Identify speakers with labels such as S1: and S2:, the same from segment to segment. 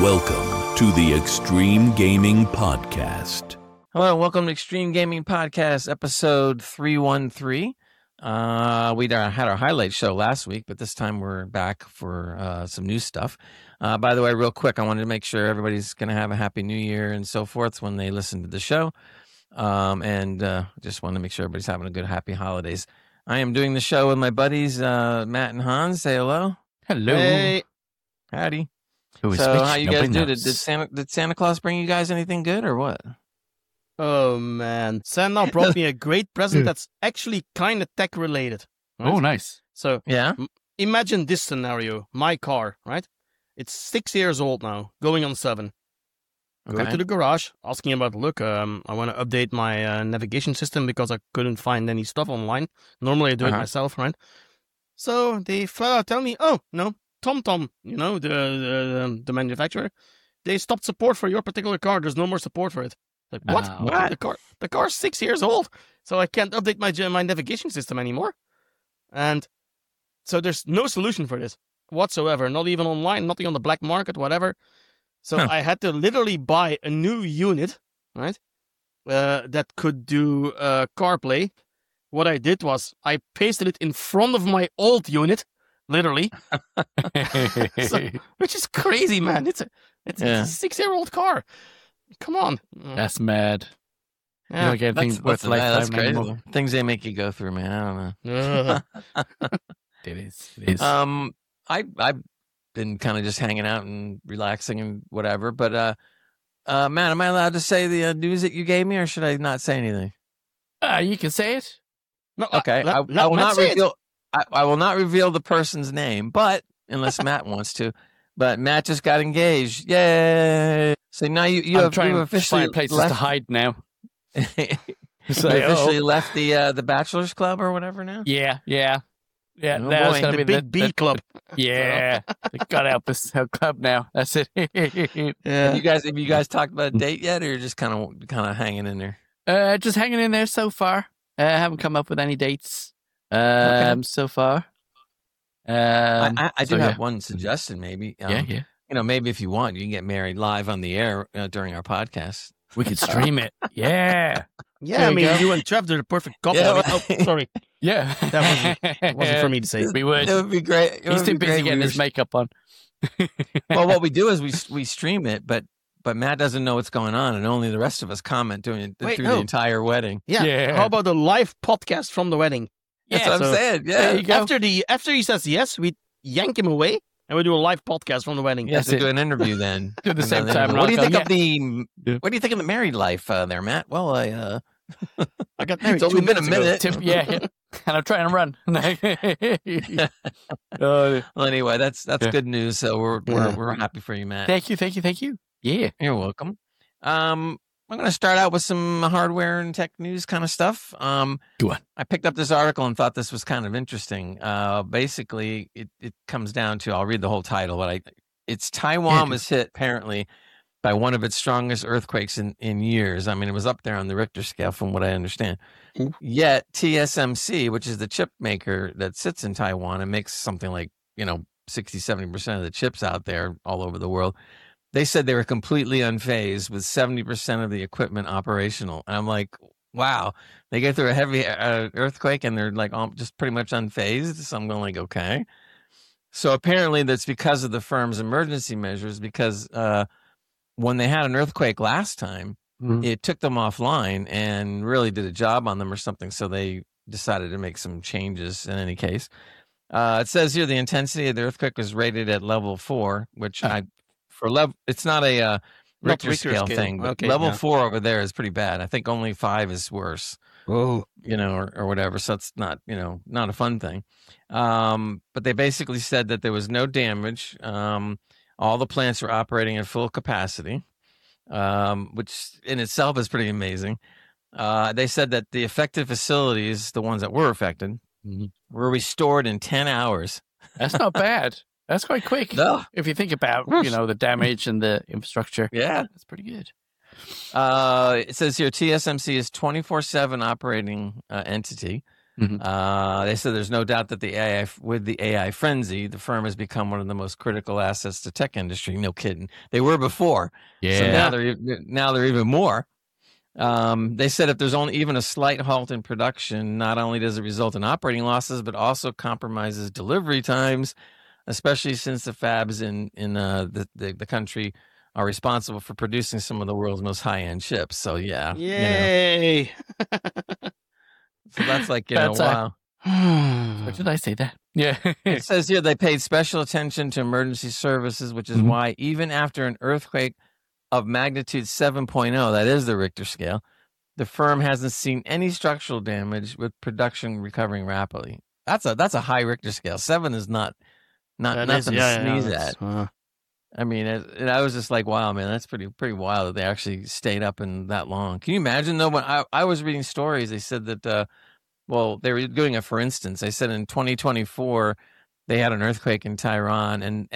S1: Welcome to the Extreme Gaming Podcast.
S2: Hello, welcome to Extreme Gaming Podcast, episode 313. We had our highlight show last week, but this time we're back for some new stuff. By the way, real quick, I wanted to make sure everybody's going to have a happy new year and so forth when they listen to the show. And just want to make sure everybody's having a good, happy holidays. I am doing the show with my buddies, Matt and Hans. Say hello.
S3: Hello.
S2: Hey. Howdy. So how you guys do? Did Santa Claus bring you guys anything good or what?
S3: Oh, man. Santa brought me a great present that's actually kind of tech related. Right?
S4: Oh, nice.
S3: So
S2: Yeah.
S3: Imagine this scenario. My car, right? It's 6 years old now, going on 7. Go
S2: Okay.
S3: to the garage, asking about, look, I want to update my navigation system because I couldn't find any stuff online. Normally I do it myself, right? So they flat out tell me, oh, no, TomTom, the manufacturer, they stopped support for your particular car. There's no more support for it. Like, what?
S2: What?
S3: The car's 6 years old, so I can't update my navigation system anymore. And so there's no solution for this whatsoever, not even online, nothing on the black market, whatever. So I had to literally buy a new unit, right, that could do CarPlay. What I did was I pasted it in front of my old unit, literally, which is crazy, man. It's a 6-year-old car. Come on.
S4: That's mad.
S3: Yeah.
S4: You don't get anything worth a lifetime
S2: That's crazy.
S4: anymore.
S2: Things they make you go through, man. I don't know.
S4: It is.
S2: I've been kind of just hanging out and relaxing and whatever. But Matt, am I allowed to say the news that you gave me, or should I not say anything?
S4: You can say it.
S3: No,
S2: Okay, I will not reveal. I will not reveal the person's name, but unless Matt wants to. But Matt just got engaged. Yay! So now you have officially
S4: find places
S2: left,
S4: to hide now.
S2: you officially left the Bachelor's Club or whatever now.
S4: Yeah.
S2: Oh,
S4: Now it's
S2: boy.
S4: gonna
S3: The
S4: be
S3: Big B Club.
S4: Yeah, they got out this club now. That's it.
S3: Yeah.
S2: Have you guys talked about a date yet, or you're just kind of hanging in there?
S4: Just hanging in there so far. Haven't come up with any dates. So far.
S2: I do have one suggestion, maybe.
S4: Yeah.
S2: Maybe if you want, you can get married live on the air during our podcast.
S4: We could stream it. Yeah.
S3: Yeah,
S4: There
S3: I
S4: you
S3: mean,
S4: go.
S3: you and Trev are the perfect couple.
S2: Yeah,
S3: I mean, oh, sorry.
S4: Yeah.
S3: That wasn't for me to say.
S4: We would.
S2: It would be great.
S4: He's too busy getting his makeup on.
S2: Well, what we do is we stream it, but Matt doesn't know what's going on, and only the rest of us comment through the entire wedding.
S3: Yeah. How about a live podcast from the wedding?
S2: That's what I'm saying. Yeah.
S4: There you go.
S3: After he says yes, we yank him away and we do a live podcast from the wedding.
S2: You have to do an interview then.
S4: Do the same time.
S2: What do you think
S4: Rocco.
S2: What do you think of the married life there, Matt? Well,
S3: I got married.
S2: it's only
S3: 2
S2: been a
S3: minutes ago.
S2: minute.
S4: Yeah. And I'm trying to run.
S2: Well, anyway, that's good news. So we're happy for you, Matt.
S4: Thank you. Yeah.
S2: You're welcome. I'm going to start out with some hardware and tech news kind of stuff.
S4: Go on.
S2: I picked up this article and thought this was kind of interesting. Basically, it comes down to, I'll read the whole title, but it's Taiwan was hit apparently by one of its strongest earthquakes in years. I mean, it was up there on the Richter scale from what I understand.
S3: Mm.
S2: Yet TSMC, which is the chip maker that sits in Taiwan and makes something like, 60-70% of the chips out there all over the world, they said they were completely unfazed with 70% of the equipment operational. And I'm like, wow, they get through a heavy earthquake and they're like just pretty much unfazed. So I'm going like, okay. So apparently that's because of the firm's emergency measures, because when they had an earthquake last time, it took them offline and really did a job on them or something. So they decided to make some changes in any case. It says here the intensity of the earthquake was rated at level 4, which it's not a Richter scale thing, but
S3: Okay,
S2: level 4 over there is pretty bad. I think only 5 is worse.
S3: Oh.
S2: Or whatever. So it's not, not a fun thing. But they basically said that there was no damage. All the plants were operating at full capacity, which in itself is pretty amazing. They said that the affected facilities, the ones that were affected, were restored in 10 hours.
S4: That's not bad. That's quite quick.
S2: No.
S4: If you think about, the damage and the infrastructure.
S2: Yeah.
S4: That's pretty good.
S2: It says here TSMC is 24/7 operating entity. They said there's no doubt that with the AI frenzy, the firm has become one of the most critical assets to tech industry. No kidding. They were before.
S4: Yeah.
S2: So now they're even more. They said if there's only even a slight halt in production, not only does it result in operating losses, but also compromises delivery times, especially since the fabs in the country are responsible for producing some of the world's most high-end chips. So yeah.
S3: Yay!
S2: So that's like,
S4: That's
S2: wow.
S4: Or did I say that? Yeah.
S2: It says here they paid special attention to emergency services, which is why even after an earthquake of magnitude 7.0, that is the Richter scale, the firm hasn't seen any structural damage, with production recovering rapidly. That's a high Richter scale. 7 is not nothing to sneeze at. I mean, I was just like, wow, man, that's pretty wild that they actually stayed up in that long. Can you imagine, though, when I was reading stories, they said that, they were doing it, for instance, they said in 2024, they had an earthquake in Taiwan, and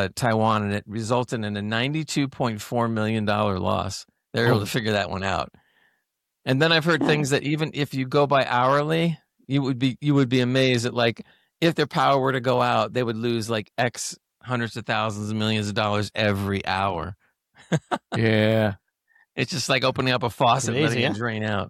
S2: it resulted in a $92.4 million loss. They were able to figure that one out. And then I've heard things that even if you go by hourly, you would be amazed at, like, if their power were to go out, they would lose like X hundreds of thousands of millions of dollars every hour.
S4: Yeah.
S2: It's just like opening up a faucet and letting
S3: Crazy,
S2: it drain out.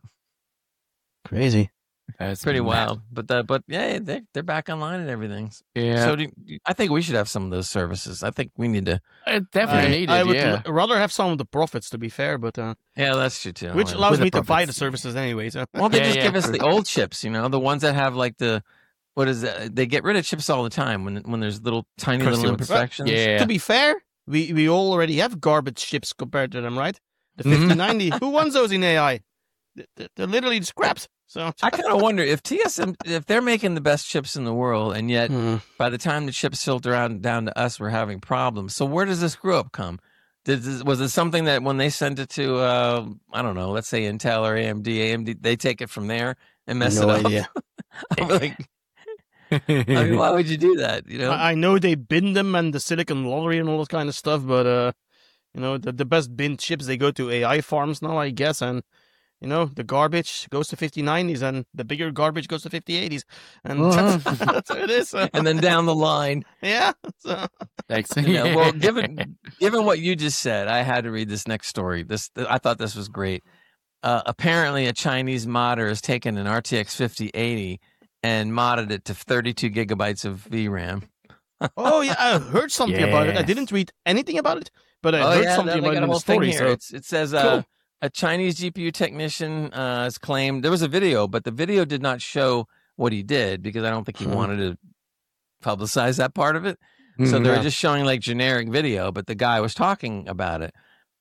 S3: Crazy.
S4: That's
S2: Pretty
S4: mad.
S2: wild. But yeah, they're back online and everything.
S4: Yeah.
S2: So I think we should have some of those services. I think we need to.
S4: Definitely needed.
S3: I would
S4: yeah.
S3: rather have some of the profits, to be fair, but
S2: Yeah, that's true too.
S3: which
S2: With
S3: allows
S2: the
S3: me to buy the
S2: profits.
S3: services anyway. So
S2: Well, they
S4: Yeah,
S2: just
S4: yeah.
S2: give us the old chips, the ones that have like what is that? They get rid of chips all the time when there's tiny
S4: Crusty
S2: little
S4: ones.
S2: imperfections.
S4: Yeah.
S3: to be fair, we already have garbage chips compared to them, right? The 5090. Who wants those in AI? They're literally scraps. So
S2: I kind of wonder if if they're making the best chips in the world, and yet by the time the chips filter down to us, we're having problems. So where does this screw up come? Was it something that when they sent it to, I don't know, let's say Intel or AMD, they take it from there and mess
S3: no
S2: it up?
S3: idea.
S2: I'm like, I mean, why would you do that?
S3: I know they bin them and the silicon lottery and all that kind of stuff, but the best bin chips, they go to AI farms now, I guess, and the garbage goes to 5090s and the bigger garbage goes to 5080s, and that's how it is.
S2: And then down the line,
S3: Yeah. So.
S4: Thanks.
S2: well, given what you just said, I had to read this next story. I thought this was great. Apparently, a Chinese modder has taken an RTX 5080 and modded it to 32 gigabytes of VRAM.
S3: Oh yeah, I heard something about it. I
S4: Yes.
S3: didn't read anything about it, but I heard something
S2: they
S3: about
S2: got
S3: it
S2: a
S3: in the
S2: whole thing
S3: story.
S2: here.
S3: So
S2: It says
S3: Cool.
S2: a Chinese GPU technician has claimed there was a video, but the video did not show what he did because I don't think he wanted to publicize that part of it. So they were just showing like generic video, but the guy was talking about it.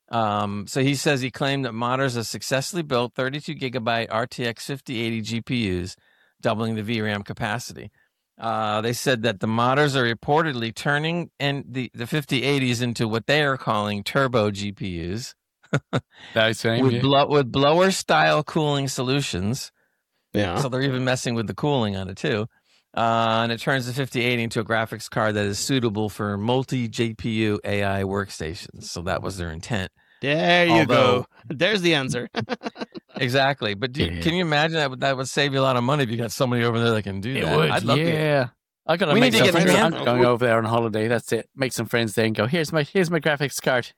S2: So he says he claimed that modders have successfully built 32 gigabyte RTX 5080 GPUs, doubling the VRAM capacity. They said that the modders are reportedly turning the 5080s into what they are calling turbo GPUs
S4: That's right.
S2: with blower style cooling solutions.
S3: yeah.
S2: So they're even messing with the cooling on it too. And it turns the 5080 into a graphics card that is suitable for multi-GPU AI workstations. So that was their intent.
S3: There you go. There's the answer.
S2: Exactly. But can you imagine that would save you a lot of money if you got somebody over there that can do
S4: It
S2: that?
S4: would.
S2: I'd love to.
S4: Yeah. I gotta
S2: We
S4: make
S2: need to
S4: some
S2: get
S4: friends.
S2: an
S4: I'm going over there on holiday. That's it. Make some friends there and go. Here's my graphics card.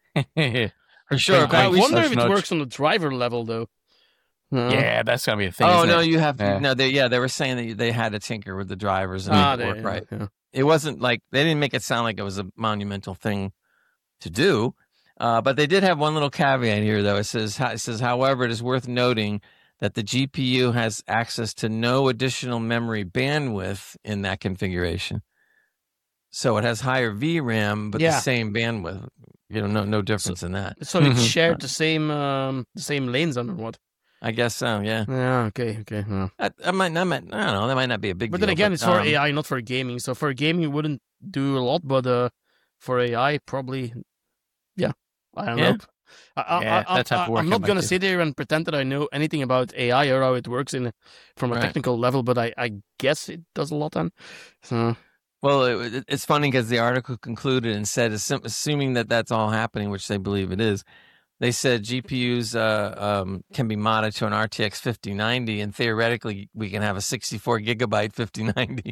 S2: For sure.
S4: Great.
S3: I
S2: Probably
S3: wonder
S4: nudge,
S3: if it
S4: nudge.
S3: works on the driver level though.
S4: Yeah, that's gonna be a thing.
S2: Oh
S4: isn't
S2: no,
S4: it?
S2: you have to.
S4: Yeah.
S2: No, they were saying that they had to tinker with the drivers and make it work right.
S3: Yeah.
S2: It wasn't like they didn't make it sound like it was a monumental thing to do, but they did have one little caveat here, though. It says, however, it is worth noting that the GPU has access to no additional memory bandwidth in that configuration, so it has higher VRAM but the same bandwidth. No difference in that.
S3: So it shared the same lanes on or what?
S2: I guess so. Yeah,
S3: Yeah. Okay. Yeah.
S2: I don't know. That might not be a big
S3: But
S2: deal.
S3: then again, it's for AI, not for gaming. So for gaming, you wouldn't do a lot, but for AI, probably, yeah. I don't know.
S4: that type of work
S3: I'm
S4: I
S3: not
S4: might
S3: gonna
S4: do.
S3: sit here and pretend that I know anything about AI or how it works from a
S2: Right.
S3: technical level, but I guess it does a lot. Then, so
S2: Well, it's funny because the article concluded and said, assuming that that's all happening, which they believe it is, they said GPUs can be modded to an RTX 5090, and theoretically we can have a 64 gigabyte 5090.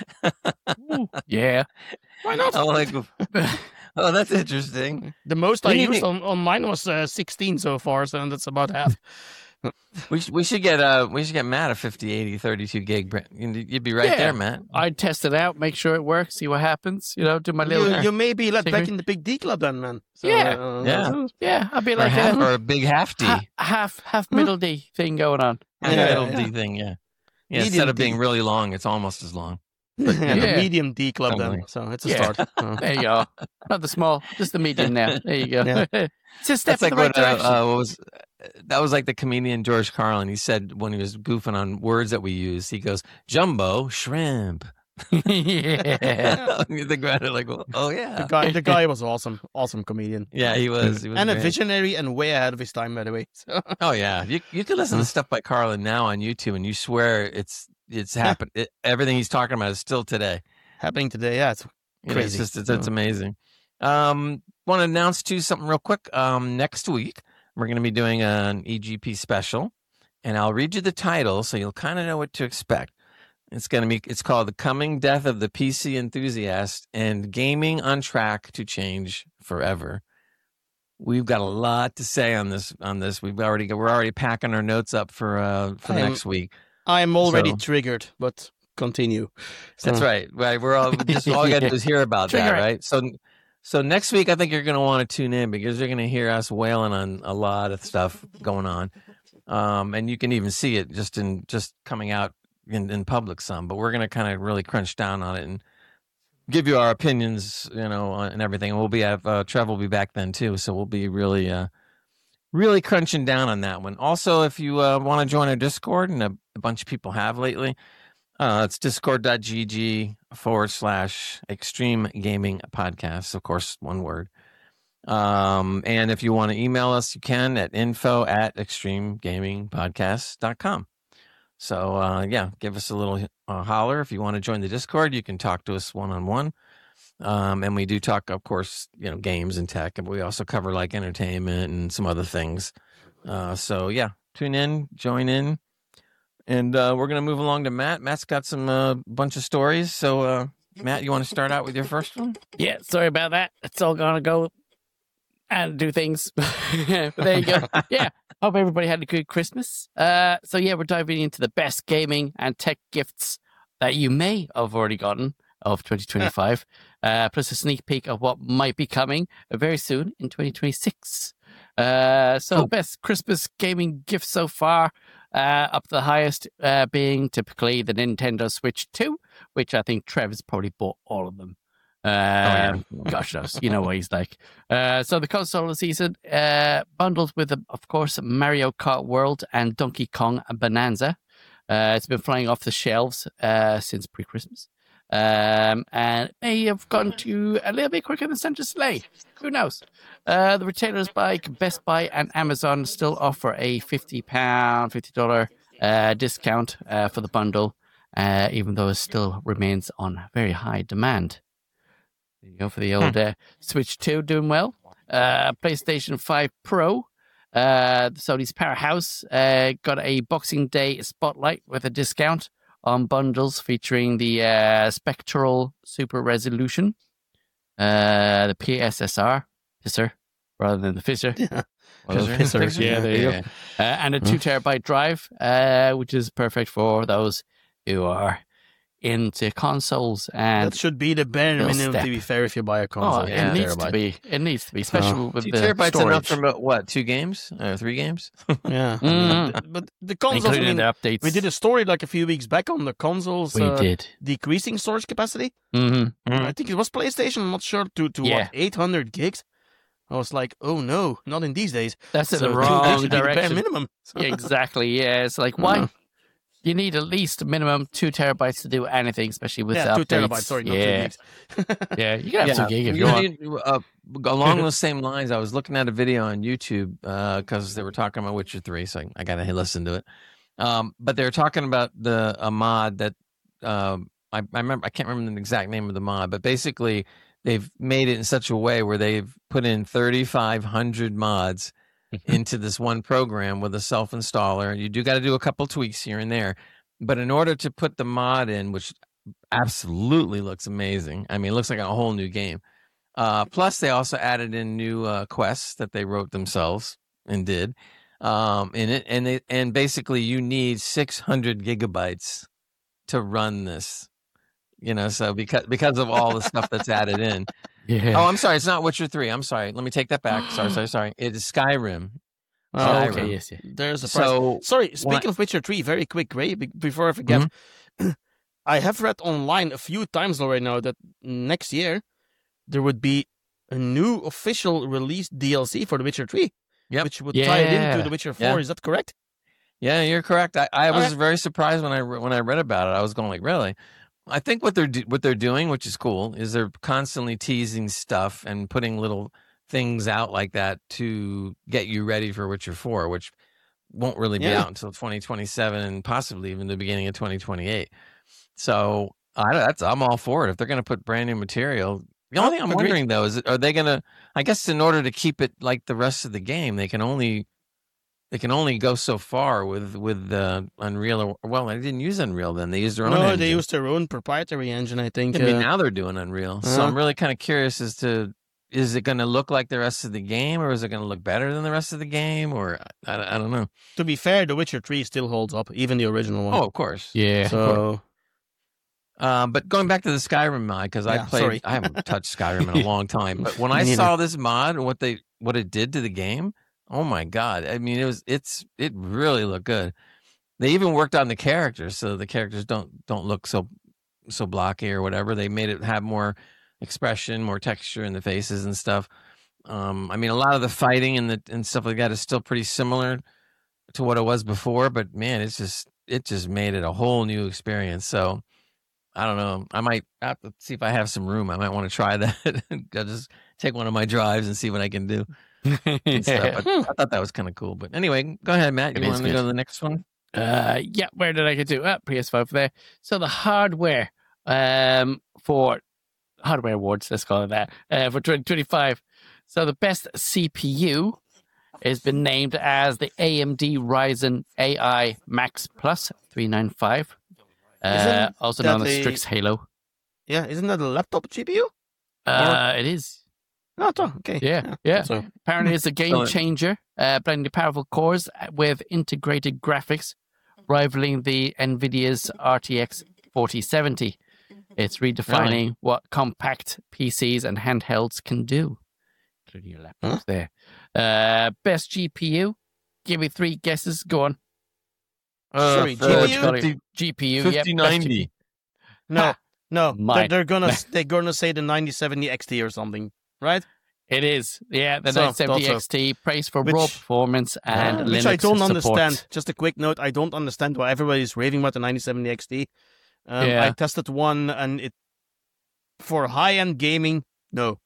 S4: Yeah.
S3: Why not?
S2: I'm like, oh, that's interesting.
S3: The most I
S2: You need
S3: used
S2: to-
S3: on mine was 16 so far, so that's about half.
S2: We should get Matt a 5080 32 gig. You'd be right
S4: Yeah.
S2: there, Matt.
S4: I'd test it out, make sure it works, see what happens. Do my little.
S3: You may be let back
S4: Secret.
S3: in the Big D club then, man. So,
S4: Yeah.
S2: Yeah.
S4: Yeah, I'd be
S2: Or,
S4: like
S2: a big half D.
S4: half middle D thing going on.
S2: Half
S3: Yeah,
S2: middle
S3: yeah.
S2: D thing, yeah. Yeah,
S3: Medium
S2: instead of being
S3: D.
S2: really long, it's almost as long.
S3: yeah,
S4: Yeah.
S3: the medium D club then.
S2: Totally.
S3: So it's a
S4: Yeah.
S3: start.
S4: There you go. Not the small, just the medium now. There you go.
S3: Yeah.
S4: It's a step
S2: That's
S4: in
S2: like
S4: the right
S2: what
S4: direction.
S2: that was like the comedian George Carlin. He said when he was goofing on words that we use, he goes, "Jumbo shrimp."
S4: Yeah.
S2: You think about it like, oh yeah,
S3: The guy was awesome comedian.
S2: yeah, he was. He was
S3: And a
S2: great.
S3: visionary and way ahead of his time, by the way. So,
S2: Oh yeah, you can listen to stuff by Carlin now on YouTube, and you swear it's happened. Everything he's talking about is still today.
S3: happening today, yeah, it's crazy.
S2: It's amazing. Want to announce too something real quick. Next week we're going to be doing an EGP special, and I'll read you the title so you'll kind of know what to expect. It's called "The Coming Death of the PC Enthusiast and Gaming on Track to Change Forever." We've got a lot to say on this. We're already packing our notes up for next week.
S3: I am already
S2: So-
S3: triggered, but continue.
S2: That's
S3: So,
S2: right. Right. We're all just all you got to do is hear about that,
S4: Trigger it.
S2: right? So next week I think you're going to want to tune in because you're going to hear us wailing on a lot of stuff going on, and you can even see it just coming out in public some. But we're going to kind of really crunch down on it and give you our opinions, and everything. And we'll be Trev will be back then too, so we'll be really crunching down on that one. Also, if you want to join our Discord, and a bunch of people have lately. It's discord.gg/extreme gaming podcast. Of course, one word. And if you want to email us, you can at info@extremegamingpodcast.com. So, give us a little holler. If you want to join the Discord, you can talk to us one-on-one. And we do talk, of course, games and tech, but we also cover like entertainment and some other things. Tune in, join in. And we're going to move along to Matt. Matt's got some bunch of stories. So, Matt, you want to start out with your first one?
S4: Yeah, sorry about that. It's all gonna go and do things. But there you go. Yeah. Hope everybody had a good Christmas. We're diving into the best gaming and tech gifts that you may have already gotten of 2025, plus a sneak peek of what might be coming very soon in 2026. Best Christmas gaming gift so far, up the highest being typically the Nintendo Switch 2, which I think Trevor's probably bought all of them. Gosh knows, you know what he's like. So the console of the season, bundled with, of course, Mario Kart World and Donkey Kong Bonanza. It's been flying off the shelves since pre-Christmas. And it may have gone to a little bit quicker than Santa Slay. Who knows? The retailers like Best Buy and Amazon still offer a $50 discount for the bundle, even though it still remains on very high demand. There you go for the old Switch 2 doing well. PlayStation 5 Pro, Sony's powerhouse, got a Boxing Day spotlight with a discount on bundles featuring the Spectral Super Resolution, the PSSR, Pisser, rather than the Fisher. Well,
S2: Pisser.
S4: yeah, there you go. And a 2 terabyte drive, which is perfect for those who are into consoles. And
S3: that should be the bare
S4: little
S3: minimum,
S4: step.
S3: to be fair, if you buy a console.
S4: it needs to be. It needs to be, especially with
S2: 2
S4: the
S2: terabytes
S4: storage.
S2: enough for about, what, 2 games? 3 games?
S3: Yeah.
S4: Mm.
S3: But the consoles,
S4: Including the updates.
S3: we did a story like a few weeks back on the consoles
S4: We did.
S3: decreasing storage capacity.
S4: Mm-hmm.
S3: I think it was PlayStation, I'm not sure, to
S4: Yeah.
S3: what, 800 gigs? I was like, oh no, not in these days.
S4: That's in
S3: So
S4: the
S3: 2
S4: wrong
S3: gigs should be the bare
S4: direction.
S3: minimum. So-
S4: Exactly. Yeah. It's like, why? You need at least minimum 2 terabytes to do anything, especially with
S3: yeah,
S4: the
S3: 2
S4: updates.
S3: terabytes, sorry, not 2
S4: yeah.
S3: gigs.
S4: Yeah, you can have 2 gig if you want.
S2: Along those same lines, I was looking at a video on YouTube because they were talking about Witcher 3, so I got to listen to it. But they were talking about a mod that I remember. I can't remember the exact name of the mod, but basically they've made it in such a way where they've put in 3,500 mods into this one program with a self-installer. You do got to do a couple tweaks here and there, but in order to put the mod in, which absolutely looks amazing. I mean, it looks like a whole new game. Plus, they also added in new quests that they wrote themselves and did in it, and basically you need 600 gigabytes to run this. So because of all the stuff that's added in.
S4: Yeah.
S2: Oh, I'm sorry. It's not Witcher 3. I'm sorry. Let me take that back. Sorry. It is Skyrim.
S4: Oh, okay. Yes. Yeah.
S3: There's a price.
S2: So,
S3: Sorry, speaking of Witcher 3, very quick, Ray, before I forget. I have read online a few times already now that next year there would be a new official release DLC for The Witcher 3, which would tie it into The Witcher 4. Is that correct?
S2: Yeah, you're correct. I was very surprised when I read about it. I was going like, really? I think what they're doing, which is cool, is they're constantly teasing stuff and putting little things out like that to get you ready for Witcher 4, which won't really be out until 2027 and possibly even the beginning of 2028. So I'm all for it. If they're going to put brand new material, the only thing I'm wondering though is, are they going to? I guess in order to keep it like the rest of the game, they can only go so far with Unreal. Well, they didn't use Unreal then. They used their own engine.
S3: No, they used their own proprietary engine, I think.
S2: I mean, now they're doing Unreal. So I'm really kind of curious as to, is it going to look like the rest of the game, or is it going to look better than the rest of the game, or I don't know.
S3: To be fair, The Witcher 3 still holds up, even the original one.
S2: Oh, of course.
S4: Yeah.
S3: So...
S2: but going back to the Skyrim mod, because I haven't touched Skyrim in a long time. But when I saw this mod and what it did to the game, oh my God! I mean, it really looked good. They even worked on the characters, so the characters don't look so blocky or whatever. They made it have more expression, more texture in the faces and stuff. I mean, a lot of the fighting and stuff like that is still pretty similar to what it was before, but man, it just made it a whole new experience. So. I don't know. I might have to see if I have some room. I might want to try that. I'll just take one of my drives and see what I can do. I thought that was kind of cool. But anyway, go ahead, Matt. You want to go to the next one?
S4: Yeah. Where did I get to? PS5 there. So the hardware for hardware awards, let's call it that, for 2025. So the best CPU has been named as the AMD Ryzen AI Max Plus 395. Also known as Strix Halo.
S3: Yeah, isn't that a laptop GPU?
S4: It is.
S3: Oh, okay.
S4: Yeah. So apparently, it's a game changer, blending the powerful cores with integrated graphics, rivaling the NVIDIA's RTX 4070. It's redefining what compact PCs and handhelds can do, including your laptops. There. Best GPU. Give me 3 guesses. Go on.
S3: Sorry, GPU?
S4: GPU,
S2: 5090.
S3: No. They're gonna say the 9070 XT or something, right?
S4: It is, yeah. The 970 XT praised for raw performance and Linux
S3: which I don't
S4: support.
S3: understand. Just a quick note: I don't understand why everybody's raving about the 9070 XT. I tested one, and it for high-end gaming, no.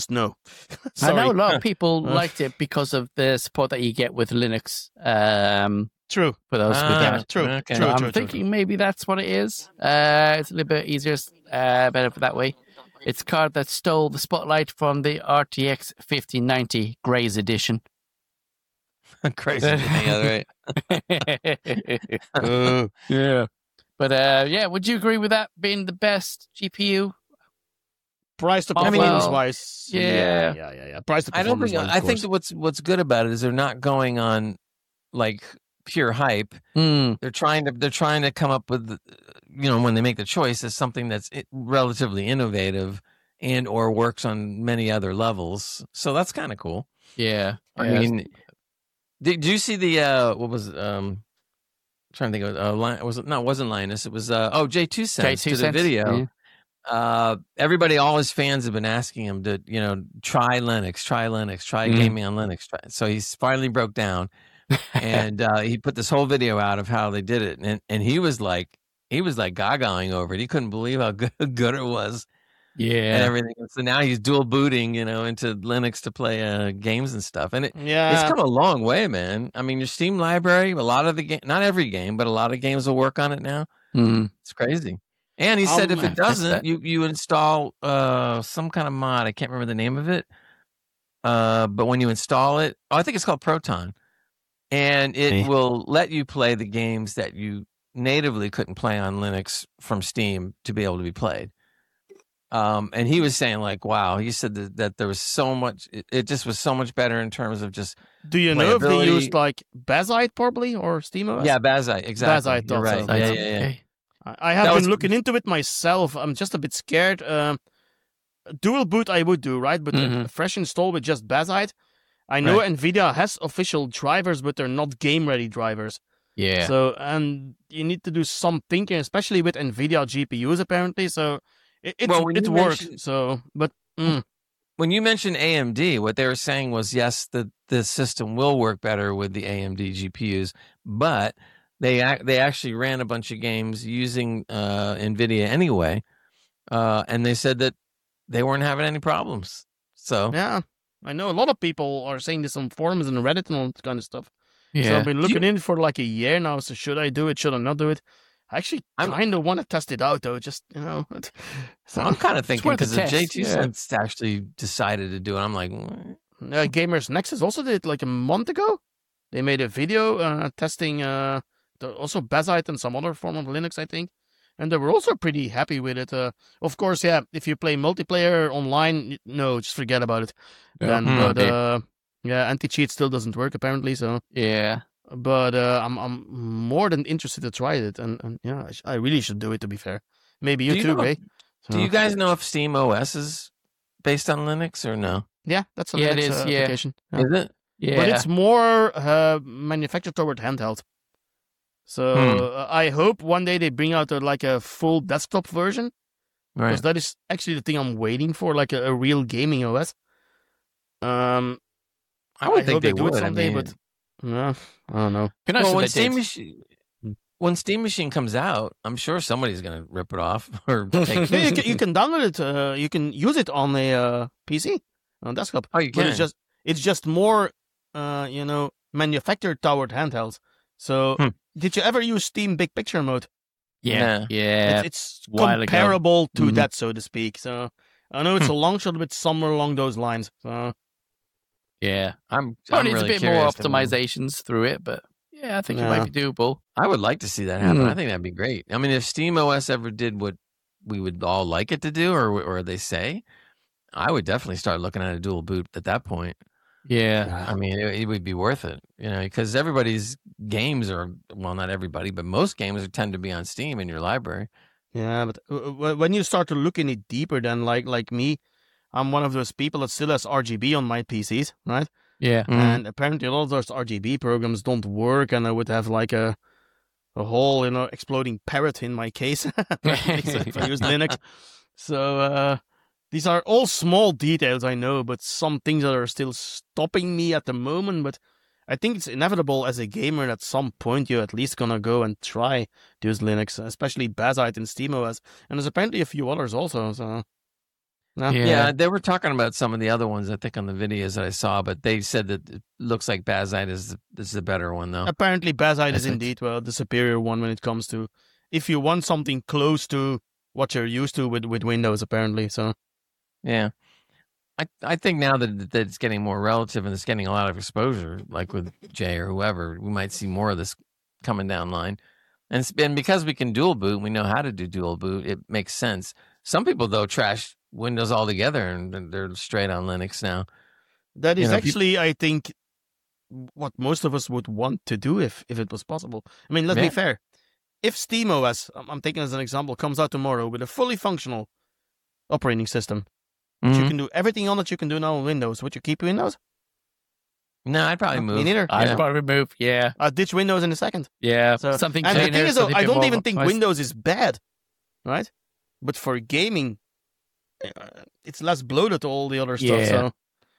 S4: I know a lot of people liked it because of the support that you get with Linux.
S3: True.
S4: For those with that.
S3: True.
S2: Okay.
S4: So I'm thinking maybe that's what it is. It's a little bit easier, better for that way. It's a card that stole the spotlight from the RTX 5090 Grays edition.
S2: Crazy. Yeah, right.
S4: Yeah. But would you agree with that being the best GPU?
S3: Price to performance wise.
S4: Yeah.
S3: Price to performance wise.
S2: I think what's good about it is they're not going on like pure hype. They're trying to come up with, when they make the choice, as something that's relatively innovative and or works on many other levels. So that's kind of cool.
S4: Yeah.
S2: I mean, did you see the what was I'm trying to think of it wasn't Linus, it was J2 Cents to the video.
S4: Yeah.
S2: Everybody, all his fans have been asking him to, try Linux, try gaming on Linux. So he's finally broke down, and he put this whole video out of how they did it, and he was like gagaing over it. He couldn't believe how good it was, and everything. So now he's dual booting, into Linux to play games and stuff, and it's come a long way, man. I mean, your Steam library, a lot of the game, not every game, but a lot of games will work on it now. It's crazy. And he said if it doesn't, you install some kind of mod. I can't remember the name of it. but when you install it, I think it's called Proton, and it will let you play the games that you natively couldn't play on Linux from Steam to be able to be played. And he was saying like, wow, he said that there was so much, it just was so much better in terms of just
S3: Do you know if they used like Bazite probably or SteamOS?
S2: Yeah, Bazite, exactly.
S3: Bazite,
S2: you're right.
S3: also.
S2: Yeah.
S4: Okay.
S3: I have been looking into it myself. I'm just a bit scared. Dual boot I would do, right? But a fresh install with just Bazite. I know NVIDIA has official drivers, but they're not game-ready drivers.
S4: Yeah.
S3: So, and you need to do some thinking, especially with NVIDIA GPUs apparently. So, it works. So, but
S2: when you mentioned AMD, what they were saying was yes, the system will work better with the AMD GPUs, but they actually ran a bunch of games using NVIDIA anyway, and they said that they weren't having any problems. So
S3: yeah, I know a lot of people are saying this on forums and Reddit and all that kind of stuff.
S4: Yeah.
S3: So I've been looking in for like a year now. So should I do it? Should I not do it? I actually kind of want to test it out, though. Just,
S2: So I'm kind of thinking because if
S4: test,
S2: J2 Sense actually decided to do it, I'm like,
S3: Gamers Nexus also did it like a month ago. They made a video testing also Bazite and some other form of Linux, I think. And they were also pretty happy with it. Of course, yeah, if you play multiplayer online, no, just forget about it.
S4: Yeah.
S3: Then, but anti-cheat still doesn't work apparently. So
S4: Yeah.
S3: But I'm more than interested to try it, and yeah, I really should do it. To be fair, maybe you too, Ray. So.
S2: Do you guys know if Steam OS is based on Linux or no?
S3: Yeah, that's a
S4: Yeah,
S3: Linux
S4: it is,
S3: application. Yeah.
S2: Is it?
S4: Yeah.
S3: But it's more manufactured toward handheld. So I hope one day they bring out a full desktop version, because that is actually the thing I'm waiting for, like a real gaming OS.
S2: I would think they
S3: do
S2: would
S3: it someday,
S2: but
S3: no, I don't know.
S2: Well, when Steam Machine comes out, I'm sure somebody's going to rip it off or take it.
S3: You can download it. You can use it on a PC, on desktop.
S2: Oh, you can.
S3: But it's just more, manufactured toward handhelds. So, did you ever use Steam Big Picture mode?
S4: Yeah.
S3: It's comparable to that, so to speak. So, I know it's a long shot, but somewhere along those lines. So.
S4: Yeah.
S2: I'm
S4: Probably needs
S2: really
S4: a bit more
S2: curious
S4: optimizations through it, but yeah, I think it might be doable.
S2: I would like to see that happen. I think that'd be great. I mean, if Steam OS ever did what we would all like it to do, or they say, I would definitely start looking at a dual boot at that point.
S4: Yeah.
S2: I mean, it would be worth it, because everybody's games are, well, not everybody, but most games tend to be on Steam in your library.
S3: Yeah, but when you start to look in it deeper, then like me, I'm one of those people that still has RGB on my PCs, right?
S4: Yeah.
S3: And apparently a lot of those RGB programs don't work, and I would have like a whole, exploding parrot in my case if I use Linux. So these are all small details, I know, but some things that are still stopping me at the moment. But I think it's inevitable as a gamer that at some point you're at least gonna go and try to use Linux, especially Bazite and SteamOS. And there's apparently a few others also, so...
S2: Yeah, they were talking about some of the other ones, I think, on the videos that I saw, but they said that it looks like Bazite is the better one, though.
S3: Apparently, Bazite is indeed the superior one when it comes to if you want something close to what you're used to with Windows, apparently. So,
S2: yeah, I think now that it's getting more relative and it's getting a lot of exposure, like with Jay or whoever, we might see more of this coming down line. And because we can dual boot, we know how to do dual boot. It makes sense. Some people, though, trash Windows altogether, and they're straight on Linux now.
S3: That is actually, I think, what most of us would want to do if it was possible. I mean, let's be fair. If SteamOS, I'm taking as an example, comes out tomorrow with a fully functional operating system, you can do everything on it you can do now on Windows, would you keep Windows?
S2: No, I'd probably move.
S3: Me neither.
S4: I'd probably move, yeah.
S3: I'd ditch Windows in a second.
S4: Yeah,
S3: so,
S4: something
S3: and
S4: cleaner.
S3: The thing is, though, I don't even think Windows is bad, right? But for gaming, it's less bloated to all the other stuff. So,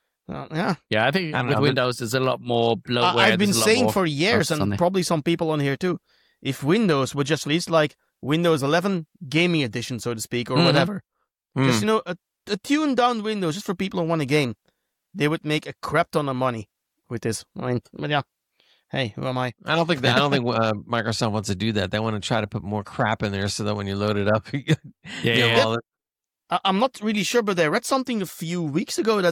S4: yeah, I think with Windows there's a lot more bloatware.
S3: I've been saying for years, and probably some people on here too, if Windows would just release like Windows 11 Gaming Edition, so to speak, or whatever, just a tuned down Windows just for people who want a game, they would make a crap ton of money with this. But yeah. Hey, who am I?
S2: I don't think Microsoft wants to do that. They want to try to put more crap in there so that when you load it up,
S3: I'm not really sure, but I read something a few weeks ago that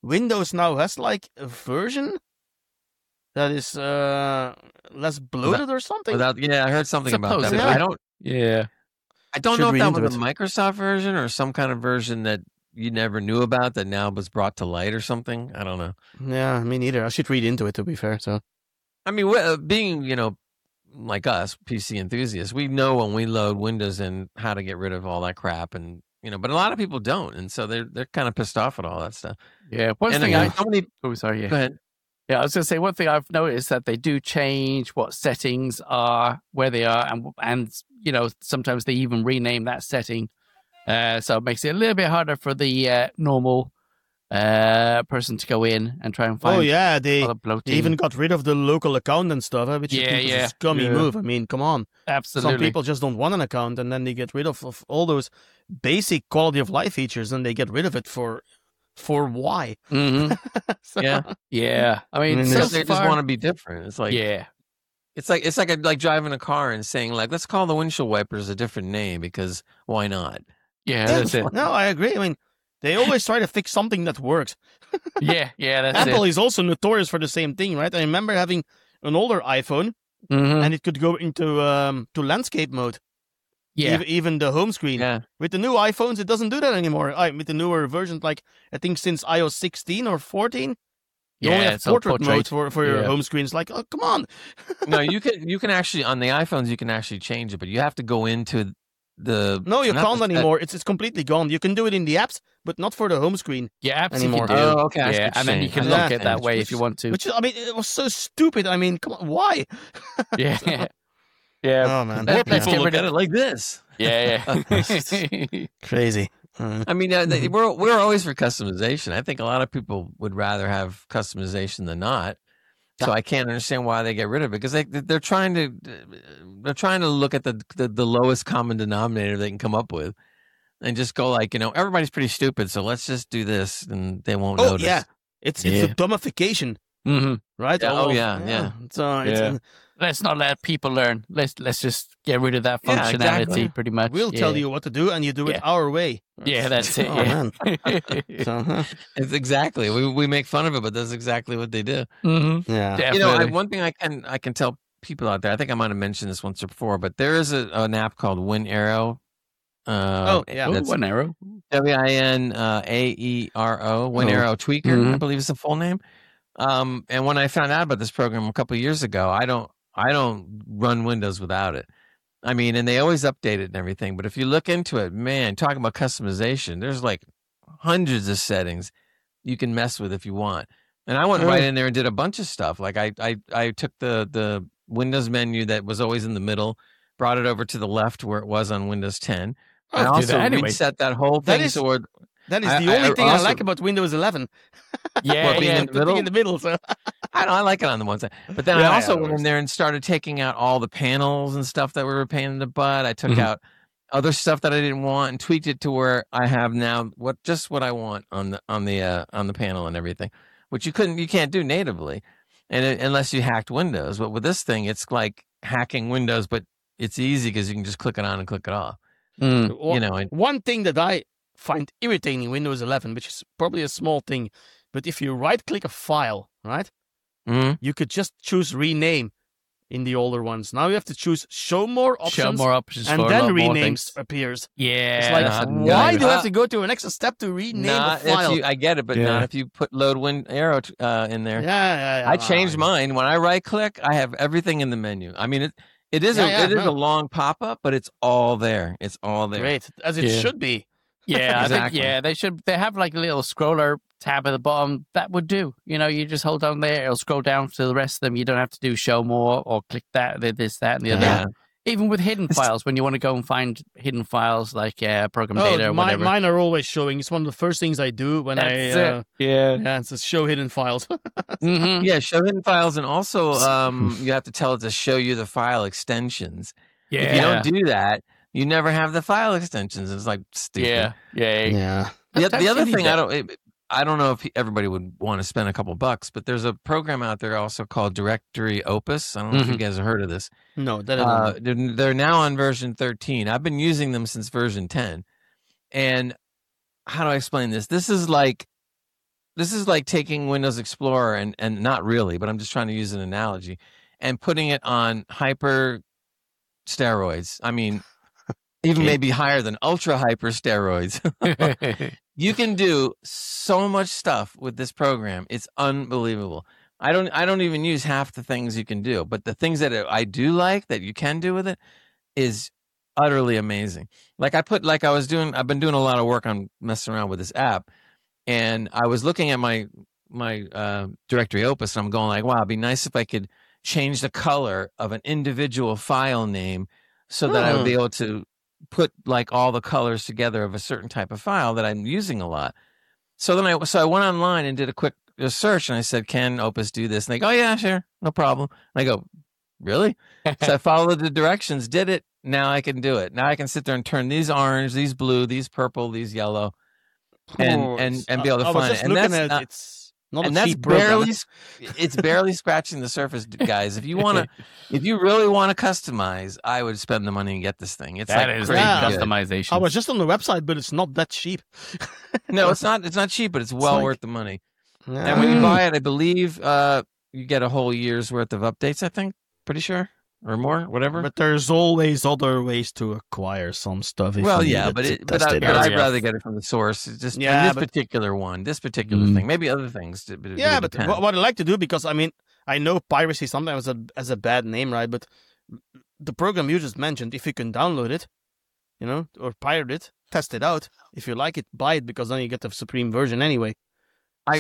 S3: Windows now has like a version that is less bloated or something.
S2: I heard something about that.
S4: Supposedly.
S2: But I don't
S4: Yeah.
S2: know
S3: Should
S2: if
S3: read
S2: that
S3: into
S2: was a
S3: it.
S2: Microsoft version or some kind of version that you never knew about that now was brought to light or something. I don't know.
S3: Yeah, me neither. I should read into it, to be fair. So
S2: I mean, being, like us, PC enthusiasts, we know when we load Windows in how to get rid of all that crap, and but a lot of people don't, and so they're kind of pissed off at all that stuff.
S4: Yeah. One
S2: And
S4: thing
S2: again, how many?
S4: Oh, sorry. Yeah.
S2: Go ahead.
S4: Yeah, I was going to say one thing I've noticed that they do change what settings are, where they are, and sometimes they even rename that setting. So it makes it a little bit harder for the normal person to go in and try and find.
S3: oh yeah, they
S4: all the bloating.
S3: even got rid of the local account and stuff, which I
S4: Yeah,
S3: think is
S4: yeah.
S3: a scummy
S4: Yeah.
S3: move. I mean, come on.
S4: Absolutely.
S3: Some people just don't want an account, and then they get rid of all those basic quality of life features, and they get rid of it for why?
S4: hmm
S3: So-
S2: Yeah,
S4: Yeah. I mean,
S3: mean,
S4: so
S2: because they just
S4: far-
S2: want to be different. It's like
S4: yeah.
S2: it's like driving a car and saying like, let's call the windshield wipers a different name because why not?
S4: Yeah, that's it.
S3: No, I agree. I mean, they always try to fix something that works.
S4: Yeah, that's
S3: Apple
S4: it.
S3: is also notorious for the same thing, right? I remember having an older iPhone,
S4: hmm
S3: and it could go into to landscape mode.
S4: Yeah.
S3: Even the home screen.
S2: Yeah,
S3: With the new iPhones, it doesn't do that anymore. With the newer versions, like I think since iOS 16 or 14, you only have
S4: it's all
S3: portrait mode for your
S4: Yeah.
S3: home screen. It's like, oh, come on.
S2: no, you can actually on the iPhones you can actually change it, but you have to go into the
S3: No, you
S2: not
S3: can't
S2: the-
S3: anymore. It's completely gone. You can do it in the apps, but not for the home screen.
S4: Yeah, apps
S3: Anymore.
S4: you can do.
S2: Oh, okay, I see
S4: Yeah,
S2: what
S4: and
S2: you're
S4: then you
S2: saying.
S4: can
S3: I
S4: lock
S3: see
S4: it that way if you want to.
S3: Which I mean, it was so stupid. I mean, come on, why?
S4: Yeah. Yeah.
S3: Oh man,
S2: More
S4: Let's
S2: people
S4: get
S2: look
S4: rid
S2: at
S4: of-
S2: it like this.
S4: Yeah.
S3: crazy.
S2: I mean, we're always for customization. I think a lot of people would rather have customization than not. So I can't understand why they get rid of it because they're trying to look at the lowest common denominator they can come up with, and just go like, everybody's pretty stupid, so let's just do this, and they won't
S3: Oh
S2: notice.
S3: yeah, it's
S4: Yeah.
S3: a dumbification,
S4: hmm
S3: right?
S2: Yeah,
S3: All of-
S2: yeah.
S3: So it's,
S4: Yeah. Let's not let people learn. Let's just get rid of that
S2: Yeah,
S4: functionality,
S2: exactly.
S4: pretty much.
S3: we'll tell you what to do, and you do it
S4: Yeah.
S3: our way.
S4: Yeah, that's it.
S3: Oh,
S4: Yeah.
S3: man. So,
S2: It's exactly. We make fun of it, but that's exactly what they do.
S4: hmm
S3: yeah.
S4: Definitely.
S2: One thing I can tell people out there, I think I might have mentioned this once before, but there is an app called WinAero.
S3: Oh, yeah.
S4: Oh,
S2: That's
S4: one arrow.
S2: WinAero, WinAero Tweaker, I
S4: Mhm.
S2: believe is the full name. And when I found out about this program a couple of years ago, I don't run Windows without it. I mean, and they always update it and everything. But if you look into it, man, talking about customization, there's like hundreds of settings you can mess with if you want. And I went right in there and did a bunch of stuff. Like I took the Windows menu that was always in the middle, brought it over to the left where it was on Windows 10. I
S4: I'll do
S2: also
S4: that anyway.
S2: reset that whole
S3: That
S2: thing
S3: is-
S2: so
S3: That is
S2: I-
S3: the only
S2: I
S3: thing I
S2: also-
S3: like about Windows 11.
S4: Yeah,
S2: What, being
S4: yeah.
S2: in the
S3: The thing
S2: middle?
S3: in the middle. So
S2: I like it on the one side. But then
S3: Yeah,
S2: I also
S3: yeah,
S2: went in there and started taking out all the panels and stuff that were a pain in the butt. I took
S4: Mhm.
S2: out other stuff that I didn't want and tweaked it to where I have now what I want on the panel and everything, which you can't do natively, unless you hacked Windows. But with this thing, it's like hacking Windows, but it's easy because you can just click it on and click it off.
S4: Mm.
S2: And
S3: one thing that I find irritating in Windows 11, which is probably a small thing, but if you right-click a file, right,
S2: Mhm.
S3: you could just choose rename in the older ones. Now you have to choose show more options,
S4: Show more options
S3: and
S4: for a
S3: then
S4: lot more
S3: rename
S4: things.
S3: appears.
S4: Yeah.
S3: It's like,
S2: that's
S3: why
S2: nice.
S3: do I have to go to an extra step to rename
S2: not
S3: the file?
S2: I get it, but
S4: Yeah.
S2: not if you put load WinAero in there.
S3: Yeah.
S2: I changed mine. When I right click, I have everything in the menu. I mean, it is
S3: Yeah,
S2: a
S3: no.
S2: long pop up, but it's all there. It's all there.
S3: Great, as it
S4: Yeah.
S3: should be.
S4: Yeah,
S2: Exactly.
S4: I think they have like a little scroller tab at the bottom. That would do. You just hold down there, it'll scroll down to the rest of them. You don't have to do show more or click that, this, that, and the other.
S2: Yeah.
S4: Even with hidden files, when you want to go and find hidden files like program
S3: Oh,
S4: data or whatever.
S3: mine are always showing. It's one of the first things I do when
S4: That's it.
S3: yeah, it says show hidden files.
S4: Mhm.
S2: Yeah, show hidden files, and also you have to tell it to show you the file extensions.
S4: Yeah.
S2: If you don't do that, you never have the file extensions. It's like stupid.
S4: Yeah.
S3: Yeah.
S2: The
S4: Sometimes
S2: other
S4: you need
S2: thing,
S4: that.
S2: I don't know if everybody would want to spend a couple bucks, but there's a program out there also called Directory Opus. I don't know if you guys have heard of this.
S3: No, that I don't.
S2: They're now on version 13. I've been using them since version 10. And how do I explain this? This is like like taking Windows Explorer and not really, but I'm just trying to use an analogy, and putting it on hyper steroids. I mean, even maybe higher than ultra hyper steroids. You can do so much stuff with this program. It's unbelievable. I don't even use half the things you can do, but the things that I do like that you can do with it is utterly amazing. I've been doing a lot of work on messing around with this app, and I was looking at my directory Opus, and I'm going like, wow, it'd be nice if I could change the color of an individual file name so that I would be able to put like all the colors together of a certain type of file that I'm using a lot. So then I went online and did a quick search, and I said, can Opus do this? And they go, oh yeah, sure, no problem. And I go, really? So I followed the directions, did it. Now I can do it. Now I can sit there and turn these orange, these blue, these purple, these yellow, and be able to find it. And that's not a cheap program. It's barely scratching the surface, guys. If you really want to customize, I would spend the money and get this thing. It's
S4: that
S2: like
S4: is
S2: crazy
S4: customization.
S3: I was just on the website, but it's not that cheap.
S2: No, it's not. It's not cheap, but it's well worth the money.
S3: Yeah.
S2: And when you buy it, I believe you get a whole year's worth of updates. I think, pretty sure, or more, whatever.
S3: But there's always other ways to acquire some stuff.
S2: But I'd rather get it from the source. It's just this particular thing, maybe other things. But
S3: what I like to do, because I know piracy sometimes has a bad name, right? But the program you just mentioned, if you can download it, or pirate it, test it out. If you like it, buy it, because then you get the supreme version anyway.
S2: I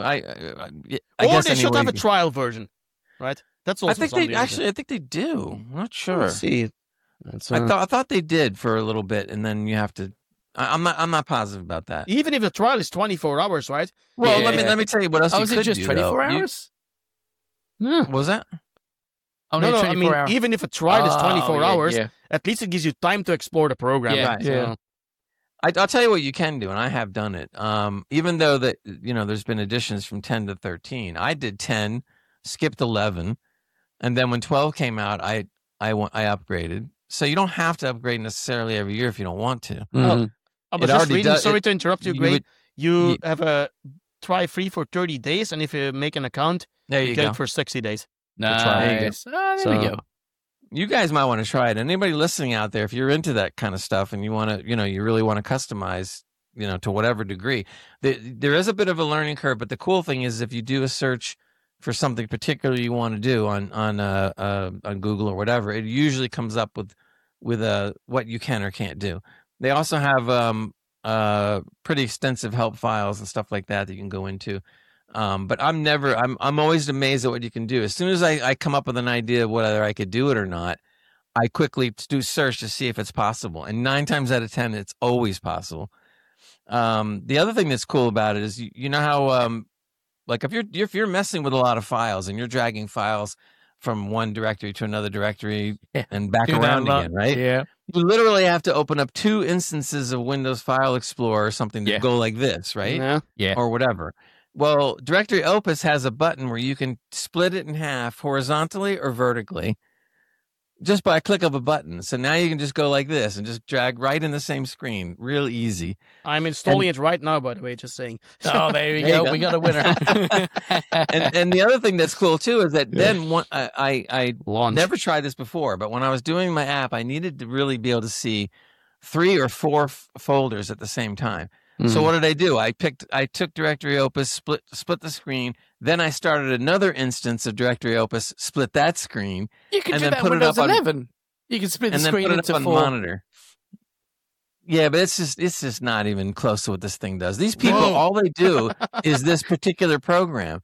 S3: guess they should have a trial version, right? That's also.
S2: I think they do. I'm not sure.
S3: Let's see.
S2: I thought they did for a little bit, and then you have to. I'm not positive about that.
S3: Even if the trial is 24 hours, right?
S2: Well, let me tell you what else you could do.
S4: Was it just 24 hours?
S2: What was that?
S3: Oh, no. Even if a trial is 24 hours, at least it gives you time to explore the program.
S2: Yeah,
S3: right? Yeah.
S2: I'll tell you what you can do, and I have done it. Even though that there's been additions from 10 to 13, I did 10, skipped 11, and then when 12 came out, I upgraded. So you don't have to upgrade necessarily every year if you don't want to.
S3: Mm-hmm. Sorry to interrupt you, Gray. You have a try free for 30 days, and if you make an account, you get it for 60 days.
S4: Nice. There we go.
S2: You guys might want to try it. Anybody listening out there, if you're into that kind of stuff and you want to, you really want to customize, to whatever degree, there is a bit of a learning curve. But the cool thing is, if you do a search for something particular you want to do on Google or whatever, it usually comes up with what you can or can't do. They also have pretty extensive help files and stuff like that you can go into. But I'm always amazed at what you can do. As soon as I come up with an idea of whether I could do it or not, I quickly do search to see if it's possible. And 9 times out of 10, it's always possible. The other thing that's cool about it is, you know how, like if you're messing with a lot of files and you're dragging files from one directory to another directory and back around again, right?
S4: Yeah.
S2: You literally have to open up 2 instances of Windows File Explorer or something to go like this, right?
S4: Yeah.
S2: Or whatever. Well, Directory Opus has a button where you can split it in half horizontally or vertically just by a click of a button. So now you can just go like this and just drag right in the same screen. Real easy.
S3: I'm installing it right now, by the way, just saying.
S4: Oh, there we go. We got a winner.
S2: and the other thing that's cool, too, is that then I never tried this before, but when I was doing my app, I needed to really be able to see 3 or 4 folders at the same time. So what did I do? I took Directory Opus, split the screen. Then I started another instance of Directory Opus, split that screen.
S4: You can
S2: and
S4: do
S2: then
S4: that
S2: put
S4: with Windows 11. You can split the screen into 4.
S2: Monitor. Yeah, but it's just not even close to what this thing does. These people, all they do is this particular program.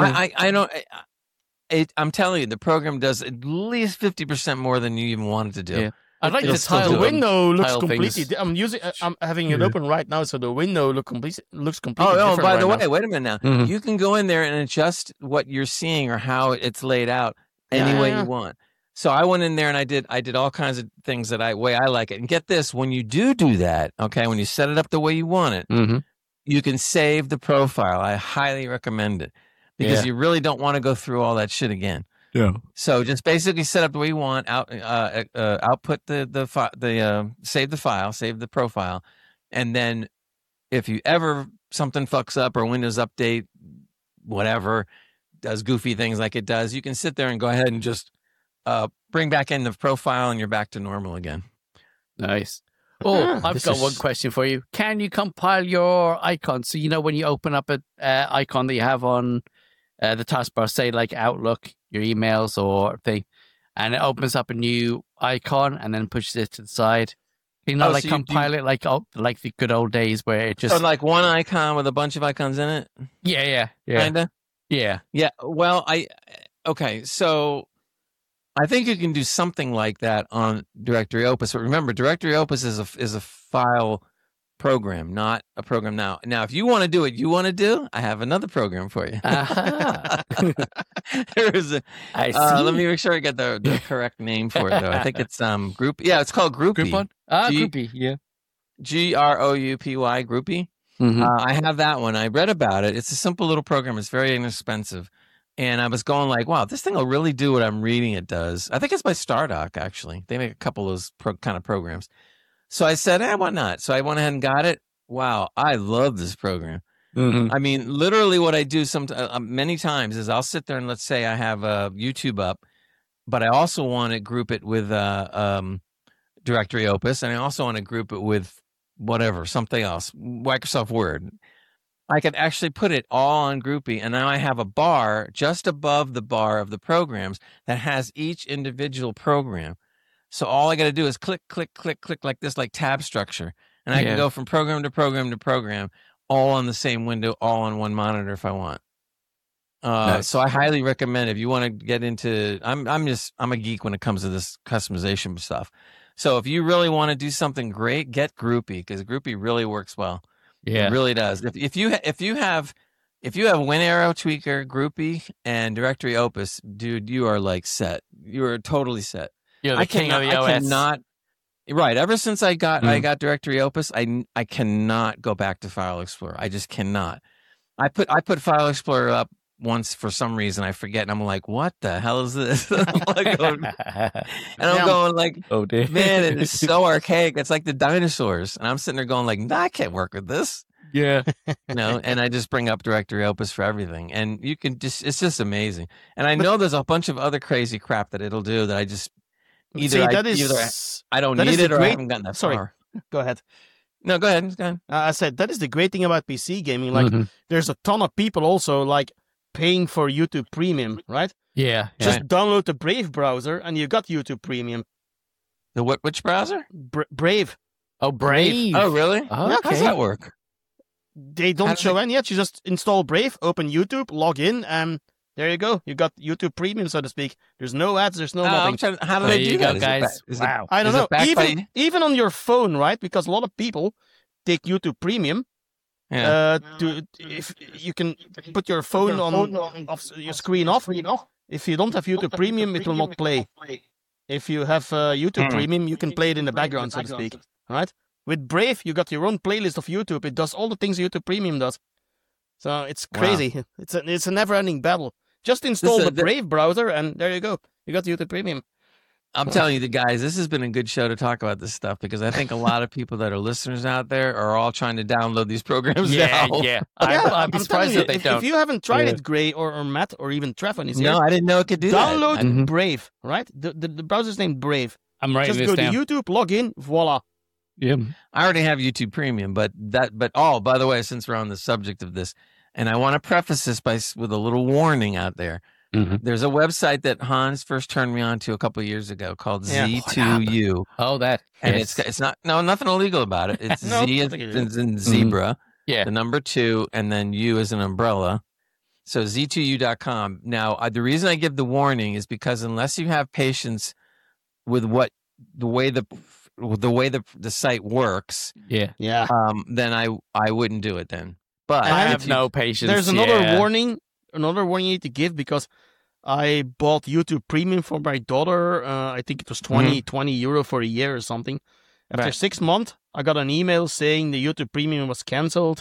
S2: I'm telling you, the program does at least 50% more than you even want it to do.
S4: Yeah. I'd like to
S3: tile. The window looks completely.
S4: Things.
S3: I'm having it open right now, so the window looks completely.
S2: Oh, by the way,
S3: now.
S2: Wait a minute now. You can go in there and adjust what you're seeing or how it's laid out any way you want. So I went in there and I did all kinds of things way I like it. And get this, when you do that, okay, when you set it up the way you want it, you can save the profile. I highly recommend it because you really don't want to go through all that shit again.
S4: Yeah.
S2: So just basically set up the way you want. Output save the file, save the profile, and then if you ever something fucks up or Windows Update, whatever, does goofy things like it does, you can sit there and go ahead and just bring back in the profile and you're back to normal again.
S4: Nice. Oh, I've got one question for you. Can you compile your icon? So, when you open up an icon that you have on the taskbar, say like Outlook, your emails or thing, and it opens up a new icon and then pushes it to the side. Can you so compile it like the good old days where it just...
S2: So like one icon with a bunch of icons in it?
S4: Yeah.
S2: Kinda?
S4: Yeah.
S2: Yeah. Well, okay. So I think you can do something like that on Directory Opus. But remember, Directory Opus is a file program, not a program now. Now, if you want to do what you want to do, I have another program for you. There is a.
S4: I see.
S2: Let me make sure I get the correct name for it, though. I think it's Group. Yeah, it's called Groupy.
S4: Groupon? Groupy. Yeah.
S2: Groupy. Groupy.
S4: Mm-hmm.
S2: I have that one. I read about it. It's a simple little program. It's very inexpensive. And I was going like, wow, this thing will really do what I'm reading it does. I think it's by Stardock, actually. They make a couple of those kind of programs. So I said, why not? So I went ahead and got it. Wow, I love this program.
S4: Mm-hmm.
S2: I mean, literally what I do many times is I'll sit there and let's say I have YouTube up, but I also want to group it with Directory Opus, and I also want to group it with whatever, something else, Microsoft Word. I could actually put it all on Groupy, and now I have a bar just above the bar of the programs that has each individual program. So all I got to do is click, click, click, click like this, like tab structure. And I can go from program to program to program, all on the same window, all on one monitor if I want.
S4: Nice.
S2: So I highly recommend if you want to get into, I'm a geek when it comes to this customization stuff. So if you really want to do something great, get Groupy, because Groupy really works well.
S4: Yeah,
S2: it really does. If you have WinArrow, Tweaker, Groupy, and Directory Opus, dude, you are like set. You are totally set.
S4: You're the king of the OS.
S2: I cannot. Right. Ever since I got Directory Opus, I cannot go back to File Explorer. I just cannot. I put File Explorer up once for some reason, I forget, and I'm like, what the hell is this? I'm going like,
S4: oh dear,
S2: man, it is so archaic. It's like the dinosaurs, and I'm sitting there going like, nah, I can't work with this.
S4: Yeah,
S2: and I just bring up Directory Opus for everything, and you can it's just amazing. And I know there's a bunch of other crazy crap that it'll do that I just either I don't need it or I haven't gotten that far.
S3: Go ahead.
S2: No, go ahead.
S3: I said that is the great thing about PC gaming. Like, there's a ton of people also like paying for YouTube Premium, right?
S4: Yeah.
S3: Just download the Brave browser and you got YouTube Premium.
S2: The what? Which browser?
S3: Brave.
S4: Oh, Brave.
S2: Oh, really?
S4: Oh,
S2: okay. How does that work?
S3: They don't show any yet. You just install Brave, open YouTube, log in, and there you go. You got YouTube Premium, so to speak. There's no ads. There's no nothing.
S2: How do they do that,
S4: guys?
S3: Wow. I don't know. Even on your phone, right? Because a lot of people take YouTube Premium.
S2: Yeah.
S3: If you can put your phone your screen off. If you don't have YouTube Premium, it will not play. If you have YouTube Premium, you can play it in the background, so to speak. Right? With Brave, you got your own playlist of YouTube. It does all the things YouTube Premium does. So it's crazy. Wow. It's a never-ending battle. Just install the Brave browser, and there you go. You got YouTube Premium.
S2: I'm telling you, guys, this has been a good show to talk about this stuff, because I think a lot of people that are listeners out there are all trying to download these programs now.
S4: Yeah. I'd be surprised if they don't.
S3: If you haven't tried it, Gray or Matt or even Trev when he's here.
S2: No, I didn't know it could do that.
S3: Download Brave, right? The browser's named Brave.
S4: I'm writing
S3: this down. Just go to YouTube, log in, voila.
S4: Yeah.
S2: I already have YouTube Premium, but by the way, since we're on the subject of this, and I want to preface this with a little warning out there. There's a website that Hans first turned me on to a couple of years ago called Z2U.
S4: Oh, that.
S2: And it's nothing illegal about it. It's Z as in zebra, the number 2, and then U as an umbrella. So Z2U.com. Now, the reason I give the warning is because unless you have patience with the way the site works, then I wouldn't do it then. But
S4: I have no patience.
S3: There's another warning you need to give, because I bought YouTube Premium for my daughter. I think it was 20 euro for a year or something. After 6 months, I got an email saying the YouTube Premium was cancelled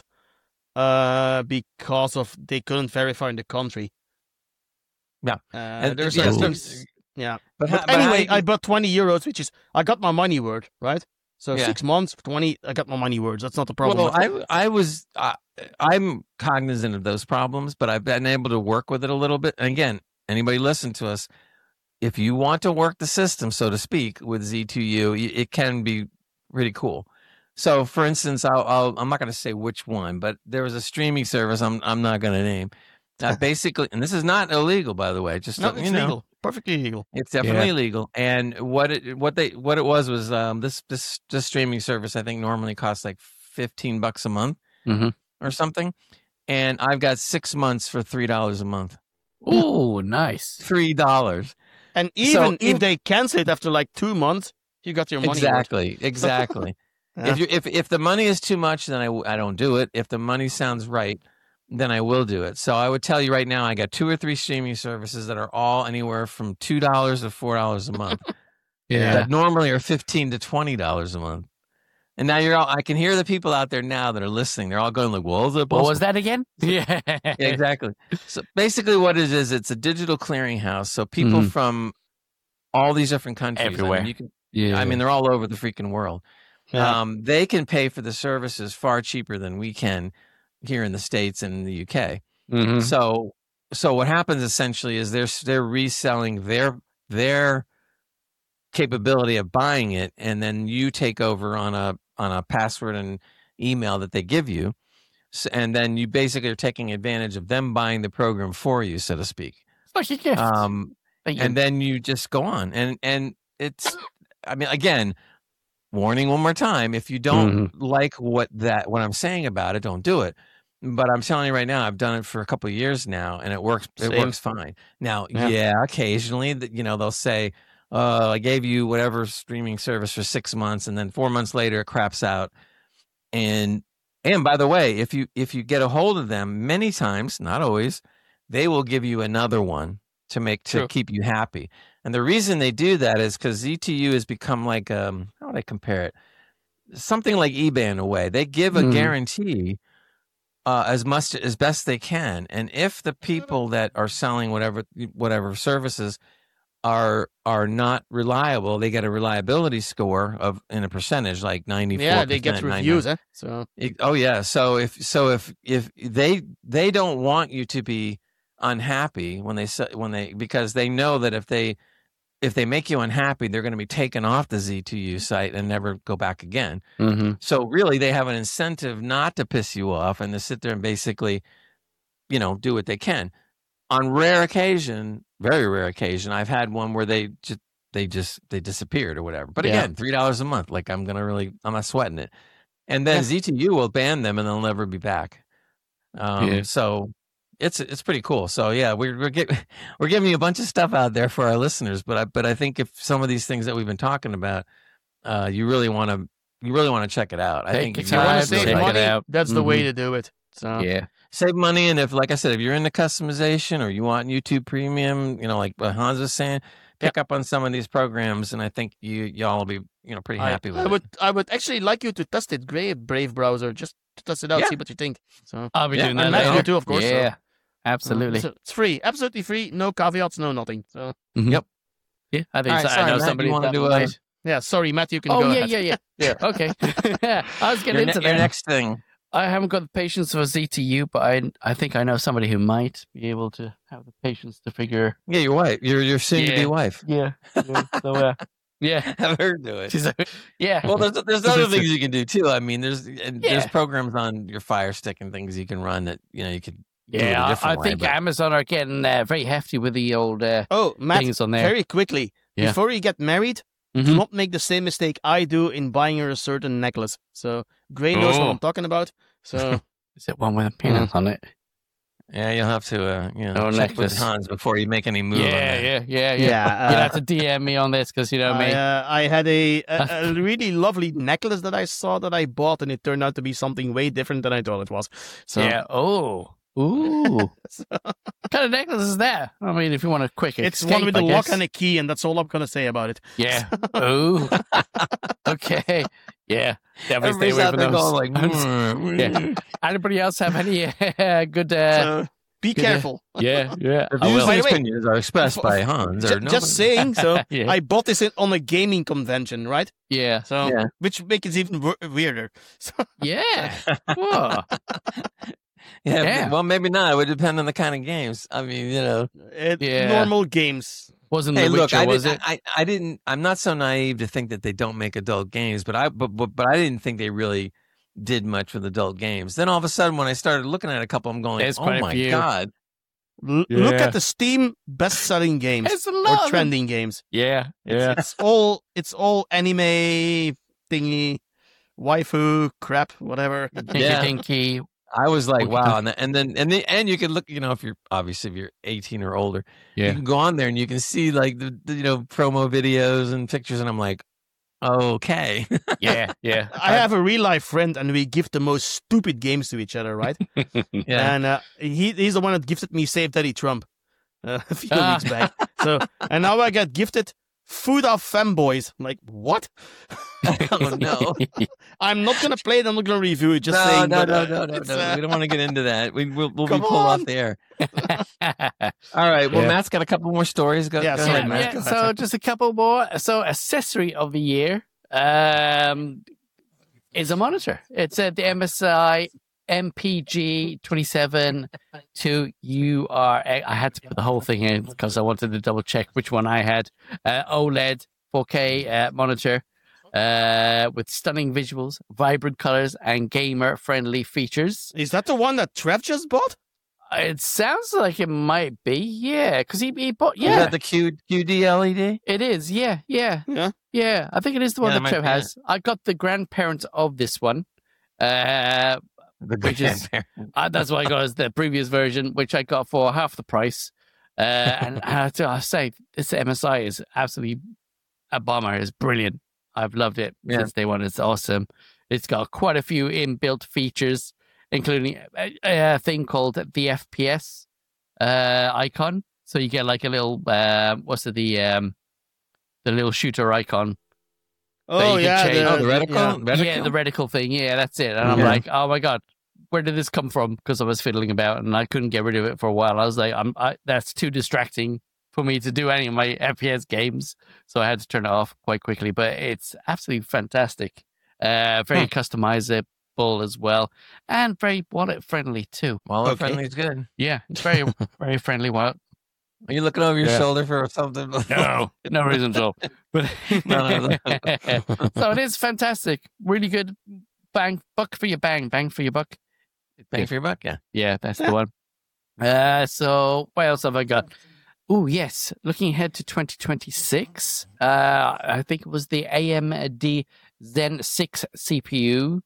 S3: because of they couldn't verify in the country.
S2: Yeah.
S3: But anyway, I bought 20 euros, which is I got my money worth, right? So
S2: Yeah.
S3: 6 months, 20, I got no money words. That's not the problem.
S2: Well, I'm cognizant of those problems, but I've been able to work with it a little bit. And again, anybody listen to us, if you want to work the system, so to speak, with Z2U, it can be pretty cool. So, for instance, I'm not going to say which one, but there was a streaming service I'm not going to name. Basically, and this is not illegal, by the way. Just
S3: no,
S2: so
S3: it's
S2: you know,
S3: legal. Perfectly legal.
S2: it's definitely legal. And what it was this streaming service I think normally costs like $15 a month or something, and I've got 6 months for $3 a month.
S4: Oh, nice.
S2: $3.
S3: And even if they cancel it after like 2 months, you got your money.
S2: Exactly.
S3: Yeah.
S2: If the money is too much, then I don't do it. If the money sounds right, then I will do it. So I would tell you right now, I got 2 or 3 streaming services that are all anywhere from $2 to $4 a month. That normally are $15 to $20 a month. And now I can hear the people out there now that are listening. They're all going like, well,
S4: What was that again? Yeah.
S2: Exactly. So basically what it is, it's a digital clearinghouse. So people from all these different countries.
S4: Everywhere.
S2: I mean, they're all over the freaking world.
S3: Yeah.
S2: They can pay for the services far cheaper than we can here in the States and in the UK. So what happens essentially is they're reselling their capability of buying it, and then you take over on a password and email that they give you, and then you basically are taking advantage of them buying the program for you, so to speak.
S4: It's like a gift.
S2: And then you just go on, and it's, I mean, again, warning one more time: if you don't like what I'm saying about it, don't do it. But I'm telling you right now, I've done it for a couple of years now, and it works. It works fine. Now, occasionally, they'll say, I gave you whatever streaming service for 6 months, and then 4 months later, it craps out. And by the way, if you get a hold of them, many times, not always, they will give you another one to keep you happy. And the reason they do that is because Z2U has become like how would I compare it? Something like eBay in a way. They give a guarantee as best they can, and if the people that are selling whatever services are not reliable, they get a reliability score in a percentage like 94%.
S3: Yeah, they get reviews. So
S2: if they don't want you to be unhappy because they know that if they make you unhappy, they're going to be taken off the Z2U site and never go back again. So really, they have an incentive not to piss you off and to sit there and basically, do what they can. On rare occasion, very rare occasion, I've had one where they disappeared or whatever. But again, $3 a month, like I'm not sweating it. And then Z2U will ban them and they'll never be back. So it's pretty cool. So yeah, we're giving you a bunch of stuff out there for our listeners. But I think if some of these things that we've been talking about, you really want to check it out. I think
S3: if you want to save money, that's the way to do it. So
S2: save money, and if you're into customization or you want YouTube Premium, like Hans was saying, pick up on some of these programs, and I think y'all will be pretty happy with it.
S3: I would actually like you to test it, Brave browser, just to test it out, see what you think. So
S4: I'll be doing that.
S3: And Matthew too, of course.
S4: Yeah,
S3: so.
S4: absolutely.
S3: So it's free, absolutely free, no caveats, no nothing. So
S2: Yep.
S4: Yeah, I think so.
S2: Sorry,
S4: I know
S2: Matt,
S4: somebody
S2: want to do
S4: might.
S3: yeah, sorry, Matthew, can go ahead.
S4: Yeah. Okay. I was getting into
S2: your
S4: that.
S2: next thing.
S4: I haven't got the patience for Z2U, but I think I know somebody who might be able to have the patience to figure.
S2: Yeah, your wife, your soon-to-be wife.
S4: Yeah. So
S2: Have her do it.
S4: she's yeah.
S2: Well, there's other things you can do too. I mean, there's programs on your Fire Stick and things you can run that you could.
S4: Yeah, I think Amazon are getting very hefty with the old
S3: Matt,
S4: things on there.
S3: very quickly, before you get married, do not make the same mistake I do in buying her a certain necklace. So Gray knows what I'm talking about. So
S4: is it one with a penis on it?
S2: Yeah, you'll have to check with Hans before you make any move on that.
S4: Yeah. You'll have to DM me on this because me.
S3: I had a really lovely necklace that I saw that I bought, and it turned out to be something way different than I thought it was. So
S4: yeah. Oh. Ooh. What kind of necklace is that? I mean, if you want a quick
S3: it's
S4: escape,
S3: one with a lock and a key, and that's all I'm going to say about it.
S4: Yeah. Oh. Okay. Yeah. Definitely stay away from those.
S2: Going like,
S4: yeah. Anybody else have any good
S3: Be careful.
S4: Yeah. I
S2: The views
S4: will.
S3: By
S2: and
S3: the way,
S2: opinions are expressed by Hans. Or
S3: Just saying. So
S4: Yeah.
S3: I bought this on a gaming convention, right?
S4: Yeah.
S3: So
S2: Yeah.
S3: which makes it even weirder. So
S4: Yeah. Whoa. Yeah.
S2: Well, maybe not. It would depend on the kind of games. I mean,
S4: Yeah.
S3: normal games.
S4: Wasn't
S2: Hey,
S4: The
S2: look,
S4: Witcher, was it?
S2: I didn't. I'm not so naive to think that they don't make adult games, but I didn't think they really did much with adult games. Then all of a sudden, when I started looking at a couple, I'm going,
S4: There's
S2: oh
S4: quite a
S2: my
S4: few.
S2: god,
S3: Look
S4: Yeah.
S3: at the Steam best-selling games
S4: It's a
S3: or
S4: lot. of them.
S3: trending games.
S4: Yeah.
S3: It's all anime thingy, waifu crap, whatever.
S2: Yeah.
S4: Dinky.
S2: I was like,
S4: Okay.
S2: wow, and you can look, if you're 18 or older, you
S4: Yeah.
S2: can go on there and you can see like the promo videos and pictures, and I'm like, okay,
S4: Yeah. Yeah.
S3: I have a real life friend, and we give the most stupid games to each other, right?
S2: yeah.
S3: And he's the one that gifted me Save Daddy Trump a few
S4: Ah.
S3: weeks back. So, and now I got gifted Food of Femboys. I'm like, what?
S2: Oh no.
S3: I'm not gonna play it. I'm not gonna review it. Just
S2: No,
S3: saying.
S2: no,
S3: but,
S2: no, no, no,
S3: it's,
S2: no. We don't want to get into that. We'll be
S3: Come
S2: pulled
S3: on.
S2: off the air. All right. Well,
S4: Yeah.
S2: Matt's got a couple more stories. Go
S3: Yeah,
S2: go
S3: sorry,
S2: ahead, Matt.
S3: Matt.
S4: So just a couple more. So accessory of the year is a monitor. It's the MSI MPG 27-2UR. I had to put the whole thing in because I wanted to double check which one I had. OLED 4K monitor with stunning visuals, vibrant colors, and gamer-friendly features.
S3: Is that the one that Trev just bought?
S4: It sounds like it might be, yeah, because he bought,
S2: Is
S4: yeah,
S2: that the QD LED?
S4: it is, yeah.
S3: Yeah.
S4: Yeah, I think it is the one
S2: Yeah, it
S4: that
S2: might
S4: Trev
S2: be,
S4: has. I got the grandparents of this one.
S2: The
S4: Which is- That's what I got as the previous version, which I got for half the price. And I have to say, this MSI is absolutely a bomber. It's brilliant. I've loved it
S2: Yeah.
S4: since day one. It's awesome. It's got quite a few inbuilt features, including a thing called the FPS icon. So you get like a little, the little shooter icon.
S3: Oh
S4: you can
S3: yeah,
S4: change-
S2: Oh, the reticle?
S3: yeah.
S2: Reticle?
S4: Yeah, the reticle thing. Yeah, that's it. And I'm
S2: Yeah.
S4: like, oh my god, where did this come from? Because I was fiddling about and I couldn't get rid of it for a while. I was like, that's too distracting for me to do any of my FPS games, so I had to turn it off quite quickly. But it's absolutely fantastic. Very customizable as well, and very wallet friendly too.
S2: Wallet
S3: Okay.
S2: friendly is good.
S4: Yeah, it's very very friendly wallet.
S2: Are you looking over your
S4: Yeah.
S2: shoulder for something?
S4: No reason at all. But
S2: No.
S4: so it is fantastic. Really good. Buck for your bang for your buck.
S2: Bang for your buck, yeah.
S4: Yeah, that's the one. So what else have I got? Oh, yes. Looking ahead to 2026, I think it was the AMD Zen 6 CPU,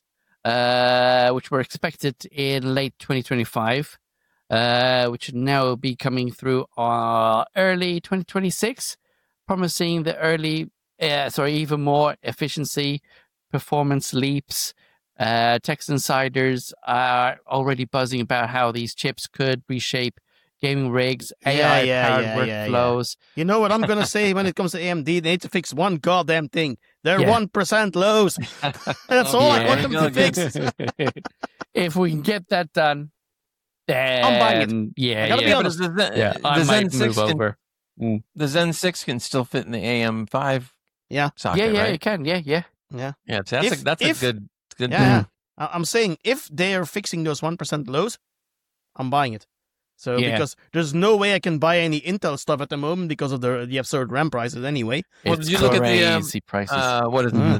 S4: which were expected in late 2025, which should now be coming through early 2026, promising the even more efficiency, performance leaps. Text insiders are already buzzing about how these chips could reshape gaming rigs, AI-powered workflows.
S3: You know what I'm gonna say when it comes to AMD? They need to fix one goddamn thing. They're
S4: Yeah.
S3: 1% lows. That's all I want them to fix.
S4: If we can get that done, then
S3: I'm buying it.
S4: Yeah,
S3: I gotta be
S4: yeah.
S3: honest.
S4: I
S2: the
S4: might
S2: Zen
S4: move
S2: 6
S4: over.
S2: the Zen 6 can still fit in the AM5
S3: Yeah.
S2: socket,
S4: Yeah,
S2: right?
S4: you can. Yeah.
S2: Yeah, so that's
S3: If-
S2: a good
S3: Yeah. I'm saying if they are fixing those 1% lows, I'm buying it. So
S4: Yeah.
S3: because there's no way I can buy any Intel stuff at the moment because of the absurd RAM prices anyway.
S2: Well,
S4: It's
S2: did you look at the,
S4: crazy prices.
S2: what is it,
S3: Mm.
S2: the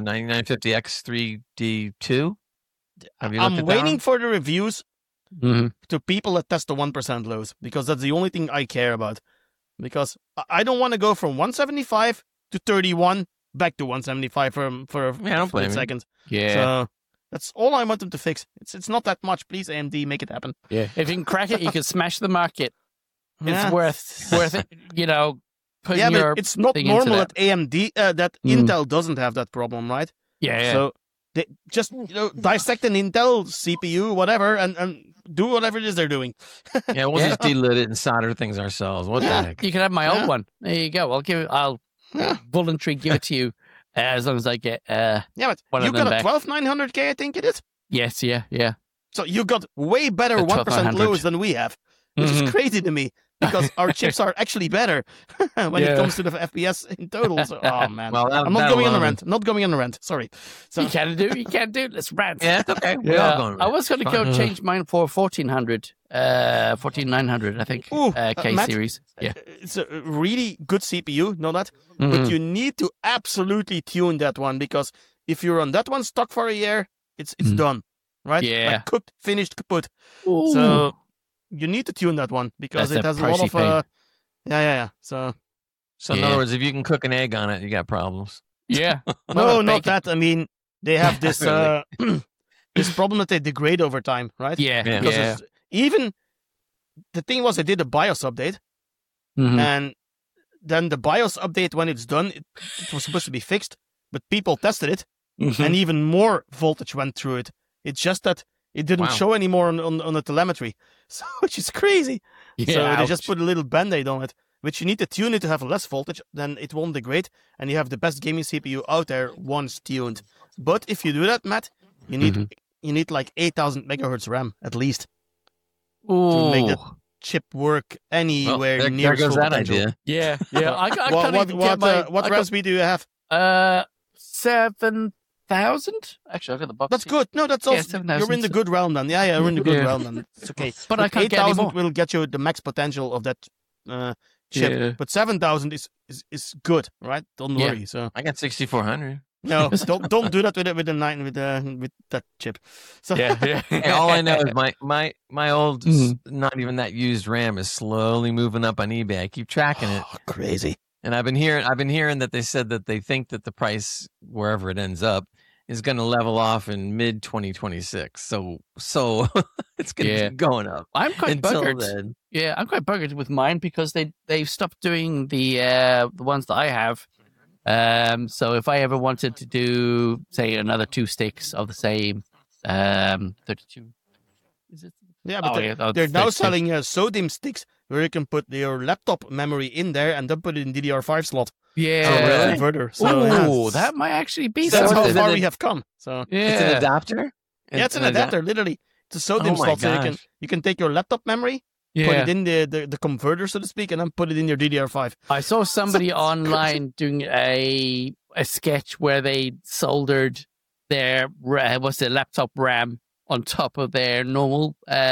S2: 9950X3D2? Have you looked
S3: I'm
S2: at that
S3: waiting
S2: one?
S3: for the reviews
S4: Mhm.
S3: to people that test the 1% lows because that's the only thing I care about. Because I don't want to go from 175 to 31 back to 175 for
S2: Yeah, I don't
S3: a
S2: blame
S3: split
S2: you.
S3: second.
S4: Yeah,
S3: So that's all I want them to fix. It's not that much. Please, AMD, make it happen.
S4: yeah. If you can crack it, you can smash the market.
S3: Yeah.
S4: It's worth it. Putting
S3: Yeah,
S4: your
S3: but it's not
S4: thing into
S3: normal
S4: that.
S3: that AMD that
S4: Mm.
S3: Intel doesn't have that problem, right?
S4: yeah.
S3: So they just dissect an Intel CPU, whatever, and do whatever it is they're doing.
S2: Yeah, we'll just delit it and solder things ourselves. What
S3: Yeah.
S2: the heck?
S4: You can have my
S3: Yeah.
S4: old one. There you go. I'll
S3: Yeah.
S4: voluntarily give it to you as long as I get.
S3: Yeah, but
S4: One
S3: you
S4: of them
S3: got a
S4: back.
S3: 12900K, I think it is.
S4: Yes. Yeah.
S3: So you got way better
S4: A
S3: 1%
S4: 12,900.
S3: lows than we have. which
S4: Mhm.
S3: is crazy to me because our chips are actually better when it
S4: Yeah.
S3: comes to the FPS in total. So, oh man,
S2: Well,
S3: I'm not going on the
S2: alone
S3: rant. Not going on the rant. Sorry. So
S4: You can't do it. Let's rant.
S2: Yeah, it's okay. We're all going.
S4: I was going to go
S2: Fine.
S4: change mine for 1400, 14900, I think,
S3: Ooh,
S4: K
S3: Matt,
S4: series. Yeah.
S3: it's a really good CPU, know that?
S4: Mhm.
S3: But you need to absolutely tune that one because if you run that one stock for a year, it's
S4: Mhm.
S3: done, right?
S4: Yeah.
S3: Like cooked, finished, kaput.
S4: Ooh.
S3: So you need to tune that one because
S4: That's
S3: it
S4: a
S3: has a lot
S4: pricey
S3: of yeah. So
S2: So in
S4: Yeah.
S2: other words, if you can cook an egg on it, you got problems.
S4: yeah.
S3: no, not
S4: bacon.
S3: that. I mean, they have this this problem that they degrade over time, right?
S4: Yeah.
S2: Yeah.
S3: Because
S4: Yeah.
S3: even the thing was, they did a BIOS update,
S4: Mhm.
S3: and then the BIOS update, when it's done, it was supposed to be fixed, but people tested it,
S4: Mhm.
S3: and even more voltage went through it. It's just that it didn't
S2: Wow.
S3: show anymore on the telemetry, so which is crazy. So they just
S4: ouch.
S3: put a little band-aid on it, which you need to tune it to have less voltage, then it won't degrade, and you have the best gaming CPU out there once tuned. But if you do that, Matt, you need
S4: Mhm.
S3: you need like 8,000 megahertz RAM at least
S4: Ooh.
S3: make that chip work
S2: Well,
S3: anywhere
S2: there,
S3: near
S2: there goes
S3: full
S2: that
S3: potential.
S2: idea.
S4: Yeah. Yeah. I can't
S3: What
S4: even get my.
S3: what RAM speed do you have?
S4: 7,000? Actually, I've got the box.
S3: That's
S4: here.
S3: good. No, that's
S4: Yeah,
S3: also
S4: 7,000.
S3: you're in the good realm then. Yeah, you're in the good
S4: Yeah.
S3: realm then. It's okay.
S4: But I can't get any
S3: 8,000
S4: more.
S3: will get you the max potential of that chip.
S4: Yeah.
S3: But 7,000 is good, right? Don't
S4: Yeah.
S3: worry. So
S2: I got 6,400.
S3: no, don't do that with the 9 with that chip. So
S4: Yeah. Yeah.
S2: Hey, all I know is my old,
S4: Mhm.
S2: not even that used RAM is slowly moving up on eBay. I keep tracking it,
S3: crazy.
S2: and I've been hearing that they said that they think that the price, wherever it ends up, is going to level off in mid 2026. So it's going to
S4: Yeah.
S2: keep going up
S4: I'm quite
S2: until
S4: buggered.
S2: then.
S4: Yeah, I'm quite buggered with mine because they've stopped doing the ones that I have. So if I ever wanted to do, say, another 2 sticks of the same 32, is it?
S3: Yeah, but
S4: Oh, yeah, oh,
S3: they're now
S4: 32.
S3: selling SODIMM sticks where you can put your laptop memory in there and then put it in DDR5 slot.
S4: Yeah.
S2: Oh, really?
S3: Converter. So
S4: Ooh,
S3: yeah,
S4: that might actually be
S3: that's
S2: So
S3: how
S2: is it
S3: far
S2: a-
S3: we have come. So
S2: It's an
S4: Yeah.
S2: adapter.
S3: yeah, it's an adapter. Literally, it's a SODIMM
S2: Oh my
S3: slot, so
S2: gosh.
S3: you can take your laptop memory, put
S4: Yeah.
S3: it in the converter, so to speak, and then put it in your DDR5.
S4: I saw somebody
S3: That's
S4: online doing a sketch where they soldered their laptop RAM on top of their normal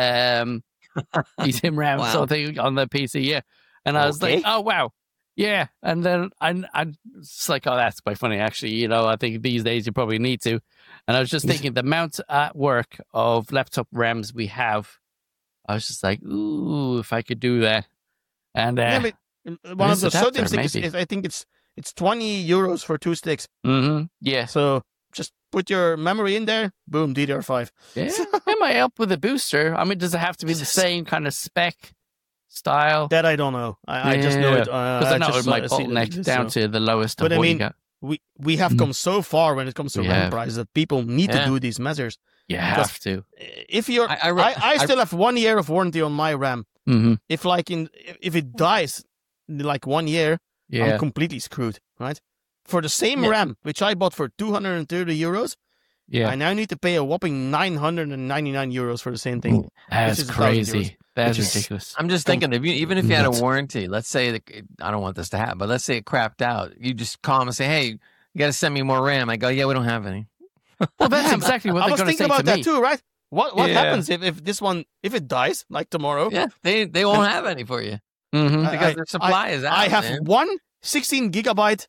S4: eSIM RAM
S2: Wow.
S4: sort of thing on the PC. Yeah, and I was
S2: Okay.
S4: like, oh wow, yeah. And then I it's like, oh, that's quite funny actually. You know, I think these days you probably need to. And I was just thinking the amount at work of laptop RAMs we have. I was just like, ooh, if I could do that. And
S3: Yeah, but one of
S4: this
S3: the
S4: adapter,
S3: SODIMM sticks,
S4: maybe.
S3: I think it's 20 euros for 2 sticks.
S4: yeah.
S3: So just put your memory in there, boom, DDR5.
S4: Yeah, it might help with the booster. I mean, does it have to be the same kind of spec style?
S3: That I don't know. I just know it.
S4: Because I know
S3: just
S4: it might
S3: see that
S4: bottleneck
S3: it is,
S4: down
S3: so.
S4: to the lowest
S3: But
S4: of
S3: I
S4: what
S3: mean,
S4: you got.
S3: We have come so far when it comes to
S4: We
S3: RAM
S4: have.
S3: prices that people need
S2: Yeah.
S3: to do these measures.
S4: You
S3: because-
S4: have to.
S3: If you're, I still have 1 year of warranty on my RAM.
S4: Mm-hmm.
S3: If it dies in like 1 year,
S4: Yeah.
S3: I'm completely screwed, right? For the same
S2: Yeah.
S3: RAM, which I bought for 230 euros,
S4: Yeah.
S3: I now need to pay a whopping 999 euros for the same thing.
S4: That's
S3: is 1,000 euros,
S4: crazy. That's
S3: which is-
S4: ridiculous.
S2: I'm just thinking, even if you had
S3: Nuts.
S2: a warranty, let's say that I don't want this to happen, but let's say it crapped out. You just call them and say, "Hey, you got to send me more RAM." I go, "Yeah, we don't have any."
S4: Well, that's
S3: Yeah,
S4: exactly what
S3: I
S4: they're
S3: was
S4: going to
S3: thinking
S4: say
S3: about
S4: to
S3: that
S4: me.
S3: too, right? What
S4: Yeah.
S3: happens if this one, if it dies, like tomorrow?
S2: Yeah, they won't have any for you
S4: Mm-hmm.
S2: because their supply is out.
S3: I have
S2: man.
S3: one 16 gigabyte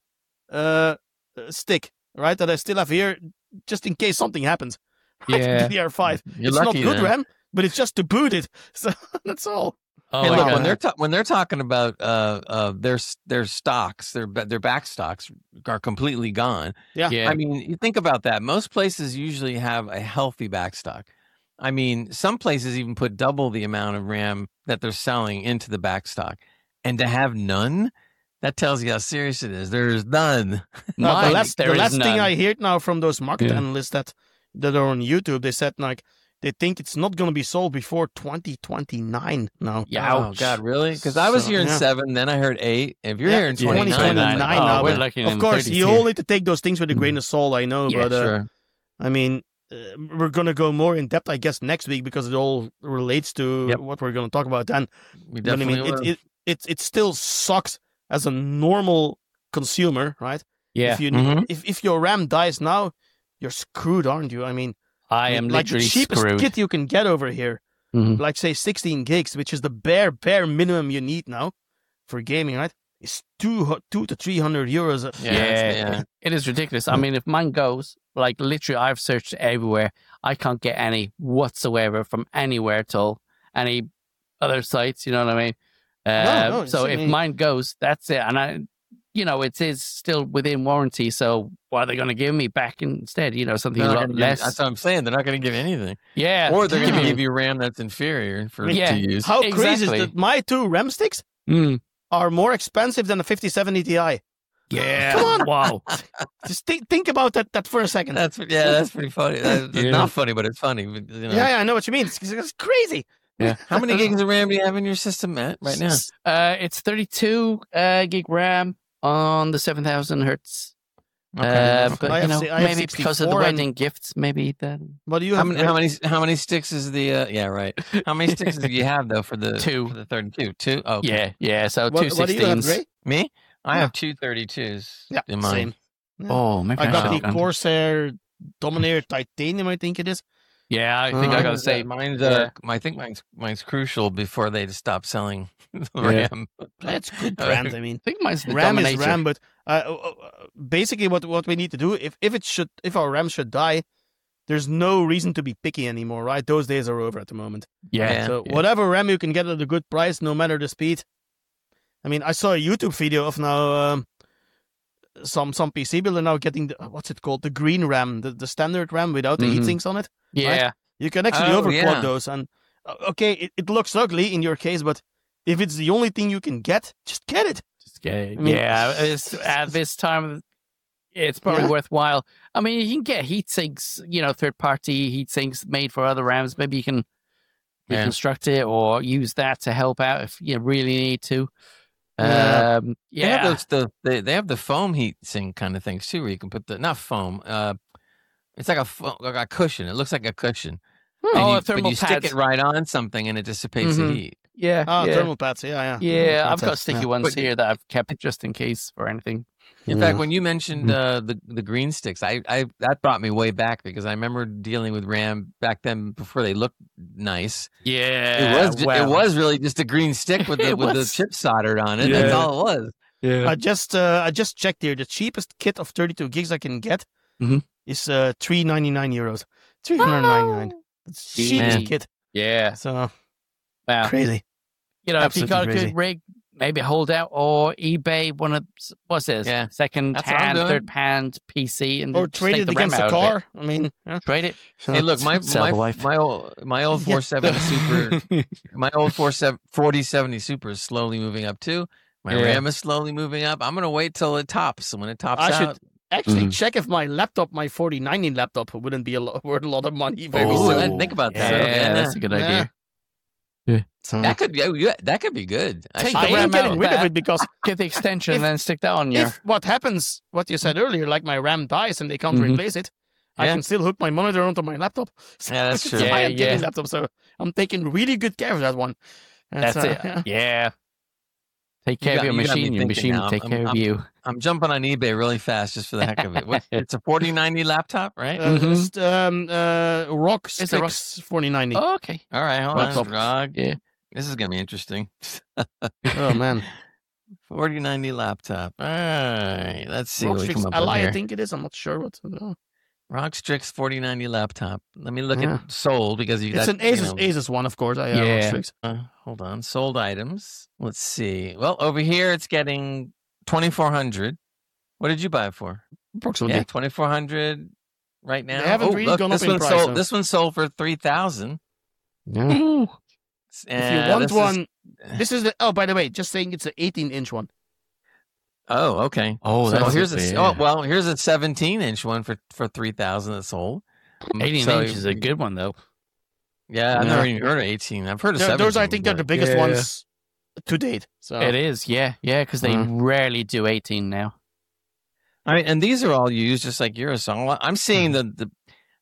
S3: stick, right, that I still have here just in case something happens. Right?
S4: Yeah.
S3: DDR5.
S2: You're
S3: It's not
S2: lucky
S3: good
S2: then.
S3: RAM, but it's just to boot it. So that's all.
S4: Oh,
S2: Hey,
S4: my
S2: look,
S4: God.
S2: when they're talking about their stocks, their back stocks are completely gone.
S3: Yeah.
S4: Yeah.
S2: I mean, you think about that. Most places usually have a healthy backstock. I mean, some places even put double the amount of RAM that they're selling into the backstock. And to have none, that tells you how serious it is. There's none.
S3: No,
S4: Mine,
S3: the last
S4: there is
S3: thing
S4: none.
S3: I heard now from those market
S4: Yeah.
S3: analysts that are on YouTube, they said like they think it's not going to be sold before 2029 now.
S4: Yeah.
S2: Oh,
S4: Ouch.
S2: God, really? Because I was
S3: So,
S2: hearing
S3: yeah.
S2: 7, then I heard 8. If you're
S3: Yeah,
S2: hearing
S3: it's
S2: 29,
S3: 2029 now,
S4: we're
S3: but
S4: looking
S3: Of
S4: in
S3: course,
S4: 30s
S3: you
S4: here.
S3: all need to take those things with a grain of salt, I know,
S4: Yeah,
S3: but
S2: sure.
S3: I mean, we're going to go more in depth, I guess, next week because it all relates to what we're going to talk about then.
S2: We
S3: But I
S2: definitely
S3: mean,
S2: will.
S3: it still sucks as a normal consumer, right?
S4: Yeah.
S3: If you
S2: Mhm.
S3: if your RAM dies now, you're screwed, aren't you? I mean,
S4: I am
S3: like the
S4: literally
S3: cheapest
S4: screwed.
S3: kit you can get over here,
S4: Mhm.
S3: like say 16 gigs, which is the bare minimum you need now for gaming, right? Is 200 to 300 euros.
S2: Yeah.
S4: It is ridiculous. I mean, if mine goes, like literally, I've searched everywhere. I can't get any whatsoever from anywhere at all. Any other sites, you know what I mean?
S3: No,
S4: so
S3: it's-
S4: if mine goes, that's it. And it is still within warranty. So what are they going to give me back instead? Something
S2: They're
S4: a
S2: not
S4: lot
S2: gonna
S4: less.
S2: that's what I'm saying. They're not going to give you anything.
S4: Yeah.
S2: Or they're going to
S3: Yeah.
S2: give you RAM that's inferior to
S4: Yeah.
S2: use.
S3: How crazy is
S4: Exactly.
S3: that? My 2 RAM sticks
S4: Mm.
S3: are more expensive than a 5070 Ti.
S4: Yeah.
S3: Come on.
S4: Wow.
S3: Just think about that for a second.
S2: That's pretty funny. That's
S4: Yeah.
S2: not funny, but it's funny. But,
S3: Yeah, I know what you mean. It's crazy.
S2: How many gigs of RAM do you have in your system, Matt, right now?
S4: It's 32 gig RAM on the 7,000 hertz.
S2: Okay.
S4: But
S3: I have
S4: maybe because of the
S3: 64 and-
S4: wedding gifts, maybe then
S3: What do you
S2: How
S3: have?
S2: many how many sticks is the yeah, right. How many sticks do you have though for the
S4: 2.
S2: for the 32? 2? Oh, okay.
S4: Yeah. So
S3: What,
S4: 2
S3: what do you have,
S4: 16s.
S3: Gray?
S2: Me? I
S3: Yeah.
S2: have 2 32s
S3: Yeah,
S2: in mine.
S3: same. Yeah.
S4: Oh, maybe
S3: I got
S4: should
S3: the
S4: have gone-
S3: Corsair Dominator Titanium, I think it is.
S4: Yeah, I think I gotta say
S2: mine's
S4: yeah.
S2: I think mine's crucial before they stop selling the
S4: Yeah.
S2: RAM.
S3: That's good brand. I mean,
S4: I think mine's the
S3: RAM
S4: Dominator.
S3: is RAM, but basically, what we need to do if our RAM should die, there's no reason to be picky anymore, right? Those days are over at the moment.
S4: Yeah.
S2: Yeah.
S3: So whatever RAM you can get at a good price, no matter the speed. I mean, I saw a YouTube video of now some PC builder now getting what's it called, the green RAM, the standard RAM without the
S4: Mhm.
S3: heat sinks on it.
S4: Yeah.
S3: You can actually
S2: Oh,
S3: overclock
S2: yeah.
S3: those, and okay, it looks ugly in your case, but if it's the only thing you can get, just get it.
S4: Just get,
S3: I mean-
S4: yeah. It's, at this time, it's probably
S3: Yeah.
S4: worthwhile. I mean, you can get heat sinks, third-party heat sinks made for other RAMs. Maybe you can
S2: Yeah.
S4: reconstruct it or use that to help out if you really need to.
S3: Yeah.
S2: They have they have the foam heat sink kind of things too, where you can put not foam. It's like a cushion. It looks like a cushion. And
S4: Oh,
S2: you,
S4: thermal
S2: but you stick
S4: pads.
S2: it right on something and it dissipates the
S4: Mhm.
S2: heat.
S4: Yeah.
S3: Ah, thermal pads. Yeah.
S4: Yeah, I've got
S3: That's-
S4: sticky
S3: yeah.
S4: ones
S2: But-
S4: here that I've kept just in case for anything.
S2: In fact, when you mentioned
S4: Mm-hmm.
S2: the green sticks, I that brought me way back because I remember dealing with RAM back then before they looked nice.
S4: Yeah,
S2: It was really just a green stick with the
S4: It
S2: with the
S4: was.
S2: chip soldered on it. That's
S4: Yeah.
S2: all it was.
S4: Yeah.
S3: I just checked here. The cheapest kit of 32 gigs I can get
S4: Mhm.
S3: is €399. 399. It's the cheapest
S4: Man.
S3: kit.
S4: Yeah.
S3: So
S4: Wow.
S3: crazy.
S4: If you
S3: Absolutely
S4: got a
S3: crazy.
S4: good rig, maybe hold out or eBay one of what's this?
S2: Yeah.
S4: Second
S2: That's what I'm
S4: hand,
S2: doing.
S4: third hand PC and
S3: Or
S4: just
S3: trade
S4: take
S3: it
S4: the RAM
S3: against a
S4: out of it.
S3: car. I mean, yeah.
S4: Trade it.
S2: Hey, look, my
S4: Sell the wife.
S2: my old 47 Super, my old 4070 Super is slowly moving up too. My
S4: Yeah.
S2: RAM is slowly moving up. I'm gonna wait till it tops, and when it tops
S3: I should
S2: out,
S3: actually check if my 4090 laptop wouldn't be worth a lot of money very
S2: Ooh, I
S3: soon.
S2: didn't think about
S4: Yeah,
S2: that.
S4: that's a good
S3: Yeah.
S4: idea.
S3: So
S2: That could be good. I
S4: Take
S2: should-
S3: I
S4: the RAM
S3: ain't getting
S4: out
S3: rid of
S4: that.
S3: it because
S4: Get the extension
S3: If-
S4: and then stick that on your.
S3: if what happens, what you said earlier, like my RAM dies and they can't
S4: Mhm.
S3: replace it, I
S2: Yeah.
S3: can still hook my monitor onto my laptop. So
S2: Yeah, that's
S3: it's
S2: true.
S3: a
S4: Yeah,
S3: high-end gaming
S4: yeah.
S3: laptop, so I'm taking really good care of that one. And
S4: That's
S3: so,
S4: it.
S3: yeah.
S4: Yeah. Take
S2: You
S4: care
S2: got-
S4: of your
S2: you got me
S4: machine. Your
S2: thinking
S4: machine
S2: now.
S4: will take
S2: I'm-
S4: care of
S2: I'm-
S4: you.
S2: I'm jumping on eBay really fast just for the heck of it. It's a 4090 laptop, right?
S4: Mhm.
S3: Rock
S4: It's a Rock-
S3: Strix 4090.
S4: Oh, okay.
S2: All right, hold
S3: Laptop.
S2: on, Rog.
S4: Yeah.
S2: This is gonna be interesting.
S3: Oh man,
S2: 4090 laptop. All right, let's see
S3: Rock
S2: what we
S3: Strix
S2: come up with
S3: Ally, I
S2: here.
S3: think it is. I'm not sure what.
S2: Rock Strix 4090 laptop. Let me look
S3: Yeah.
S2: at sold because you
S3: It's
S2: got
S3: an Asus one, of course. Rock
S4: Yeah.
S3: Strix.
S2: hold on, sold items. Let's see. Well, over here it's getting 2400. What did you buy it for?
S3: Approximately.
S2: Yeah, 2400 right now.
S3: They haven't
S2: Oh,
S3: really
S2: look,
S3: gone up
S2: this
S3: in
S2: one
S3: price,
S2: sold.
S3: so-
S2: This one sold for 3000.
S3: Yeah.
S4: Ooh.
S3: If you want one, this is the. Oh, by the way, just saying it's an 18-inch one.
S2: Oh, okay.
S4: Oh,
S2: So
S4: that's
S2: here's
S4: a,
S2: a here's a 17-inch one for 3000 that sold.
S4: 18
S2: So-
S4: inch is a good one though.
S2: Yeah, I've
S3: Yeah.
S2: never even heard of 18. I've heard of 17.
S3: Those, I think, are the
S2: but-
S3: biggest
S4: Yeah.
S3: ones to date. So
S4: It is, yeah, because they
S3: Mhm.
S4: rarely do 18 now.
S2: I mean, and these are all used just like yours. So I'm seeing the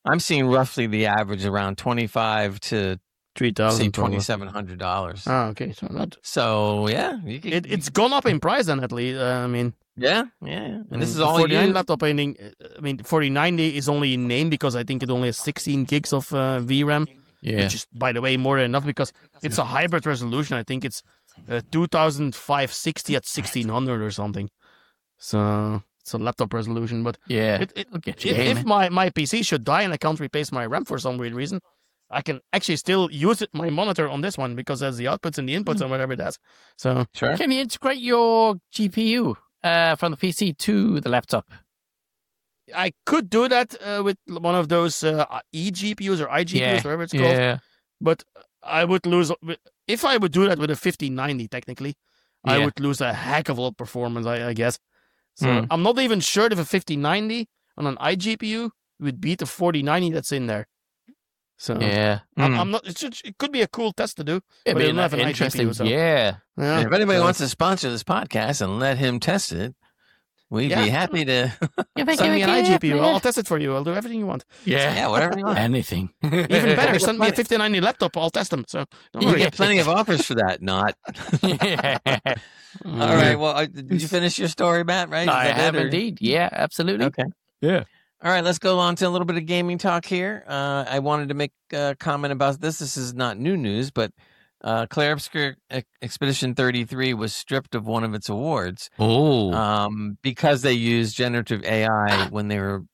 S2: I'm seeing roughly the average around $2,500 to say
S3: $3,000.
S2: $2,700.
S3: Ah, okay. So not.
S2: So yeah,
S3: It's gone up in price then at least. I mean.
S2: yeah. And this is
S3: the
S2: all
S3: 49
S2: you.
S3: laptop. I mean, 4090 is only in name because I think it only has 16 gigs of VRAM,
S4: Yeah.
S3: which is, by the way, more than enough because it's a hybrid resolution. I think it's 2560 at 1600 or something. So it's a laptop resolution. But
S4: Yeah.
S3: it,
S4: get you
S3: if
S4: gaming.
S3: my PC should die and I can't replace my RAM for some weird reason, I can actually still use my monitor on this one because there's the outputs and the inputs and whatever it has. So
S2: Sure.
S4: Can you integrate your GPU from the PC to the laptop?
S3: I could do that with one of those eGPUs or iGPUs,
S4: Yeah.
S3: whatever it's called.
S4: Yeah.
S3: But I would lose if I would do that with a 5090. Technically, I
S4: Yeah.
S3: would lose a heck of a lot of performance. I guess. So
S2: Mm.
S3: I'm not even sure if a 5090 on an iGPU would beat the 4090 that's in there. So
S4: Yeah.
S3: I'm not. It could be a cool test to do.
S4: It'd
S3: But
S4: be
S3: it'll have an
S4: interesting.
S3: iGPU, so-
S4: Yeah.
S3: Yeah.
S2: If anybody
S3: So-
S2: wants to sponsor this podcast and let him test it, we'd
S3: Yeah.
S2: be happy to.
S3: Send me an iGPU. I'll test it for you. I'll do everything you want.
S2: Yeah, whatever you want.
S4: Anything.
S3: Even better, send me a 5090 laptop. I'll test them. So don't
S2: You
S3: worry.
S2: get plenty of offers for that. Not.
S4: Yeah.
S2: All right. Well, did you finish your story, Matt? Right? Is
S4: I
S2: that it,
S4: have
S2: or-
S4: indeed. Yeah, absolutely.
S2: Okay.
S4: Yeah.
S2: All right, let's go on to a little bit of gaming talk here. I wanted to make a comment about this. This is not new news, but Claire Obscure Expedition 33 was stripped of one of its awards
S4: Oh.
S2: because they used generative AI when they were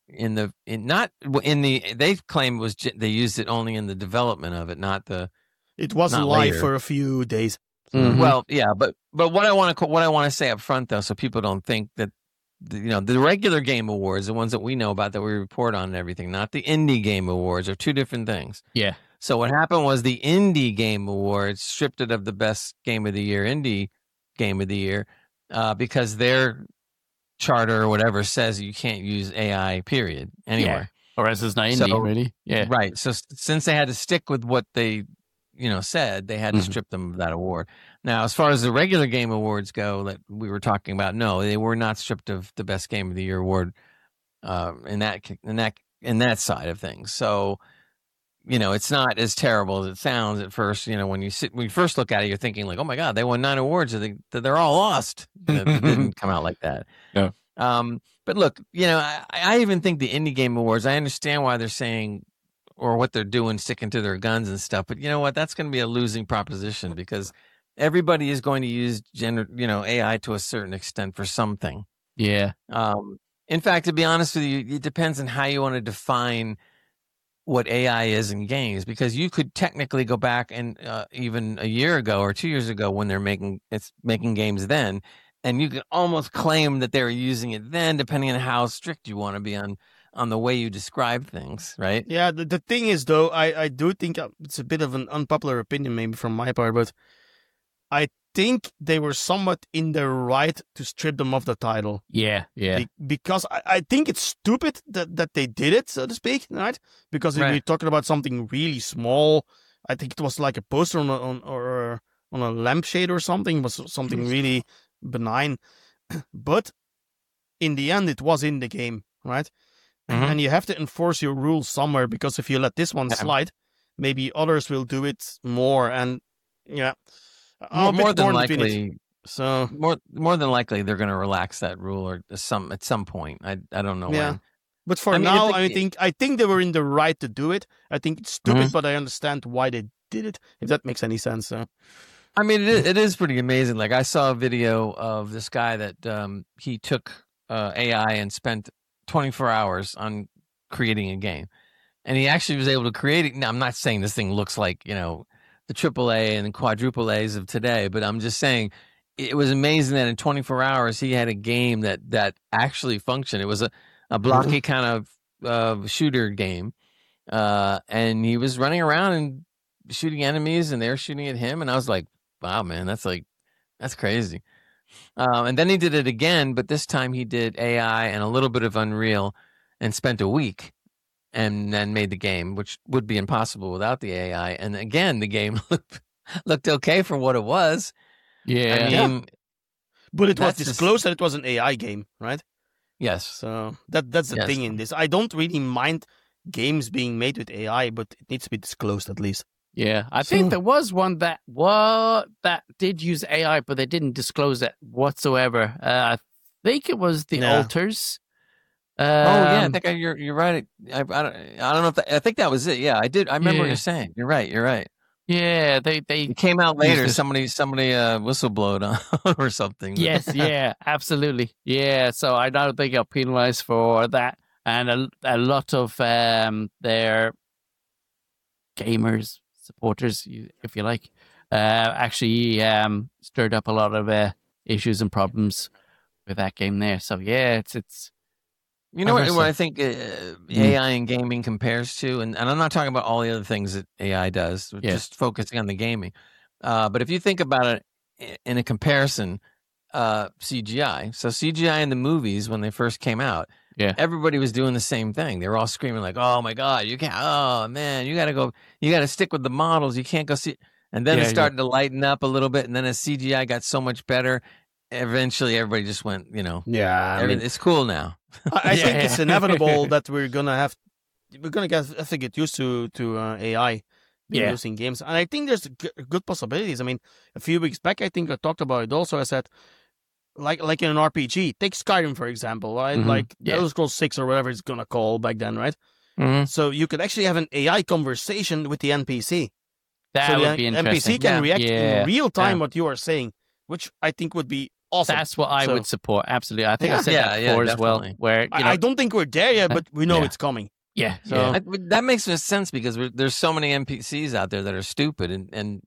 S2: they claim it was they used it only in the development of it, not the
S3: It was
S2: Not
S3: live
S2: later.
S3: for a few days.
S4: Mhm.
S2: Well, yeah, but what I want to say up front though, so people don't think that the regular game awards, the ones that we know about that we report on and everything, not the indie game awards, are two different things.
S4: Yeah.
S2: So what happened was the indie game awards stripped it of the best game of the year, indie game of the year, because their charter or whatever says you can't use AI. Period. Anywhere.
S4: Or else it's not indie,
S2: So-
S4: really. Yeah.
S2: Right. So since they had to stick with what they, said, they had to
S4: Mhm.
S2: strip them of that award. Now, as far as the regular game awards go that we were talking about, no, they were not stripped of the best game of the year award in that side of things. So, it's not as terrible as it sounds at first. When you first look at it, you're thinking like, oh my God, they won 9 awards. They're all lost. It didn't come out like that.
S4: No.
S2: But look, I even think the indie game awards, I understand why they're saying or what they're doing, sticking to their guns and stuff. But you know what? That's going to be a losing proposition because everybody is going to use AI to a certain extent for something.
S4: Yeah.
S2: In fact, to be honest with you, it depends on how you want to define what AI is in games, because you could technically go back and even a year ago or 2 years ago when they're making games then, and you can almost claim that they were using it then, depending on how strict you want to be on the way you describe things, right?
S3: Yeah, the thing is, though, I do think it's a bit of an unpopular opinion, maybe from my part, but I think they were somewhat in the right to strip them of the title.
S4: Yeah. Yeah.
S3: Because I think it's stupid that they did it, so to speak, right? Because if
S2: Right.
S3: we're talking about something really small, I think it was like a poster on a lampshade or something, it was something really benign. But in the end, it was in the game, right?
S2: Mhm.
S3: And you have to enforce your rules somewhere, because if you let this one
S2: Yeah.
S3: slide, maybe others will do it more. And yeah, I'm a bit
S2: More than
S3: torn between it.
S2: likely,
S3: So
S2: more than likely, they're going to relax that rule or at some point. I don't know
S3: Yeah.
S2: when.
S3: but for
S2: I mean,
S3: now,
S2: if it-
S3: I think they were in the right to do it. I think it's stupid,
S2: Mm-hmm.
S3: but I understand why they did it, if that makes any sense. So
S2: I mean, it is pretty amazing. Like I saw a video of this guy that he took AI and spent 24 hours on creating a game, and he actually was able to create it. Now, I'm not saying this thing looks like the AAA and quadruple A's of today, but I'm just saying it was amazing that in 24 hours he had a game that actually functioned. It was a blocky kind of shooter game, and he was running around and shooting enemies, and they're shooting at him, and I was like, wow, man, that's crazy. And then he did it again, but this time he did AI and a little bit of Unreal and spent a week and then made the game, which would be impossible without the AI. And again, the game looked okay for what it was.
S4: Yeah.
S2: I mean,
S3: but it was
S2: That's just-
S3: disclosed that it was an AI game, right?
S2: yes.
S3: So that's the
S2: Yes.
S3: thing in this. I don't really mind games being made with AI, but it needs to be disclosed at least.
S4: Yeah, I think there was one that did use AI, but they didn't disclose it whatsoever. I think it was the Alters.
S2: I think you're right. I don't know if I think that was it. Yeah, I did. I remember what you're saying. You're right.
S4: Yeah, they
S2: it came out later. Somebody whistleblowed on or something.
S4: Yes, yeah, absolutely. Yeah, so I don't think I'll penalized for that, and a lot of their gamers, supporters, if you like, actually stirred up a lot of issues and problems with that game there. So yeah, it's.
S2: You know what I think AI in gaming compares to, and I'm not talking about all the other things that AI does, just focusing on the gaming. But if you think about it in a comparison, CGI. So CGI in the movies when they first came out, everybody was doing the same thing. They were all screaming like, "Oh my God, you can't! Oh man, you got to stick with the models. You can't go see." And then it started to lighten up a little bit, and then as CGI got so much better, eventually everybody just went, I mean, it's cool now.
S3: I think it's inevitable that we're gonna have to get used to AI using games, and I think there's good possibilities. I mean, a few weeks back, I think I talked about it. Also, I said, like in an RPG, take Skyrim for example, right? Like Elder Scrolls 6 or whatever it's gonna call back then, right? So you could actually have an AI conversation with the NPC.
S4: That would be interesting.
S3: NPC can react in real time what you are saying, which I think would be awesome.
S4: That's what I would support. Absolutely. I think I said that before as well. Where
S3: I don't think we're there yet, but we know it's coming.
S4: Yeah.
S3: So
S2: that makes sense because there's so many NPCs out there that are stupid and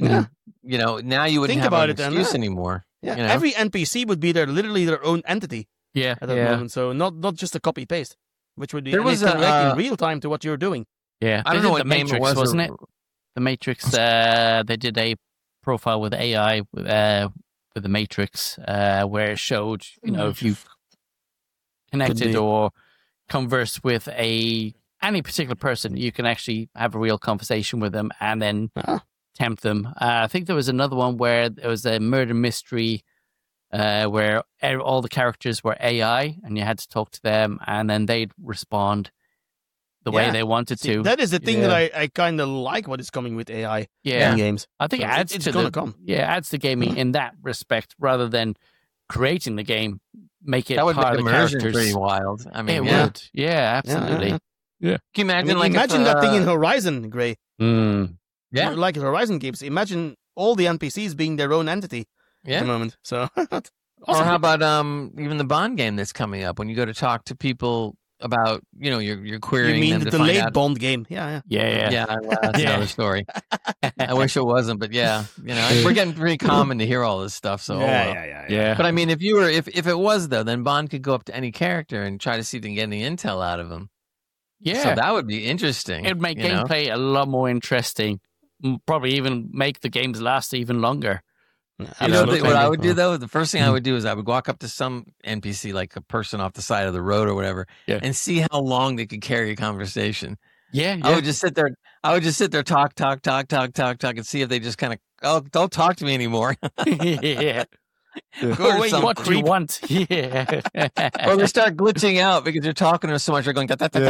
S2: now you wouldn't have an excuse anymore.
S3: Yeah. Every NPC would be literally their own entity.
S4: Yeah.
S3: At that moment. So not just a copy paste, which would be
S2: in
S3: real time to what you're doing.
S4: Yeah.
S2: I don't know what
S4: the Matrix
S2: was,
S4: wasn't it? The Matrix. They did a profile with AI with the Matrix, where it showed, if you connected or conversed with any particular person, you can actually have a real conversation with them and then tempt them. I think there was another one where there was a murder mystery where all the characters were AI and you had to talk to them and then they'd respond the way they wanted to.
S3: That is the thing that I kind of like what is coming with AI in games.
S4: I think it adds
S3: it's going to come.
S4: Yeah, adds to gaming in that respect rather than creating the game, make it
S2: that would
S4: part
S2: make
S4: of the
S2: immersion
S4: characters.
S2: pretty wild. I mean,
S4: it would. Yeah, absolutely.
S3: Yeah.
S2: Can you imagine
S3: imagine that thing in Horizon, Gray.
S2: Yeah.
S3: Like Horizon games. Imagine all the NPCs being their own entity at the moment. So
S2: awesome. Or how about even the Bond game that's coming up when you go to talk to people about, you're querying.
S3: You mean
S2: them
S3: the
S2: to find
S3: delayed
S2: out.
S3: Bond game? Yeah.
S2: That's another story. I wish it wasn't, but we're getting pretty common to hear all this stuff. So
S3: yeah.
S2: But I mean, if it was though, then Bond could go up to any character and try to see if they can get any intel out of them.
S4: Yeah,
S2: so that would be interesting.
S4: It'd make gameplay a lot more interesting. Probably even make the games last even longer.
S2: What I would do though, the first thing I would do is I would walk up to some NPC, like a person off the side of the road or whatever, and see how long they could carry a conversation.
S4: Yeah.
S2: I would just sit there. Talk, and see if they just kind of, don't talk to me anymore.
S4: Yeah.
S3: Go away.
S4: What do you want? Yeah.
S2: Or they start glitching out because you're talking to them so much. They're going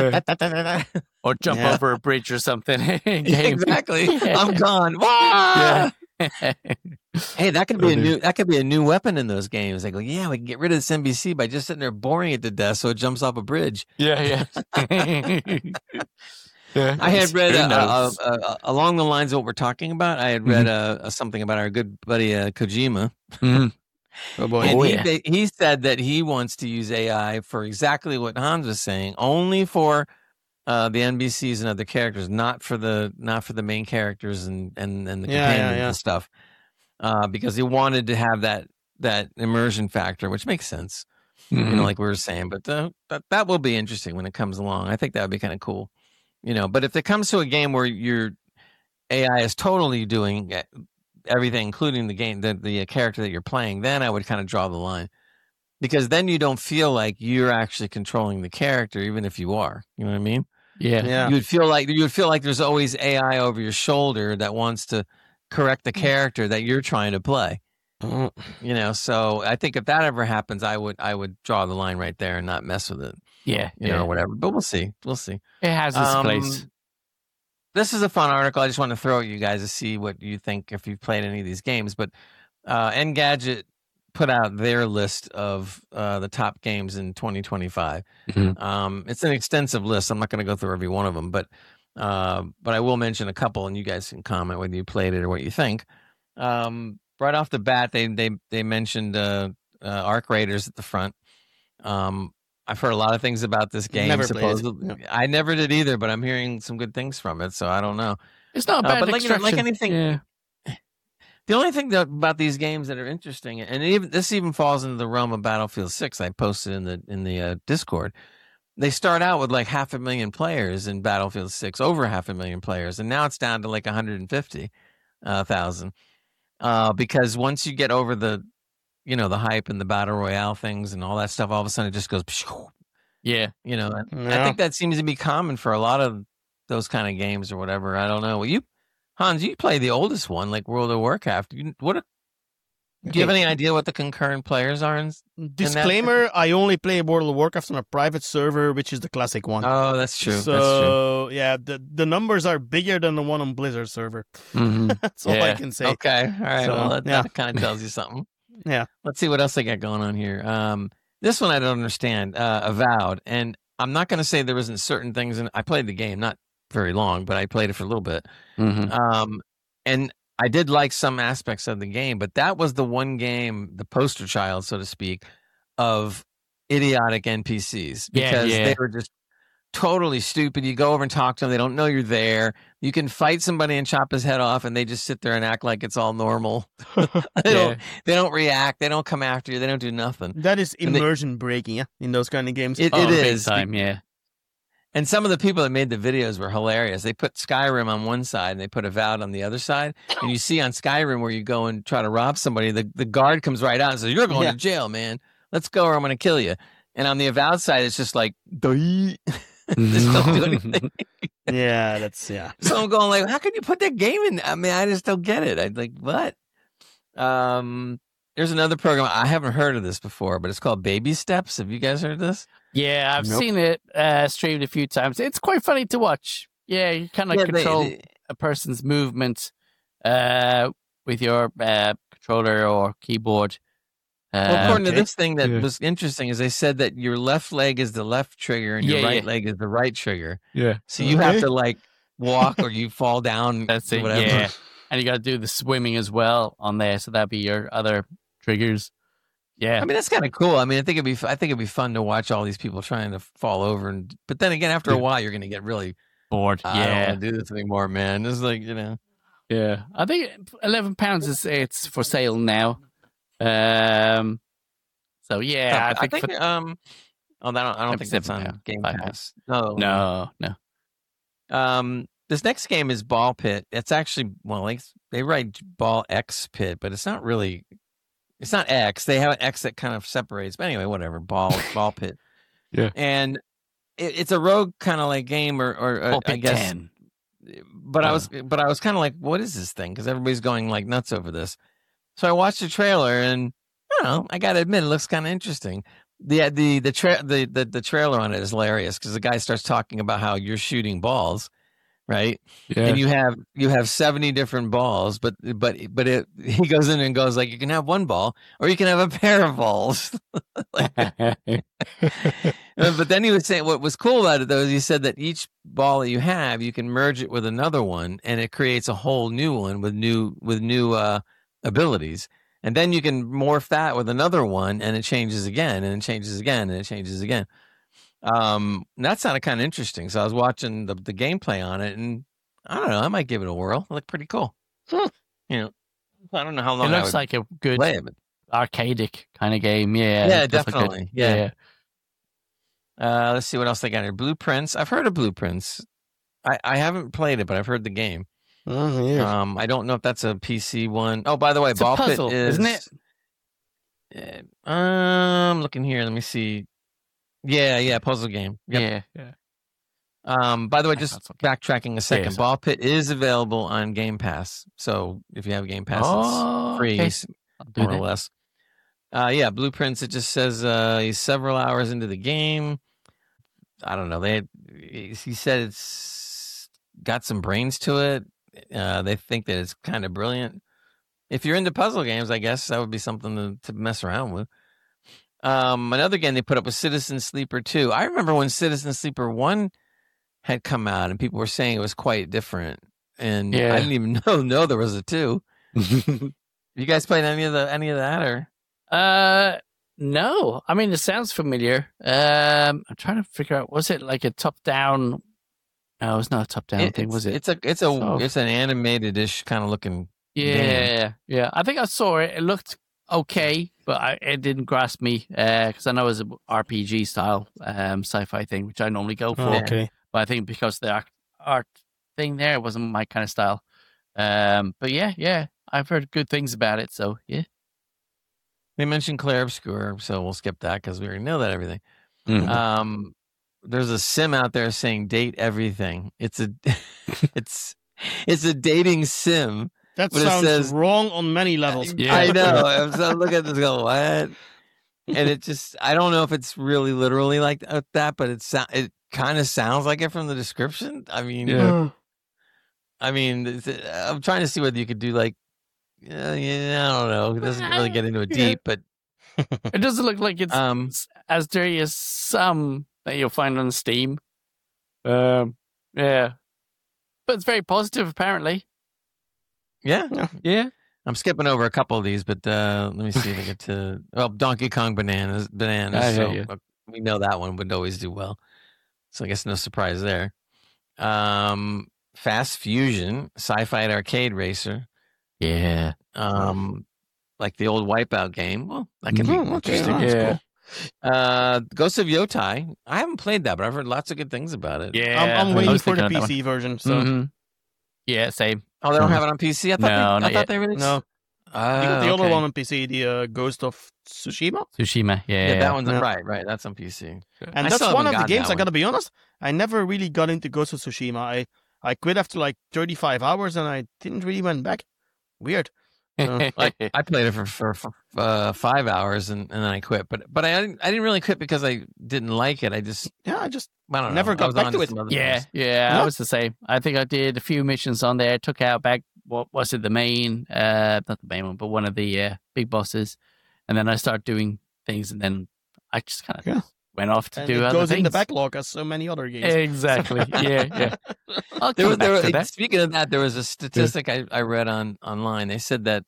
S4: or jump over a bridge or something.
S2: Exactly. I'm gone. Yeah. Hey, that could be a new weapon in those games. They go, we can get rid of this NPC by just sitting there boring it to death so it jumps off a bridge.
S4: Yeah.
S2: I had read along the lines of what we're talking about. I had read something about our good buddy Kojima.
S3: Oh boy!
S2: And he said that he wants to use AI for exactly what Hans was saying, only for the NPCs and other characters, not for the main characters and the companions and stuff, because he wanted to have that immersion factor, which makes sense, like we were saying. But that will be interesting when it comes along. I think that would be kind of cool, But if it comes to a game where your AI is totally doing everything, including the game, the character that you're playing, then I would kind of draw the line. Because then you don't feel like you're actually controlling the character, even if you are. You know what I mean?
S4: Yeah.
S2: You would feel like there's always AI over your shoulder that wants to correct the character that you're trying to play. You know, so I think if that ever happens, I would draw the line right there and not mess with it.
S4: Yeah,
S2: You know, or whatever. But we'll see. We'll see.
S4: It has its place.
S2: This is a fun article. I just want to throw at you guys to see what you think if you've played any of these games. But Engadget put out their list of the top games in 2025. It's an extensive list. I'm not going to go through every one of them, but I will mention a couple, and you guys can comment whether you played it or what you think. Right off the bat, they mentioned Arc Raiders at the front. I've heard a lot of things about this game.
S3: Never played it.
S2: I never did either, but I'm hearing some good things from it, so I don't know.
S4: It's not bad.
S2: But like anything,
S4: Yeah.
S2: the only thing about these games that are interesting, and this even falls into the realm of Battlefield 6. I posted in the Discord. They start out with like 500,000 players in Battlefield 6, over 500,000 players, and now it's down to like 150,000. Because once you get over the hype and the battle royale things and all that stuff, all of a sudden it just goes,
S4: Yeah.
S2: you know. I think that seems to be common for a lot of those kind of games or whatever. I don't know. Well, Hans, you play the oldest one, like World of Warcraft. Do you have any idea what the concurrent players are?
S3: Disclaimer, I only play World of Warcraft on a private server, which is the classic one.
S2: Oh, that's true.
S3: So, yeah, the numbers are bigger than the one on Blizzard server. That's all I can say.
S2: Okay. All right.
S3: So,
S2: Well, that kind of tells you something.
S3: Yeah.
S2: Let's see what else they got going on here. This one I don't understand. Avowed. And I'm not going to say there isn't certain things. And I played the game, not very long, but I played it for a little bit. And I did like some aspects of the game, but that was the one game, the poster child, so to speak, of idiotic NPCs because they were just totally stupid. You go over and talk to them. They don't know you're there. You can fight somebody and chop his head off, and they just sit there and act like it's all normal. They don't react. They don't come after you. They don't do nothing.
S3: That is immersion breaking in those kind of games.
S2: It is.
S4: Big time, yeah.
S2: And some of the people that made the videos were hilarious. They put Skyrim on one side and they put Avowed on the other side. And you see on Skyrim where you go and try to rob somebody, the guard comes right out and says, "You're going to jail, man. Let's go or I'm going to kill you." And on the Avowed side, it's just like, they just don't do anything. So I'm going like, how can you put that game in? I mean, I just don't get it. I'm like, what? There's another program. I haven't heard of this before, but it's called Baby Steps. Have you guys heard of this?
S4: Yeah, I've seen it streamed a few times. It's quite funny to watch. Yeah, you kind of control a person's movement with your controller or keyboard.
S2: Well, according to this thing that was interesting is they said that your left leg is the left trigger and your right leg is the right trigger.
S4: Yeah.
S2: So you have to like walk or you fall down.
S4: That's it,
S2: whatever.
S4: yeah. And you got to do the swimming as well on there. So that'd be your other triggers. Yeah,
S2: I mean that's kind of cool. I mean, I think it'd be fun to watch all these people trying to fall over, but then again, after a while, you're going to get really
S4: bored.
S2: I don't want to do this anymore, man. It's like
S4: Yeah, I think £11 it's for sale now. So yeah,
S2: I think I don't think that's on Game Pass.
S4: No.
S2: This next game is Ball Pit. It's actually they write Ball X Pit, but it's not really. It's not X. They have an X that kind of separates. But anyway, whatever. Ball Pit.
S4: Yeah.
S2: And it's a rogue kind of like game, or I guess.
S4: 10.
S2: But I was kind of like, what is this thing? Because everybody's going like nuts over this. So I watched the trailer, and I got to admit, it looks kind of interesting. The trailer on it is hilarious because the guy starts talking about how you're shooting balls. Right.
S4: Yeah.
S2: And you have 70 different balls, but he goes in and goes like, you can have one ball or you can have a pair of balls. But then he was saying what was cool about it though, is he said that each ball that you have, you can merge it with another one and it creates a whole new one with new abilities. And then you can morph that with another one and it changes again and it changes again and it changes again. That sounded kind of interesting. So I was watching the gameplay on it, and I don't know. I might give it a whirl. It looked pretty cool. I don't know how long.
S4: It looks like a good arcadic kind of game. Yeah.
S2: Yeah, definitely. Yeah. Let's see what else they got here. Blueprints. I've heard of Blueprints. I haven't played it, but I've heard the game.
S3: Oh, yeah.
S2: I don't know if that's a PC one. Oh, by the way,
S4: it's
S2: Ball
S4: a puzzle,
S2: Pit is,
S4: isn't it?
S2: I'm looking here. Let me see. Yeah, puzzle game. Yep.
S4: Yeah.
S2: By the way, just backtracking a second,
S4: Yeah,
S2: Ball Pit is available on Game Pass. So if you have Game Pass, it's free.
S4: Okay. Do
S2: more or
S4: they?
S2: less. Blueprints. It just says he's several hours into the game. I don't know. He said it's got some brains to it. They think that it's kind of brilliant. If you're into puzzle games, I guess that would be something to mess around with. Another game they put up was Citizen Sleeper 2. I remember when Citizen Sleeper 1 had come out and people were saying it was quite different. And I didn't even know there was a 2. You guys played any of that or?
S4: No. I mean, it sounds familiar. I'm trying to figure out, was it like a top-down? No, it's not a top-down thing, was it?
S2: It's an animated-ish kind of looking game.
S4: Yeah. I think I saw it. It looked okay, but it didn't grasp me because I know it's an RPG style sci-fi thing, which I normally go for.
S3: Okay.
S4: But I think because the art thing there wasn't my kind of style. But yeah, I've heard good things about it. So yeah.
S2: They mentioned Clair Obscur, so we'll skip that because we already know that everything.
S4: Mm-hmm.
S2: There's a sim out there saying date everything. It's a dating sim.
S3: That
S2: But it
S3: sounds
S2: says-
S3: wrong on many levels.
S4: Yeah.
S2: I know. I'm so looking at this going, what? And it just, I don't know if it's really literally like that, but it kind of sounds like it from the description. I mean,
S4: Yeah.
S2: I'm trying to see whether you could do like, I don't know. It doesn't really get into it deep, but
S4: It doesn't look like it's as dirty as some that you'll find on Steam. Yeah. But it's very positive, apparently.
S2: yeah.
S4: Yeah.
S2: I'm skipping over a couple of these, but let me see if I get to, Donkey Kong Bananas.
S4: I
S2: So
S4: hear you.
S2: we know that one would always do well. So I guess no surprise there. Fast Fusion, Sci-Fi Arcade Racer.
S4: Yeah.
S2: Like the old Wipeout game. Well, that can be
S3: okay.
S2: interesting.
S3: That's
S4: Yeah.
S2: Ghost of Yotai. I haven't played that, but I've heard lots of good things about it.
S4: Yeah.
S3: I'm
S4: I
S3: waiting
S4: was
S3: for the
S4: thinking of that
S3: PC version. So
S4: Mhm. Yeah, same.
S2: Oh, they don't have it on PC? I thought
S4: No,
S2: I
S4: not
S2: thought
S4: yet.
S2: they released.
S3: no, you got the other
S2: okay.
S3: one on PC, the Ghost of Tsushima,
S4: Tsushima. Yeah.
S2: Yeah, that one's
S3: Yeah.
S2: right. That's on PC.
S3: and
S2: I
S3: that's
S2: still
S3: one
S2: haven't
S3: of the
S2: gotten
S3: games.
S2: that
S3: I gotta be honest, I never really got into Ghost of Tsushima. I quit after like 35 hours, and I didn't really went back. Weird.
S2: Like I played it for 5 hours and then I quit. But I didn't really quit because I didn't like it. I don't know.
S3: Never got
S2: I was
S3: back
S2: on
S3: to it.
S2: some other
S4: Yeah,
S2: things.
S4: yeah,
S3: No?
S4: I was the same. I think I did a few missions on there, took out back, what was it, the main, not the main one, but one of the big bosses. And then I started doing things, and then I just kind of
S3: Yeah.
S4: went off to
S3: And
S4: do
S3: it
S4: other
S3: goes
S4: things.
S3: in the backlog as so many other games.
S4: Exactly. Yeah. I'll
S2: There
S4: come
S2: was,
S4: back to that.
S2: speaking of that, there was a statistic I read online. They said that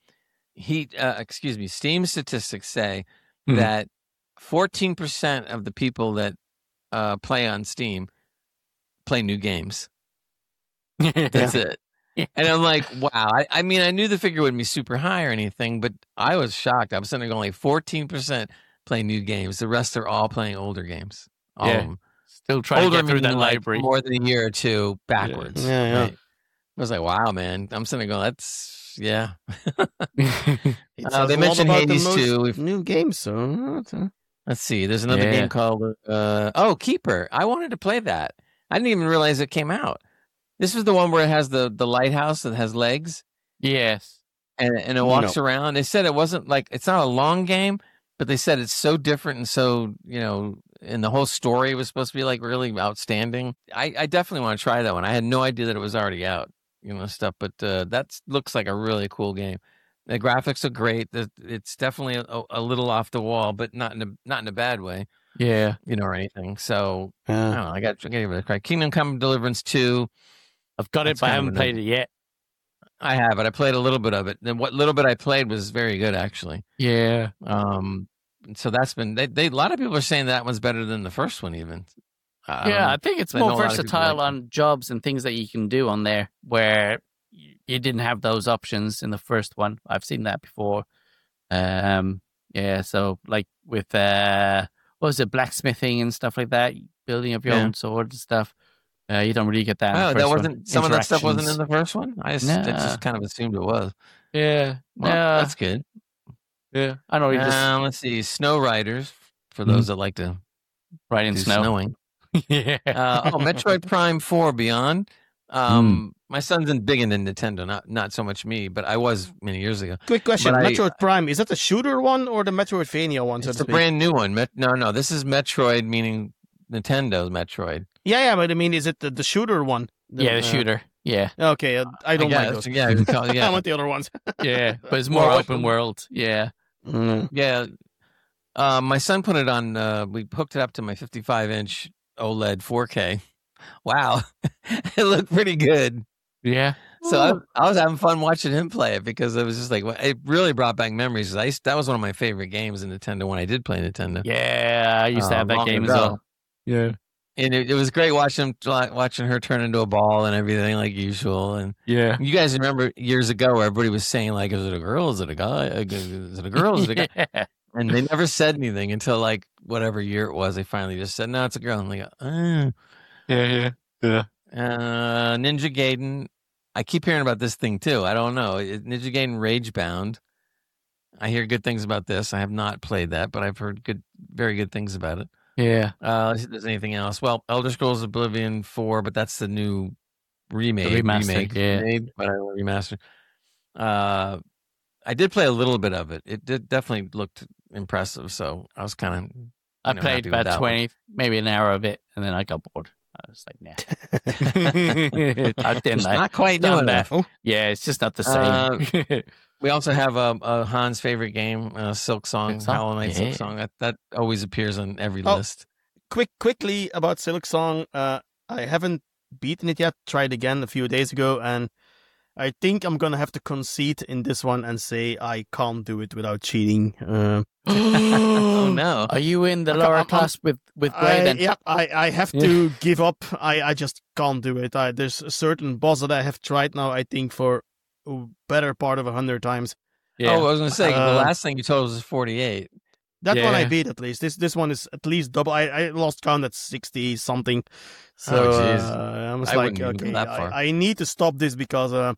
S2: Steam statistics say
S4: Mhm.
S2: that 14% of the people that play on Steam play new games. That's it.
S4: Yeah.
S2: And I'm like, wow. I mean, I knew the figure wouldn't be super high or anything, but I was shocked. I was sitting there going, like 14% play new games. The rest are all playing older games. All
S4: Yeah.
S2: of them.
S4: Still trying
S2: Older
S4: to get through that
S2: meaning, like,
S4: library.
S2: more than a year or two backwards.
S3: Yeah.
S2: right? I was like, wow, man. I'm sitting there going, yeah.
S3: It says
S2: they
S3: a lot
S2: mentioned
S3: about the
S2: Hades
S3: most
S2: too. We've-
S3: new games, so
S2: Let's see. There's another
S4: Yeah.
S2: game called Keeper. I wanted to play that. I didn't even realize it came out. This is the one where it has the lighthouse that has legs
S4: Yes.
S2: and it walks around. They said it wasn't like, it's not a long game, but they said it's so different and so, and the whole story was supposed to be like really outstanding. I definitely want to try that one. I had no idea that it was already out, stuff, but that looks like a really cool game. The graphics are great. It's definitely a little off the wall, but not in a bad way,
S4: Yeah.
S2: or anything. So I
S3: yeah.
S2: don't know. I got to give it a try. Kingdom Come Deliverance 2.
S4: I've got
S2: That's
S4: it, but I
S2: kind of
S4: haven't played it yet.
S2: I have it. I played a little bit of it. And what little bit I played was very good, actually.
S4: Yeah.
S2: So that's been a lot of people are saying that one's better than the first one, even.
S4: I think it's
S2: I know
S4: more
S2: a lot of people
S4: versatile
S2: like
S4: on jobs and things that you can do on there where you didn't have those options in the first one. I've seen that before. So like with what was it, blacksmithing and stuff like that, building up your
S2: Yeah.
S4: own sword and stuff. You don't really get that. in the
S2: Oh,
S4: first
S2: that
S4: one.
S2: wasn't some of that stuff wasn't in
S4: Interactions.
S2: the first one. I just kind of assumed it was.
S4: Yeah.
S2: Well, that's good.
S4: Yeah. I know you just
S2: Let's see, Snow Riders for those that like to
S4: ride in
S2: do
S4: snow.
S2: snowing.
S4: Yeah.
S2: Metroid Prime 4 Beyond. My son's big into Nintendo, not so much me, but I was many years ago.
S3: Quick question:
S2: But
S3: Metroid Prime, is that the shooter one or the Metroidvania one? So
S2: It's
S3: to
S2: a
S3: speak?
S2: brand new one. No, this is Metroid, meaning Nintendo's Metroid.
S3: Yeah, but I mean, is it the shooter one?
S4: The shooter. Yeah.
S3: Okay, I don't like those.
S2: Yeah, you call-
S3: I
S2: yeah,
S3: want the other ones.
S4: Yeah. But it's more
S2: Well,
S4: open world. Yeah.
S2: yeah. My son put it on. We hooked it up to my 55-inch OLED 4K. Wow, it looked pretty good.
S4: Yeah.
S2: So I was having fun watching him play it because it was just like it really brought back memories. That was one of my favorite games in Nintendo when I did play Nintendo.
S4: Yeah. I used to have that
S2: long
S4: game as
S2: ago.
S4: well. Yeah.
S2: And it was great watching her turn into a ball and everything like usual. And
S4: Yeah.
S2: you guys remember years ago where everybody was saying like, "Is it a girl? Is it a guy? Is it a girl? Is it a guy?"
S4: Yeah.
S2: And they never said anything until like whatever year it was. They finally just said, "No, it's a girl." And they go,
S4: Yeah.
S2: Ninja Gaiden. I keep hearing about this thing too. I don't know. Ninja Gaiden Ragebound. I hear good things about this. I have not played that, but I've heard very good things about it.
S4: Yeah.
S2: Let's see if there's anything else. Well, Elder Scrolls Oblivion 4, but that's the new remake.
S4: Yeah.
S2: Remade, but I don't remastered. I did play a little bit of it. It definitely looked impressive, so I was kind of.
S4: I played
S2: happy with
S4: about
S2: that
S4: 20, maybe an hour of it, and then I got bored. I was like, nah. I didn't.
S2: It's not quite
S4: done
S2: doing
S4: that.
S2: that.
S4: Yeah, it's just not the same.
S2: We also have a Han's favorite game, Silk Song,
S4: Silk Song?
S2: Hollow Knight Silk Song. That always appears on every list.
S3: Quickly about Silk Song. I haven't beaten it yet. Tried again a few days ago, and I think I'm gonna have to concede in this one and say I can't do it without cheating.
S2: Oh no!
S4: Are you in the lower class with Gray then?
S3: Yeah, I have to give up. I just can't do it. There's a certain boss that I have tried now, I think, for a better part of 100 times.
S4: Yeah.
S2: Oh, I was going to say, the last thing you told us was 48.
S3: That one I beat at least. This one is at least double. I lost count at 60 something. So I was
S2: I
S3: like,
S2: wouldn't even go
S3: okay,
S2: that far.
S3: I need to stop this because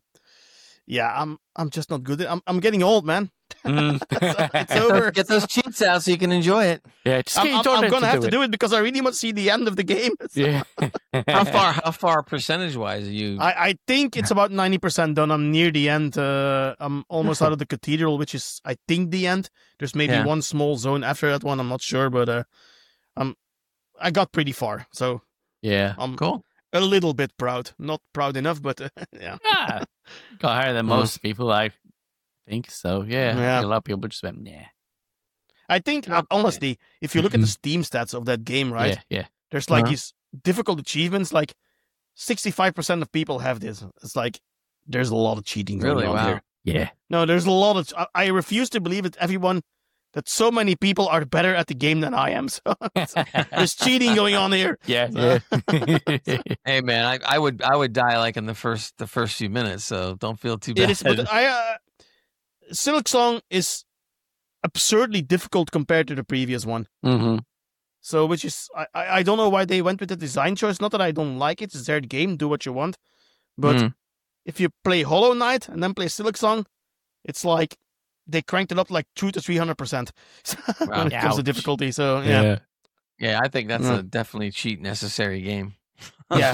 S3: I'm just not good. I'm getting old, man. It's over.
S2: Get those cheats out so you can enjoy it.
S4: Yeah, just
S3: I'm gonna have to do it because I really want to see the end of the game.
S4: Yeah.
S2: How far percentage wise are you?
S3: I think it's about 90% done. I'm near the end. I'm almost out of the cathedral, which is I think the end. There's maybe one small zone after that one. I'm not sure, but I got pretty far. So
S4: yeah,
S3: I'm
S2: cool.
S3: A little bit proud. Not proud enough, but yeah.
S4: Yeah. Got higher than most people, I think. So yeah. A lot of people just went, nah.
S3: I think honestly, if you look at the Steam stats of that game, right?
S4: Yeah.
S3: There's like these difficult achievements. Like 65% of people have this. It's like there's a lot of cheating going on here.
S4: Yeah.
S3: No, there's a lot of. I refuse to believe that so many people are better at the game than I am. So there's cheating going on here.
S4: Yeah.
S2: Hey man, I would die like in the first few minutes. So don't feel too bad.
S3: It is, but Silk Song is absurdly difficult compared to the previous one.
S4: Mm-hmm.
S3: So, which is I don't know why they went with the design choice. Not that I don't like it; it's their game. Do what you want. But if you play Hollow Knight and then play Silk Song, it's like they cranked it up like 200 to 300% when it comes to difficulty. So
S2: yeah, I think that's a definitely cheat necessary game.
S3: Yeah.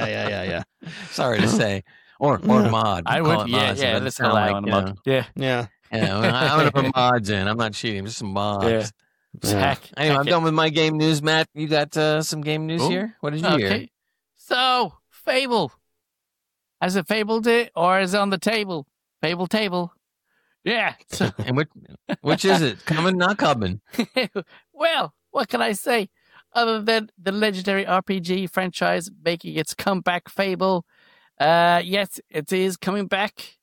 S2: Sorry to say, or mod.
S4: I would. Yeah. Let's allow on mod. Yeah.
S2: Yeah, I'm gonna put mods in. I'm not cheating, just some mods.
S4: Yeah.
S2: Anyway, I'm done with my game news. Matt, you got some game news here? What did you hear?
S4: So, Fable. Has it fabled it, or is it on the table? Fable table. Yeah. So,
S2: and which is it? Coming, not coming?
S4: Well, what can I say? Other than the legendary RPG franchise making its comeback, Fable. Yes, it is coming back.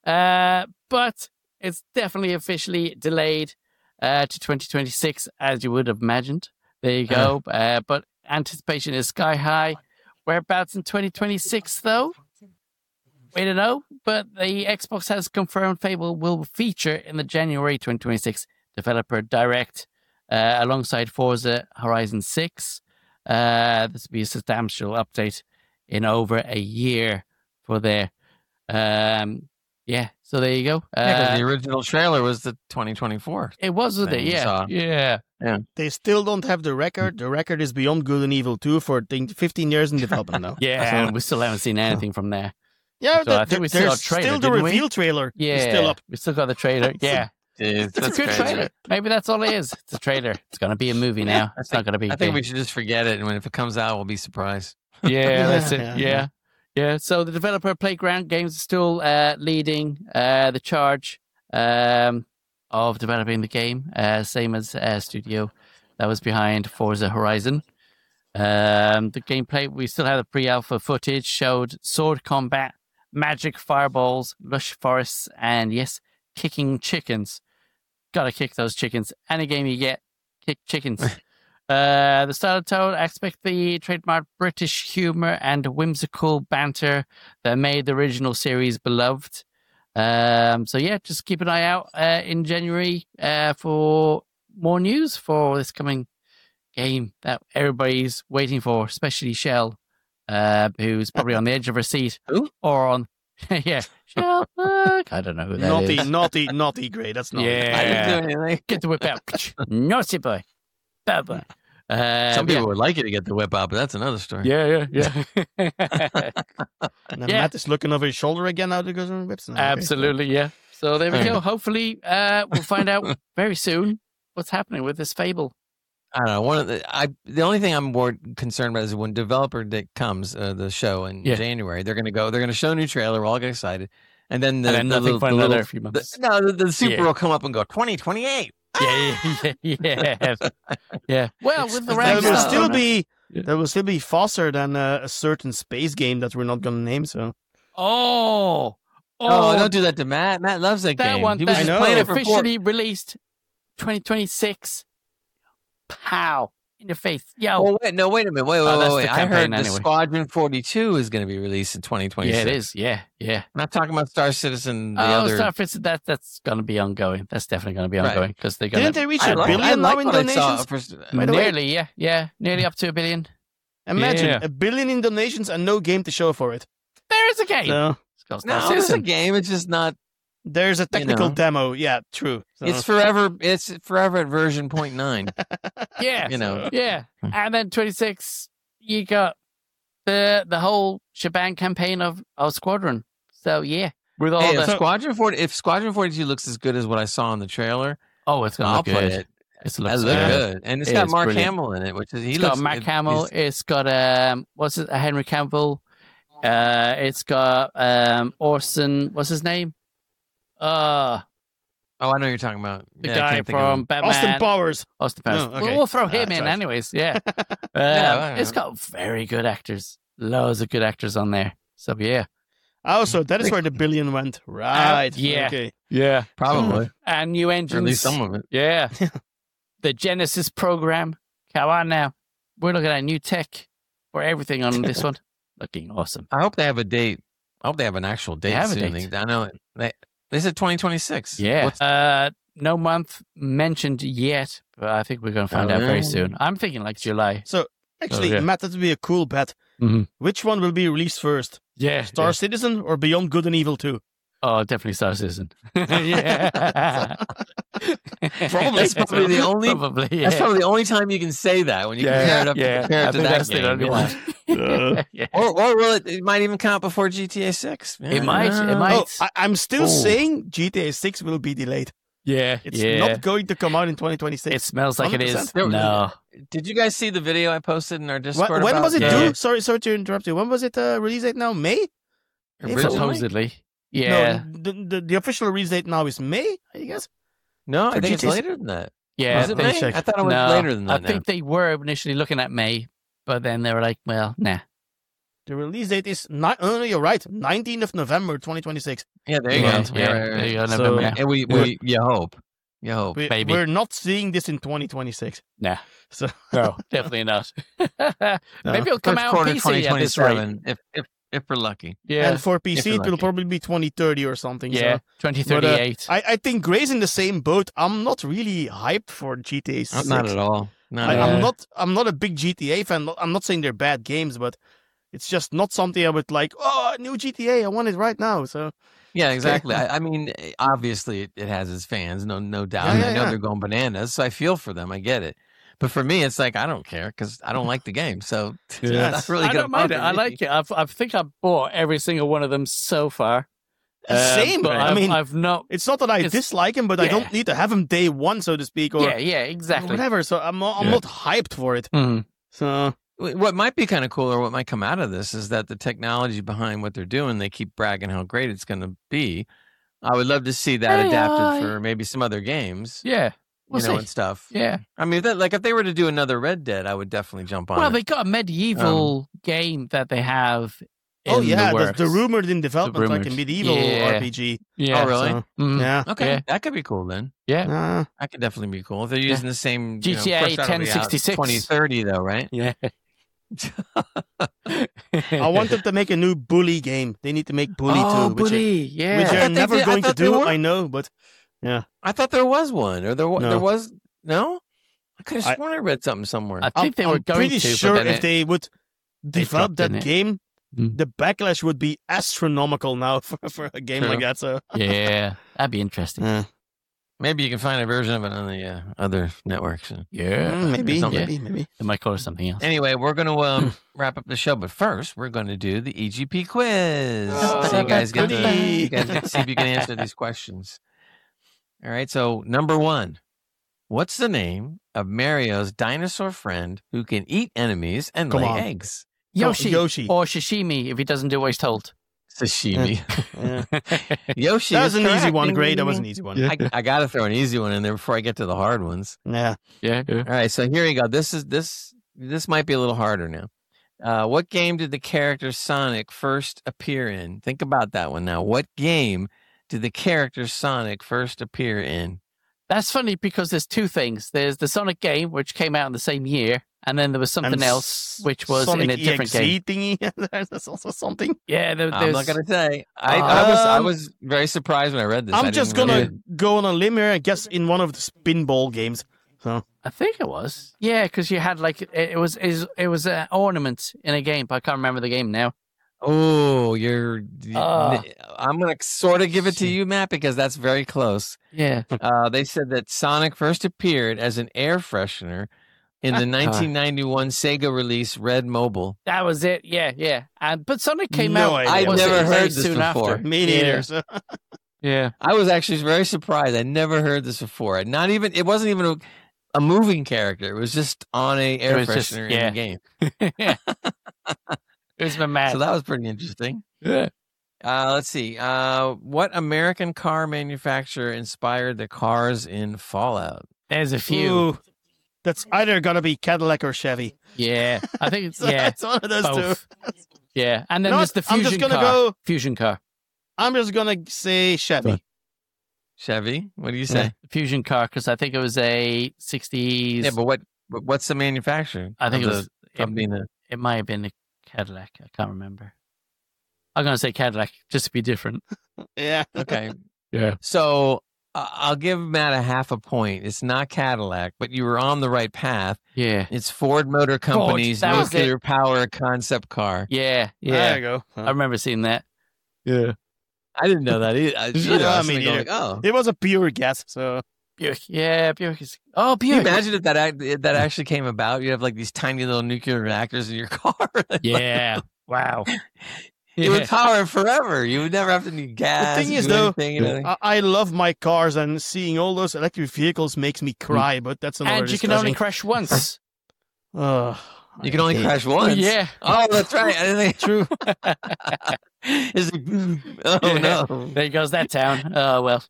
S4: But it's definitely officially delayed to 2026, as you would have imagined. There you go. But anticipation is sky high. Whereabouts in 2026, though? We don't know. But the Xbox has confirmed Fable will feature in the January 2026 Developer Direct alongside Forza Horizon 6. This will be a substantial update in over a year for their Yeah, so there you go.
S2: Because the original trailer was the 2024.
S4: It was, wasn't it?
S2: thing we
S4: Yeah.
S2: saw.
S4: Yeah.
S3: They still don't have the record. The record is Beyond Good and Evil 2 for 15 years in development now.
S4: Yeah,
S3: So-
S4: and we still haven't seen anything from there.
S3: Yeah,
S4: So I think we still
S3: there's
S4: got a trailer,
S3: still the
S4: didn't we?
S3: reveal trailer.
S4: Yeah.
S3: Is still up.
S4: We still got the trailer. Yeah.
S2: It's
S4: It's a good trailer. Maybe that's all it is. It's a trailer. It's going to be a movie now. It's not going to be a
S2: I think
S4: game.
S2: we should just forget it, and if it comes out, we'll be surprised.
S4: Yeah, that's it.
S3: Yeah,
S4: Yeah. Yeah. So the developer Playground Games is still leading the charge of developing the game, same as Studio that was behind Forza Horizon. The gameplay, we still have the pre-alpha footage, showed sword combat, magic fireballs, lush forests, and yes, kicking chickens. Gotta kick those chickens. Any game you get, kick chickens. The style of tone, I expect the trademark British humor and whimsical banter that made the original series beloved. So yeah, just keep an eye out in January for more news for this coming game that everybody's waiting for, especially Shell, who's probably on the edge of her seat.
S2: Who?
S4: Or on, yeah, Shell. I don't know who that is.
S3: Naughty, great. That's naughty.
S4: Yeah.
S2: I didn't do anything.
S4: Get the whip out. Naughty boy. Bad boy.
S2: Some people would like you to get the whip out, but that's another story.
S4: Yeah.
S3: And then
S4: Yeah.
S3: Matt is looking over his shoulder again now because of whips. Okay.
S4: Absolutely, yeah. So there we go. Hopefully, we'll find out very soon what's happening with this Fable.
S2: I don't know. The only thing I'm more concerned about is when Developer Day comes, the show in
S4: Yeah.
S2: January. They're going to show a new trailer. We'll all get excited, and then
S4: And then nothing for another few months.
S2: the Super
S4: Yeah.
S2: will come up and go 2028.
S4: Yeah. Well, with the
S3: There
S4: rank
S3: will
S4: stuff,
S3: still
S4: I don't know.
S3: be
S4: Yeah.
S3: there will still be faster than a certain space game that we're not going to name. So
S2: Oh, don't do that to Matt. Matt loves that
S4: that
S2: game.
S4: one
S2: He was
S3: I
S2: just
S3: know.
S2: playing it for
S4: officially released 2026. Pow in the face, yo!
S2: Well, wait a minute. Wait.
S4: that's the
S2: I
S4: campaign
S2: heard the
S4: anyway.
S2: Squadron 42 is going to be released in 2026.
S4: Yeah, it is. Yeah.
S2: I'm not talking about Star Citizen. The other.
S4: Starfish, that's going to be ongoing. That's definitely going to be
S2: Right.
S4: ongoing because they're going
S3: didn't
S4: to
S3: they reach
S2: I
S3: a
S2: like-
S3: billion
S2: I like
S3: now in
S2: what I saw
S3: donations?
S2: for-
S3: By the way,
S4: nearly, nearly up to $1 billion.
S3: imagine
S4: Yeah.
S3: $1 billion in donations and no game to show for it.
S4: There is a game.
S3: So
S4: It's called
S2: No,
S4: Star
S2: it's a
S4: Citizen.
S2: game. It's just not.
S3: there's a technical
S2: know.
S3: demo. Yeah, true. So,
S2: It's forever. It's forever at version 0.9.
S4: Yeah,
S2: You know.
S4: yeah. And then 26, you got the whole shebang campaign of Squadron. So yeah, with all
S2: Hey,
S4: the
S2: if Squadron 42 looks as good as what I saw in the trailer,
S4: it's gonna
S2: I'll
S4: look
S2: play
S4: good.
S2: it.
S4: It
S2: That
S4: looks
S2: look
S4: good.
S2: good, and it's
S4: It
S2: got
S4: is
S2: Mark
S4: brilliant.
S2: Hamill in it, which is
S4: It's got Mark Hamill. It's got Henry Cavill. It's got Orson. What's his name?
S2: Oh, I know who you're talking about.
S4: The
S2: Yeah, I
S4: guy
S2: can't think of
S4: from
S2: him.
S4: Batman.
S3: Austin Powers.
S4: Austin Powers.
S3: Oh, okay.
S4: We'll throw him
S3: That's
S4: in
S3: right.
S4: anyways. Yeah.
S2: I
S4: It's
S2: know.
S4: got very good actors. Loads of good actors on there. So yeah.
S3: Also, that is where the billion went. Right.
S4: yeah.
S3: Okay.
S4: Yeah.
S2: Probably,
S4: And new
S2: or
S4: engines.
S2: at least some of it.
S4: Yeah. The Genesis program. Come on now. We're looking at new tech for everything on this one. Looking awesome.
S2: I hope they have a date. I hope they have an actual date
S4: have a
S2: soon.
S4: date.
S2: I know they said 2026.
S4: Yeah.
S2: What's-
S4: No month mentioned yet, but I think we're going to find out very soon. I'm thinking like July.
S3: Actually,
S4: yeah.
S3: Matt, that would be a cool bet.
S4: Mhm.
S3: Which one will be released first?
S4: Yeah.
S3: Star Citizen or Beyond Good and Evil 2?
S4: Oh, definitely Star Citizen. yeah.
S2: That's probably the only-
S4: Probably, yeah.
S2: That's probably the only time you can say that when you compare it up compare
S4: I
S2: it to
S4: think
S2: that
S4: that's the
S2: game.
S4: only
S2: Yeah.
S4: one. Yeah.
S2: Or will it might even count before GTA 6.
S4: It might, it might.
S3: Oh, I'm still
S2: Oh.
S3: saying GTA 6 will be delayed.
S4: Yeah.
S3: It's
S4: yeah.
S3: not going to come out in 2026.
S4: It smells like it is.
S3: 100%.
S4: No.
S2: Did you guys see the video I posted in our Discord?
S3: When
S2: about
S3: was it
S4: Yeah.
S3: due? Sorry to interrupt you. When was it release date now? May?
S2: Originally?
S4: Supposedly. Yeah.
S3: No, the official release date now is May, I guess.
S2: No, I
S3: For
S2: think it's
S3: GTA
S2: later than that.
S4: Yeah.
S2: Was it
S3: let me
S2: May?
S3: check.
S2: I thought it was
S4: No,
S2: later than that.
S4: I
S2: now.
S4: think they were initially looking at May, but then they were like, well, nah.
S3: The release date is you're right, 19th of November 2026.
S2: Yeah, there you
S4: Yeah,
S2: go.
S4: yeah,
S2: Right.
S4: there you go,
S3: So-
S4: November.
S2: Yeah, and we you hope. You hope.
S4: Maybe.
S3: We're not seeing this in 2026.
S4: Nah.
S3: So
S4: No, definitely not. Maybe it'll come
S2: First
S4: out
S2: quarter
S4: on PC at this rate.
S2: 2027, if we're lucky.
S4: Yeah.
S3: and for
S2: If
S3: PC
S2: you're
S3: it will
S2: lucky.
S3: probably be 2030 or something.
S4: Yeah.
S3: So.
S4: 2038.
S3: I think Gray's in the same boat. I'm not really hyped for GTA 6.
S2: Not at all. Not at
S4: Yeah.
S2: all.
S3: I'm not a big GTA fan. I'm not saying they're bad games, but it's just not something I would like. Oh, new GTA! I want it right now. So
S2: Yeah, exactly. I mean, obviously it has its fans, no doubt.
S3: Yeah,
S2: I know
S3: yeah.
S2: they're going bananas, so I feel for them. I get it. But for me, it's like I don't care because I don't like the game. So it's not really
S4: I
S2: going to
S4: don't mind it.
S2: bother
S4: I
S2: me.
S4: like it. I think I've bought every single one of them so far.
S3: Same.
S4: But
S3: I mean,
S4: I've not.
S3: it's not that I
S4: it's-
S3: dislike him, but I
S4: yeah.
S3: don't need to have him day one, so to speak, or
S4: Yeah, exactly.
S3: whatever. So I'm
S4: Yeah.
S3: not hyped for it.
S4: Mhm.
S3: So
S2: What might be kind of cool, or what might come out of this, is that the technology behind what they're doing, they keep bragging how great it's going to be. I would love to see that adapted for maybe some other games,
S4: Yeah, we'll see.
S2: and stuff.
S4: Yeah.
S2: I mean, if they were to do another Red Dead, I would definitely jump on
S4: Well,
S2: it.
S4: they got a medieval game that they have.
S3: oh
S4: in
S3: yeah,
S4: the
S3: the
S4: works.
S3: rumored in development, like a
S4: rumored.
S3: medieval
S4: Yeah.
S3: RPG.
S4: Yeah.
S2: Oh, really?
S3: So,
S4: Mhm.
S3: yeah.
S2: Okay,
S4: Yeah.
S2: that could be cool then.
S4: Yeah.
S2: That could definitely be cool if they're using the same
S4: GTA
S2: of course that'll be out
S4: 1066.
S2: 2030 though, right?
S4: Yeah.
S3: I want them to make a new Bully game. They need to make Bully
S4: oh,
S3: too, which
S4: Bully. Yeah.
S3: which
S2: I
S3: they're
S2: thought they
S3: never
S2: did- I
S3: going to
S2: thought they
S3: do.
S2: were.
S3: I know, but
S2: I thought there was one, or there
S3: No.
S2: was no. I could have
S3: I-
S2: sworn I read something somewhere.
S4: I think they were
S3: I'm
S4: going
S3: pretty
S4: to.
S3: sure
S4: but then
S3: if they would develop
S4: dropped in
S3: that
S4: it.
S3: game,
S4: Mm.
S3: the backlash would be astronomical now for a game
S2: True.
S3: like that. So
S4: Yeah, that'd be interesting.
S2: Maybe you can find a version of it on the other networks.
S4: Yeah.
S3: maybe,
S2: something.
S3: maybe.
S4: It might call it something else.
S2: Anyway, we're going to wrap up the show, but first we're going to do the EGP quiz.
S3: Oh,
S2: So you guys get to
S3: goody.
S2: see if you can answer these questions. All right. So number 1, what's the name of Mario's dinosaur friend who can eat enemies and
S3: Come
S2: lay
S3: on.
S2: eggs?
S4: Yoshi,
S3: Yoshi.
S4: or Sashimi if he doesn't do what he's told.
S2: Sashimi.
S3: Yeah.
S2: Yoshi.
S3: That was
S2: is
S3: an easy
S2: correct.
S3: one.
S2: Ding,
S3: Great,
S2: ding,
S3: that was an
S2: ding.
S3: easy one.
S2: I got to throw an easy one in there before I get to the hard ones.
S3: Yeah.
S4: Yeah.
S2: All right, so here you go. This might be a little harder now. What game did the character Sonic first appear in? Think about that one now. What game did the character Sonic first appear in?
S4: That's funny because there's two things. There's the Sonic game, which came out in the same year, and then there was something
S3: And
S4: else, which was
S3: Sonic
S4: in a different game.
S3: EXE thingy. That's also something.
S4: Yeah,
S2: I'm
S4: there's.
S2: not gonna say. I
S3: Um,
S2: was very surprised when I read this. I
S3: I'm
S2: didn't
S3: just
S2: really-
S3: gonna go on a limb here. I guess in one of the spinball games. So
S4: I think it was. Yeah, because you had like it was an ornament in a game, but I can't remember the game now.
S2: Oh,
S4: Ah.
S2: I'm gonna sort of give it to you, Matt, because that's very close.
S4: Yeah.
S2: They said that Sonic first appeared as an air freshener in the 1991 Sega release Red Mobile.
S4: That was it. Yeah. But Sonic came
S3: No
S4: out.
S3: idea.
S2: I've
S4: was it,
S2: never
S4: very
S2: heard this
S4: soon
S2: before.
S4: After.
S3: me
S4: Yeah.
S3: neither. So.
S4: Yeah.
S2: I was actually very surprised. I never heard this before. It wasn't even a moving character. It was just on a air
S4: was just-
S2: freshener
S4: yeah.
S2: in the game.
S4: Yeah. It's been mad.
S2: So that was pretty interesting.
S4: Yeah.
S2: Let's see. What American car manufacturer inspired the cars in Fallout?
S4: There's a few.
S3: Ooh, that's either gonna be Cadillac or Chevy.
S4: Yeah. I think it's yeah.
S3: It's one of those
S4: Both.
S3: two.
S4: Yeah. And then
S3: You know
S4: there's the
S3: what? I'm
S4: fusion
S3: just gonna
S4: car.
S3: go.
S4: Fusion car.
S3: I'm just gonna say Chevy.
S2: Chevy? What do you say?
S4: Yeah. Fusion car because I think it was a 60s.
S2: Yeah, but what's the manufacturer?
S4: I think
S2: of
S4: it was.
S2: the company that
S4: It might have been a Cadillac. I can't remember. I'm gonna say Cadillac just to be different.
S3: Yeah.
S2: Okay.
S4: Yeah.
S2: So I'll give Matt a half a point. It's not Cadillac, but you were on the right path.
S4: Yeah.
S2: It's Ford Motor Company's
S4: that was it.
S2: nuclear power concept car.
S4: Yeah.
S3: There
S4: Yeah.
S3: you go.
S4: I remember seeing that. Yeah.
S2: I didn't know that either. I was
S3: Yeah, me
S2: thinking
S3: neither.
S2: like, oh.
S3: It was a pure guess. So
S4: Buick. Yeah. Buick is. Oh,
S2: Can you
S4: Buick.
S2: imagine if that actually came about? You have like these tiny little nuclear reactors in your car.
S4: Yeah. Wow.
S2: It would power forever. You would never have to need gas.
S3: thing is,
S2: do
S3: though,
S2: anything, anything.
S3: I love my cars, and seeing all those electric vehicles makes me cry. But that's another
S4: And you can
S3: discussion.
S4: only crash once.
S2: You can only crash
S4: Oh,
S2: once.
S4: yeah.
S2: Oh, that's right. I didn't think true. It's like, oh no.
S4: There goes that town. Oh well.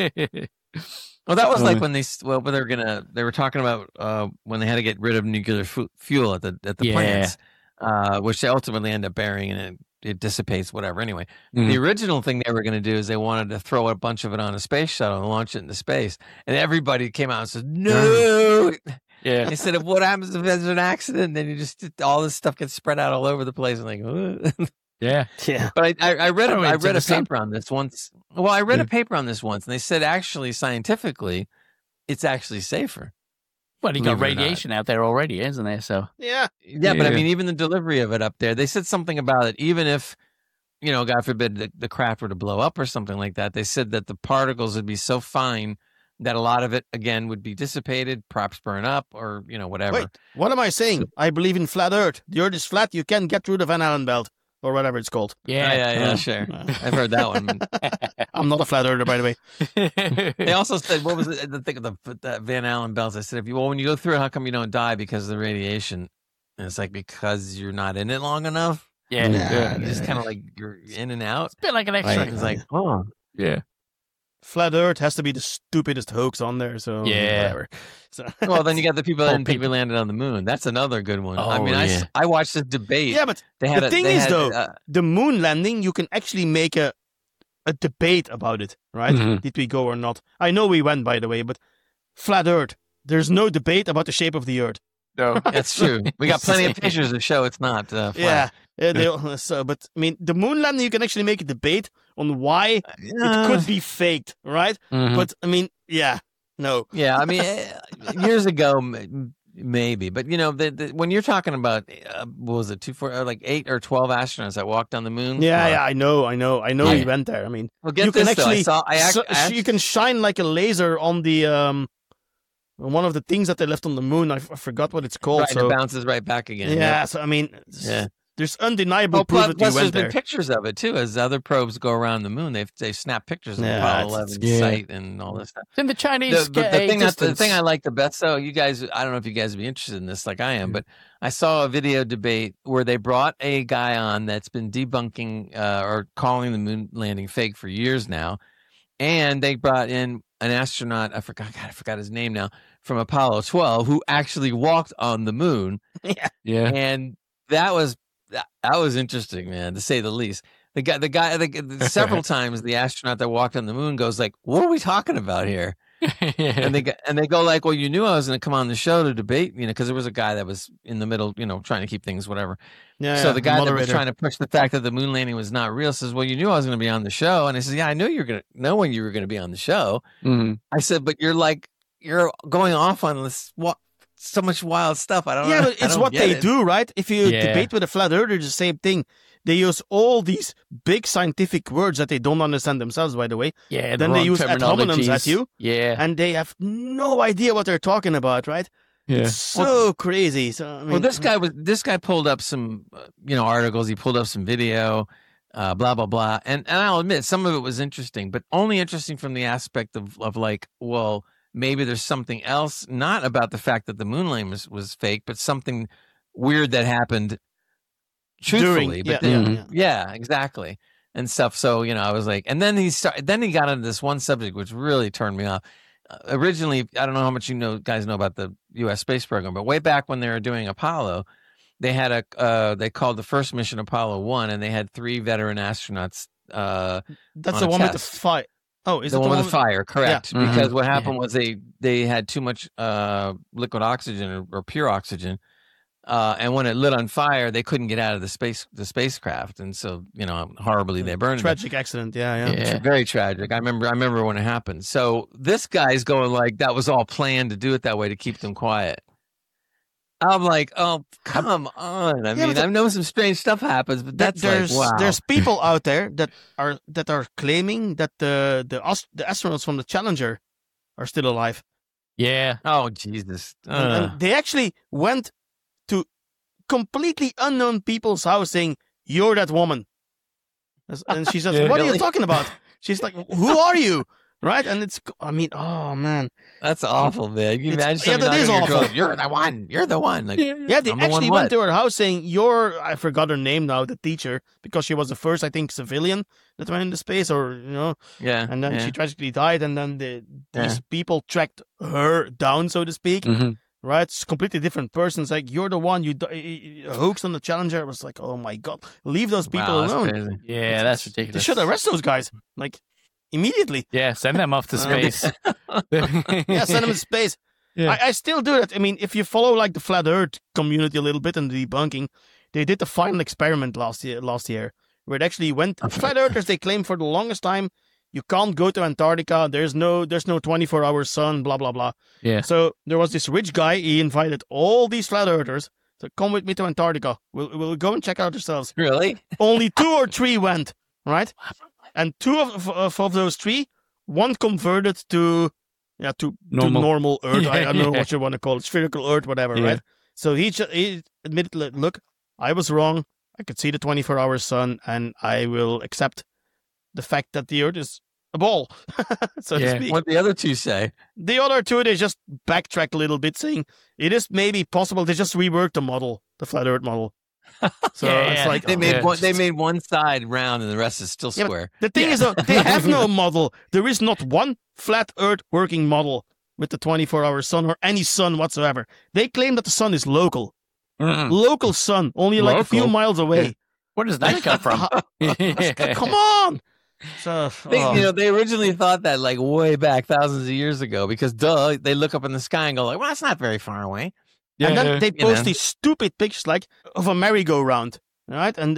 S2: Well, that was like when they were talking about when they had to get rid of nuclear fuel at the
S4: Yeah.
S2: plants, which they ultimately end up burying and it dissipates, whatever. Anyway,
S4: Mhm.
S2: the original thing they were going to do is they wanted to throw a bunch of it on a space shuttle and launch it into space, and everybody came out and said no.
S4: Yeah.
S2: They said, "What happens if there's an accident?" And then you just all this stuff gets spread out all over the place, and like, "Ugh."
S4: Yeah.
S3: Yeah.
S2: But I read
S4: I don't
S2: I
S4: think
S2: read a
S4: it's the same.
S2: paper on this once. Well, I read a paper on this once, and they said actually scientifically, it's actually safer.
S4: Well, you got
S2: Believe it or not.
S4: radiation out there already, isn't there? So
S3: Yeah.
S2: Yeah, but I
S4: Yeah.
S2: mean, even the delivery of it up there, they said something about it. Even if God forbid the craft were to blow up or something like that, they said that the particles would be so fine that a lot of it, again, would be dissipated, perhaps burn up, or, whatever.
S3: Wait, what am I saying? I believe in flat Earth. The Earth is flat. You can get through the Van Allen belt or whatever it's called.
S2: Yeah, sure. I've heard that one.
S3: I'm not a flat earther, by the way.
S2: They also said, what was the thing of the Van Allen belts? I said, when you go through it, how come you don't die because of the radiation? And it's like, because you're not in it long enough.
S4: Yeah.
S2: You just kind of like, you're in and out.
S4: It's a bit like an extra.
S2: It's like, oh.
S4: Yeah.
S3: Flat Earth has to be the stupidest hoax on there, so whatever. So,
S2: well, then you got the people that people landed on the moon. That's another good one.
S4: Oh,
S2: I mean, I watched this debate.
S3: Yeah, but the thing is, the moon landing, you can actually make a debate about it, right?
S4: Mm-hmm.
S3: Did we go or not? I know we went, by the way, but Flat Earth, there's no debate about the shape of the Earth.
S4: No,
S2: that's true. We got plenty of pictures to show it's not flat.
S3: Yeah. But I mean, the moon landing, you can actually make a debate on why it could be faked, right?
S4: Mm-hmm.
S3: But I mean, no.
S2: Yeah, I mean, years ago, maybe. But, when you're talking about, what was it, 8 or 12 astronauts that walked on the moon?
S3: Yeah, I know. We went there. I mean,
S2: well, get
S3: you
S2: this,
S3: can actually,
S2: though.
S3: you can shine like a laser on the, one of the things that they left on the moon. I forgot what it's called.
S2: Right,
S3: so
S2: it bounces right back again.
S3: Yeah, so I mean, there's undeniable proof that
S2: plus
S3: you went
S2: there's
S3: there.
S2: been pictures of it too. As other probes go around the moon, they've snapped pictures of Apollo 11 site and all this stuff.
S4: Then the Chinese
S2: the thing I like the best, though, you guys, I don't know if you guys would be interested in this like I am, but I saw a video debate where they brought a guy on that's been debunking or calling the moon landing fake for years now, and they brought in an astronaut. I forgot his name now, from Apollo 12, who actually walked on the moon.
S4: Yeah.
S2: And that was interesting, man, to say the least. The guy, several times the astronaut that walked on the moon goes like, "What are we talking about here?" And they go like, "Well, you knew I was going to come on the show to debate, because there was a guy that was in the middle, trying to keep things whatever." So the guy that was trying to push the fact that the moon landing was not real says, "Well, you knew I was going to be on the show," and I said, "Yeah, I knew you were going to know when you were going to be on the show."
S4: Mm-hmm.
S2: I said, "But you're going off on this so much wild stuff. I don't know."
S3: Yeah, but it's what they do, right? If you debate with a flat earther, it's the same thing. They use all these big scientific words that they don't understand themselves, by the way.
S4: Yeah,
S3: then they use ad hominems at you.
S4: Yeah.
S3: And they have no idea what they're talking about, right?
S4: Yeah.
S3: It's so crazy. So I mean,
S2: this guy pulled up some articles. He pulled up some video, blah blah blah. And I'll admit some of it was interesting, but only interesting from the aspect of like, well, maybe there's something else, not about the fact that the moon landing was fake, but something weird that happened truthfully. Yeah, exactly. And stuff. So, I was like, and then he got into this one subject, which really turned me off. Originally, I don't know how much guys know about the U.S. space program, but way back when they were doing Apollo, they had they called the first mission Apollo 1, and they had 3 veteran astronauts.
S3: That's the one with the fire. Oh, is
S2: the
S3: it
S2: one with the fire? Correct.
S3: Yeah.
S2: Because what happened was they had too much liquid oxygen or pure oxygen, and when it lit on fire, they couldn't get out of the spacecraft, and so horribly they burned.
S3: Tragic accident. Yeah.
S2: Very tragic. I remember when it happened. So this guy's going like that was all planned to do it that way to keep them quiet. I'm like, oh, come on. I mean, I know some strange stuff happens, but wow.
S3: There's people out there that are claiming that the astronauts from the Challenger are still alive.
S4: Yeah.
S2: Oh, Jesus.
S3: And they actually went to completely unknown people's house saying, "You're that woman." And she says, "What are you talking about?" She's like, "Who are you?" Right? And oh man.
S2: That's awful, man. You imagine
S3: that is awful.
S2: You're the one. You're the one. Like,
S3: they actually went to her house saying, I forgot her name now, the teacher, because she was the first, I think, civilian that went into space,
S2: Yeah.
S3: And then she tragically died, and then these people tracked her down, so to speak.
S4: Mm-hmm.
S3: Right? It's completely different persons. Like, you're the one, you hoaxed on the Challenger. I was like, oh my God, leave those people alone.
S2: Crazy.
S4: Yeah, that's ridiculous.
S3: They should arrest those guys. Like, immediately.
S4: Yeah, send them off to space.
S3: Yeah, send them to space. Yeah. I still do that. I mean, if you follow like the flat Earth community a little bit and the debunking, they did the final experiment last year where it actually went. Flat Earthers, they claim for the longest time, you can't go to Antarctica. There's no 24-hour sun. Blah blah blah.
S4: Yeah.
S3: So there was this rich guy. He invited all these flat Earthers. So come with me to Antarctica. We'll go and check out ourselves.
S2: Really?
S3: Only 2 or 3 went, right? And 2 of those 3, one converted to normal Earth. I don't know what you want to call it, spherical Earth, whatever, right? So he admitted, look, I was wrong. I could see the 24-hour sun, and I will accept the fact that the Earth is a ball, so to speak.
S2: What the other 2 say?
S3: The other 2, they just backtracked a little bit, saying it is maybe possible. They just reworked the model, the flat Earth model. So it's like
S2: they made one side round and the rest is still square.
S3: But the thing is, they have no model. There is not one flat Earth working model with the 24-hour sun or any sun whatsoever. They claim that the sun is local. Local sun, only like a few miles away.
S4: Where does that come from?
S3: Come on! So
S2: they originally thought that like way back thousands of years ago because they look up in the sky and go like, well, that's not very far away.
S3: And then they post these stupid pictures like of a merry-go-round, right? And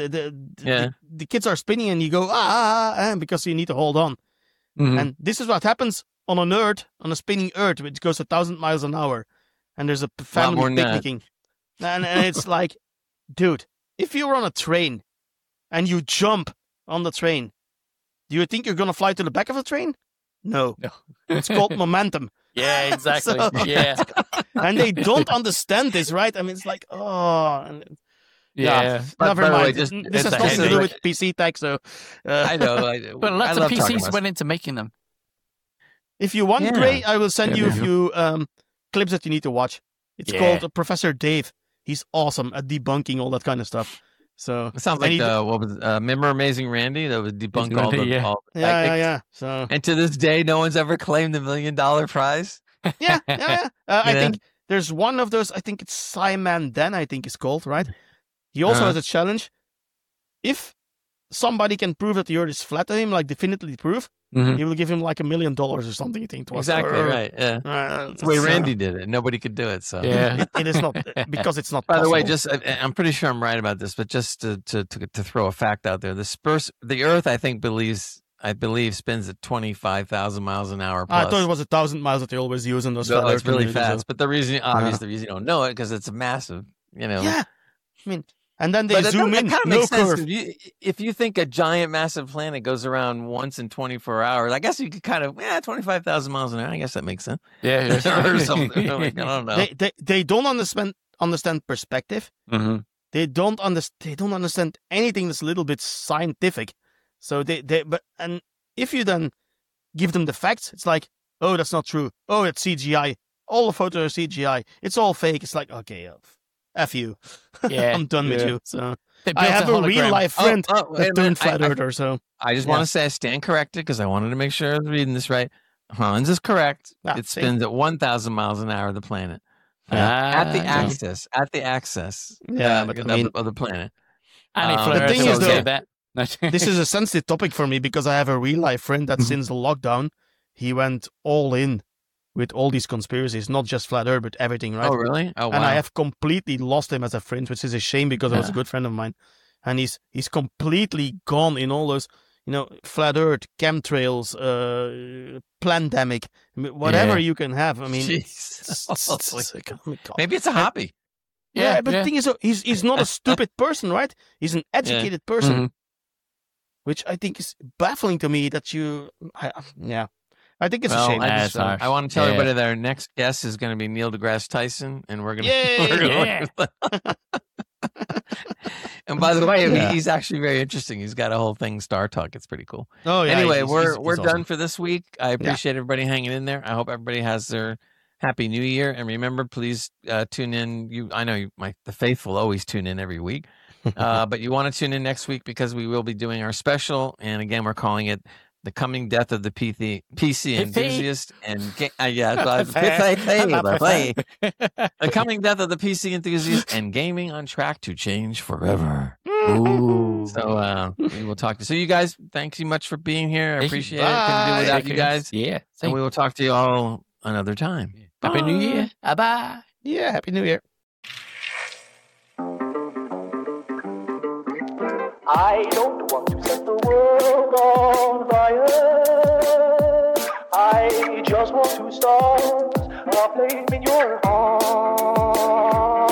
S3: the kids are spinning and you go, because you need to hold on. Mm-hmm. And this is what happens on a spinning Earth, which goes 1,000 miles an hour. And there's a family picnicking. And it's like, dude, if you're on a train and you jump on the train, do you think you're going to fly to the back of the train? No. It's called momentum.
S4: Yeah, exactly.
S3: And they don't understand this, right? I mean, it's like,
S4: Yeah.
S3: Never mind.
S2: Way,
S3: this has nothing to do with PC tech, so...
S2: I know.
S4: But lots of PCs went into making them.
S3: If you want, Gray, I will send you a few clips that you need to watch. It's called Professor Dave. He's awesome at debunking all that kind of stuff. So
S2: it sounds like remember Amazing Randy that would debunk all the
S3: yeah. So
S2: and to this day, no one's ever claimed the $1 million prize.
S3: Yeah. I think there's one of those. I think it's Simon Den. I think it's called, right. He also has a challenge. If somebody can prove that the Earth is flat to him, like definitively prove, he will give him like $1 million or something. I think
S2: exactly right. Yeah, that's the way Randy did it. Nobody could do it. So
S3: it is not because it's not.
S2: By
S3: possible.
S2: the way, I'm pretty sure I'm right about this, but just to throw a fact out there, the Earth I believe spins at 25,000 miles an hour. Plus.
S3: I thought it was 1,000 miles that they always use in those.
S2: No, it's really fast. So. But the reason, obviously, the reason you don't know it because it's massive. Yeah,
S3: I mean. And then they zoom in,
S2: no curve. If you think a giant, massive planet goes around once in 24 hours, I guess you could kind of, 25,000 miles an hour. I guess that makes sense.
S4: Yeah.
S2: Or something. I don't know.
S3: They don't understand perspective.
S4: Mm-hmm.
S3: They don't understand anything that's a little bit scientific. So and if you then give them the facts, it's like, oh, that's not true. Oh, it's CGI. All the photos are CGI. It's all fake. It's like, okay, F you.
S4: Yeah,
S3: I'm done with you. So I have a real life friend that turned flat earther. So
S2: I just want to say I stand corrected because I wanted to make sure I was reading this right. Hans is correct. It spins at 1,000 miles an hour of the planet at the axis. Of the planet.
S3: The thing is, though, this is a sensitive topic for me because I have a real life friend that since the lockdown he went all in with all these conspiracies, not just flat Earth, but everything, right?
S2: Oh, really? Oh, wow.
S3: And I have completely lost him as a friend, which is a shame because he was a good friend of mine. And he's completely gone in all those, flat Earth, chemtrails, plandemic, whatever you can have. I mean,
S2: maybe it's a hobby.
S3: Yeah, but the thing is, he's not a stupid person, right? He's an educated person, which I think is baffling to me that I think it's a shame.
S2: I want to tell everybody that our next guest is going to be Neil deGrasse Tyson, and we're going to. And by the way, he's actually very interesting. He's got a whole thing, Star Talk. It's pretty cool.
S3: Oh yeah.
S2: Anyway, we're done for this week. I appreciate everybody hanging in there. I hope everybody has their Happy New Year, and remember, please tune in. I know the faithful always tune in every week, but you want to tune in next week because we will be doing our special, and again, we're calling it. The Coming Death of the PC Enthusiast and The Coming Death of the PC Enthusiast and Gaming on Track to Change Forever.
S4: Ooh.
S2: So we will talk to you. So you guys, thanks so much for being here. I appreciate it. Couldn't do without you guys.
S4: Yeah.
S2: And we will talk to you all another time.
S4: Happy New Year. Bye-bye.
S3: Yeah, Happy New Year.
S5: I don't want to set the world on fire. I just want to start a flame in your heart.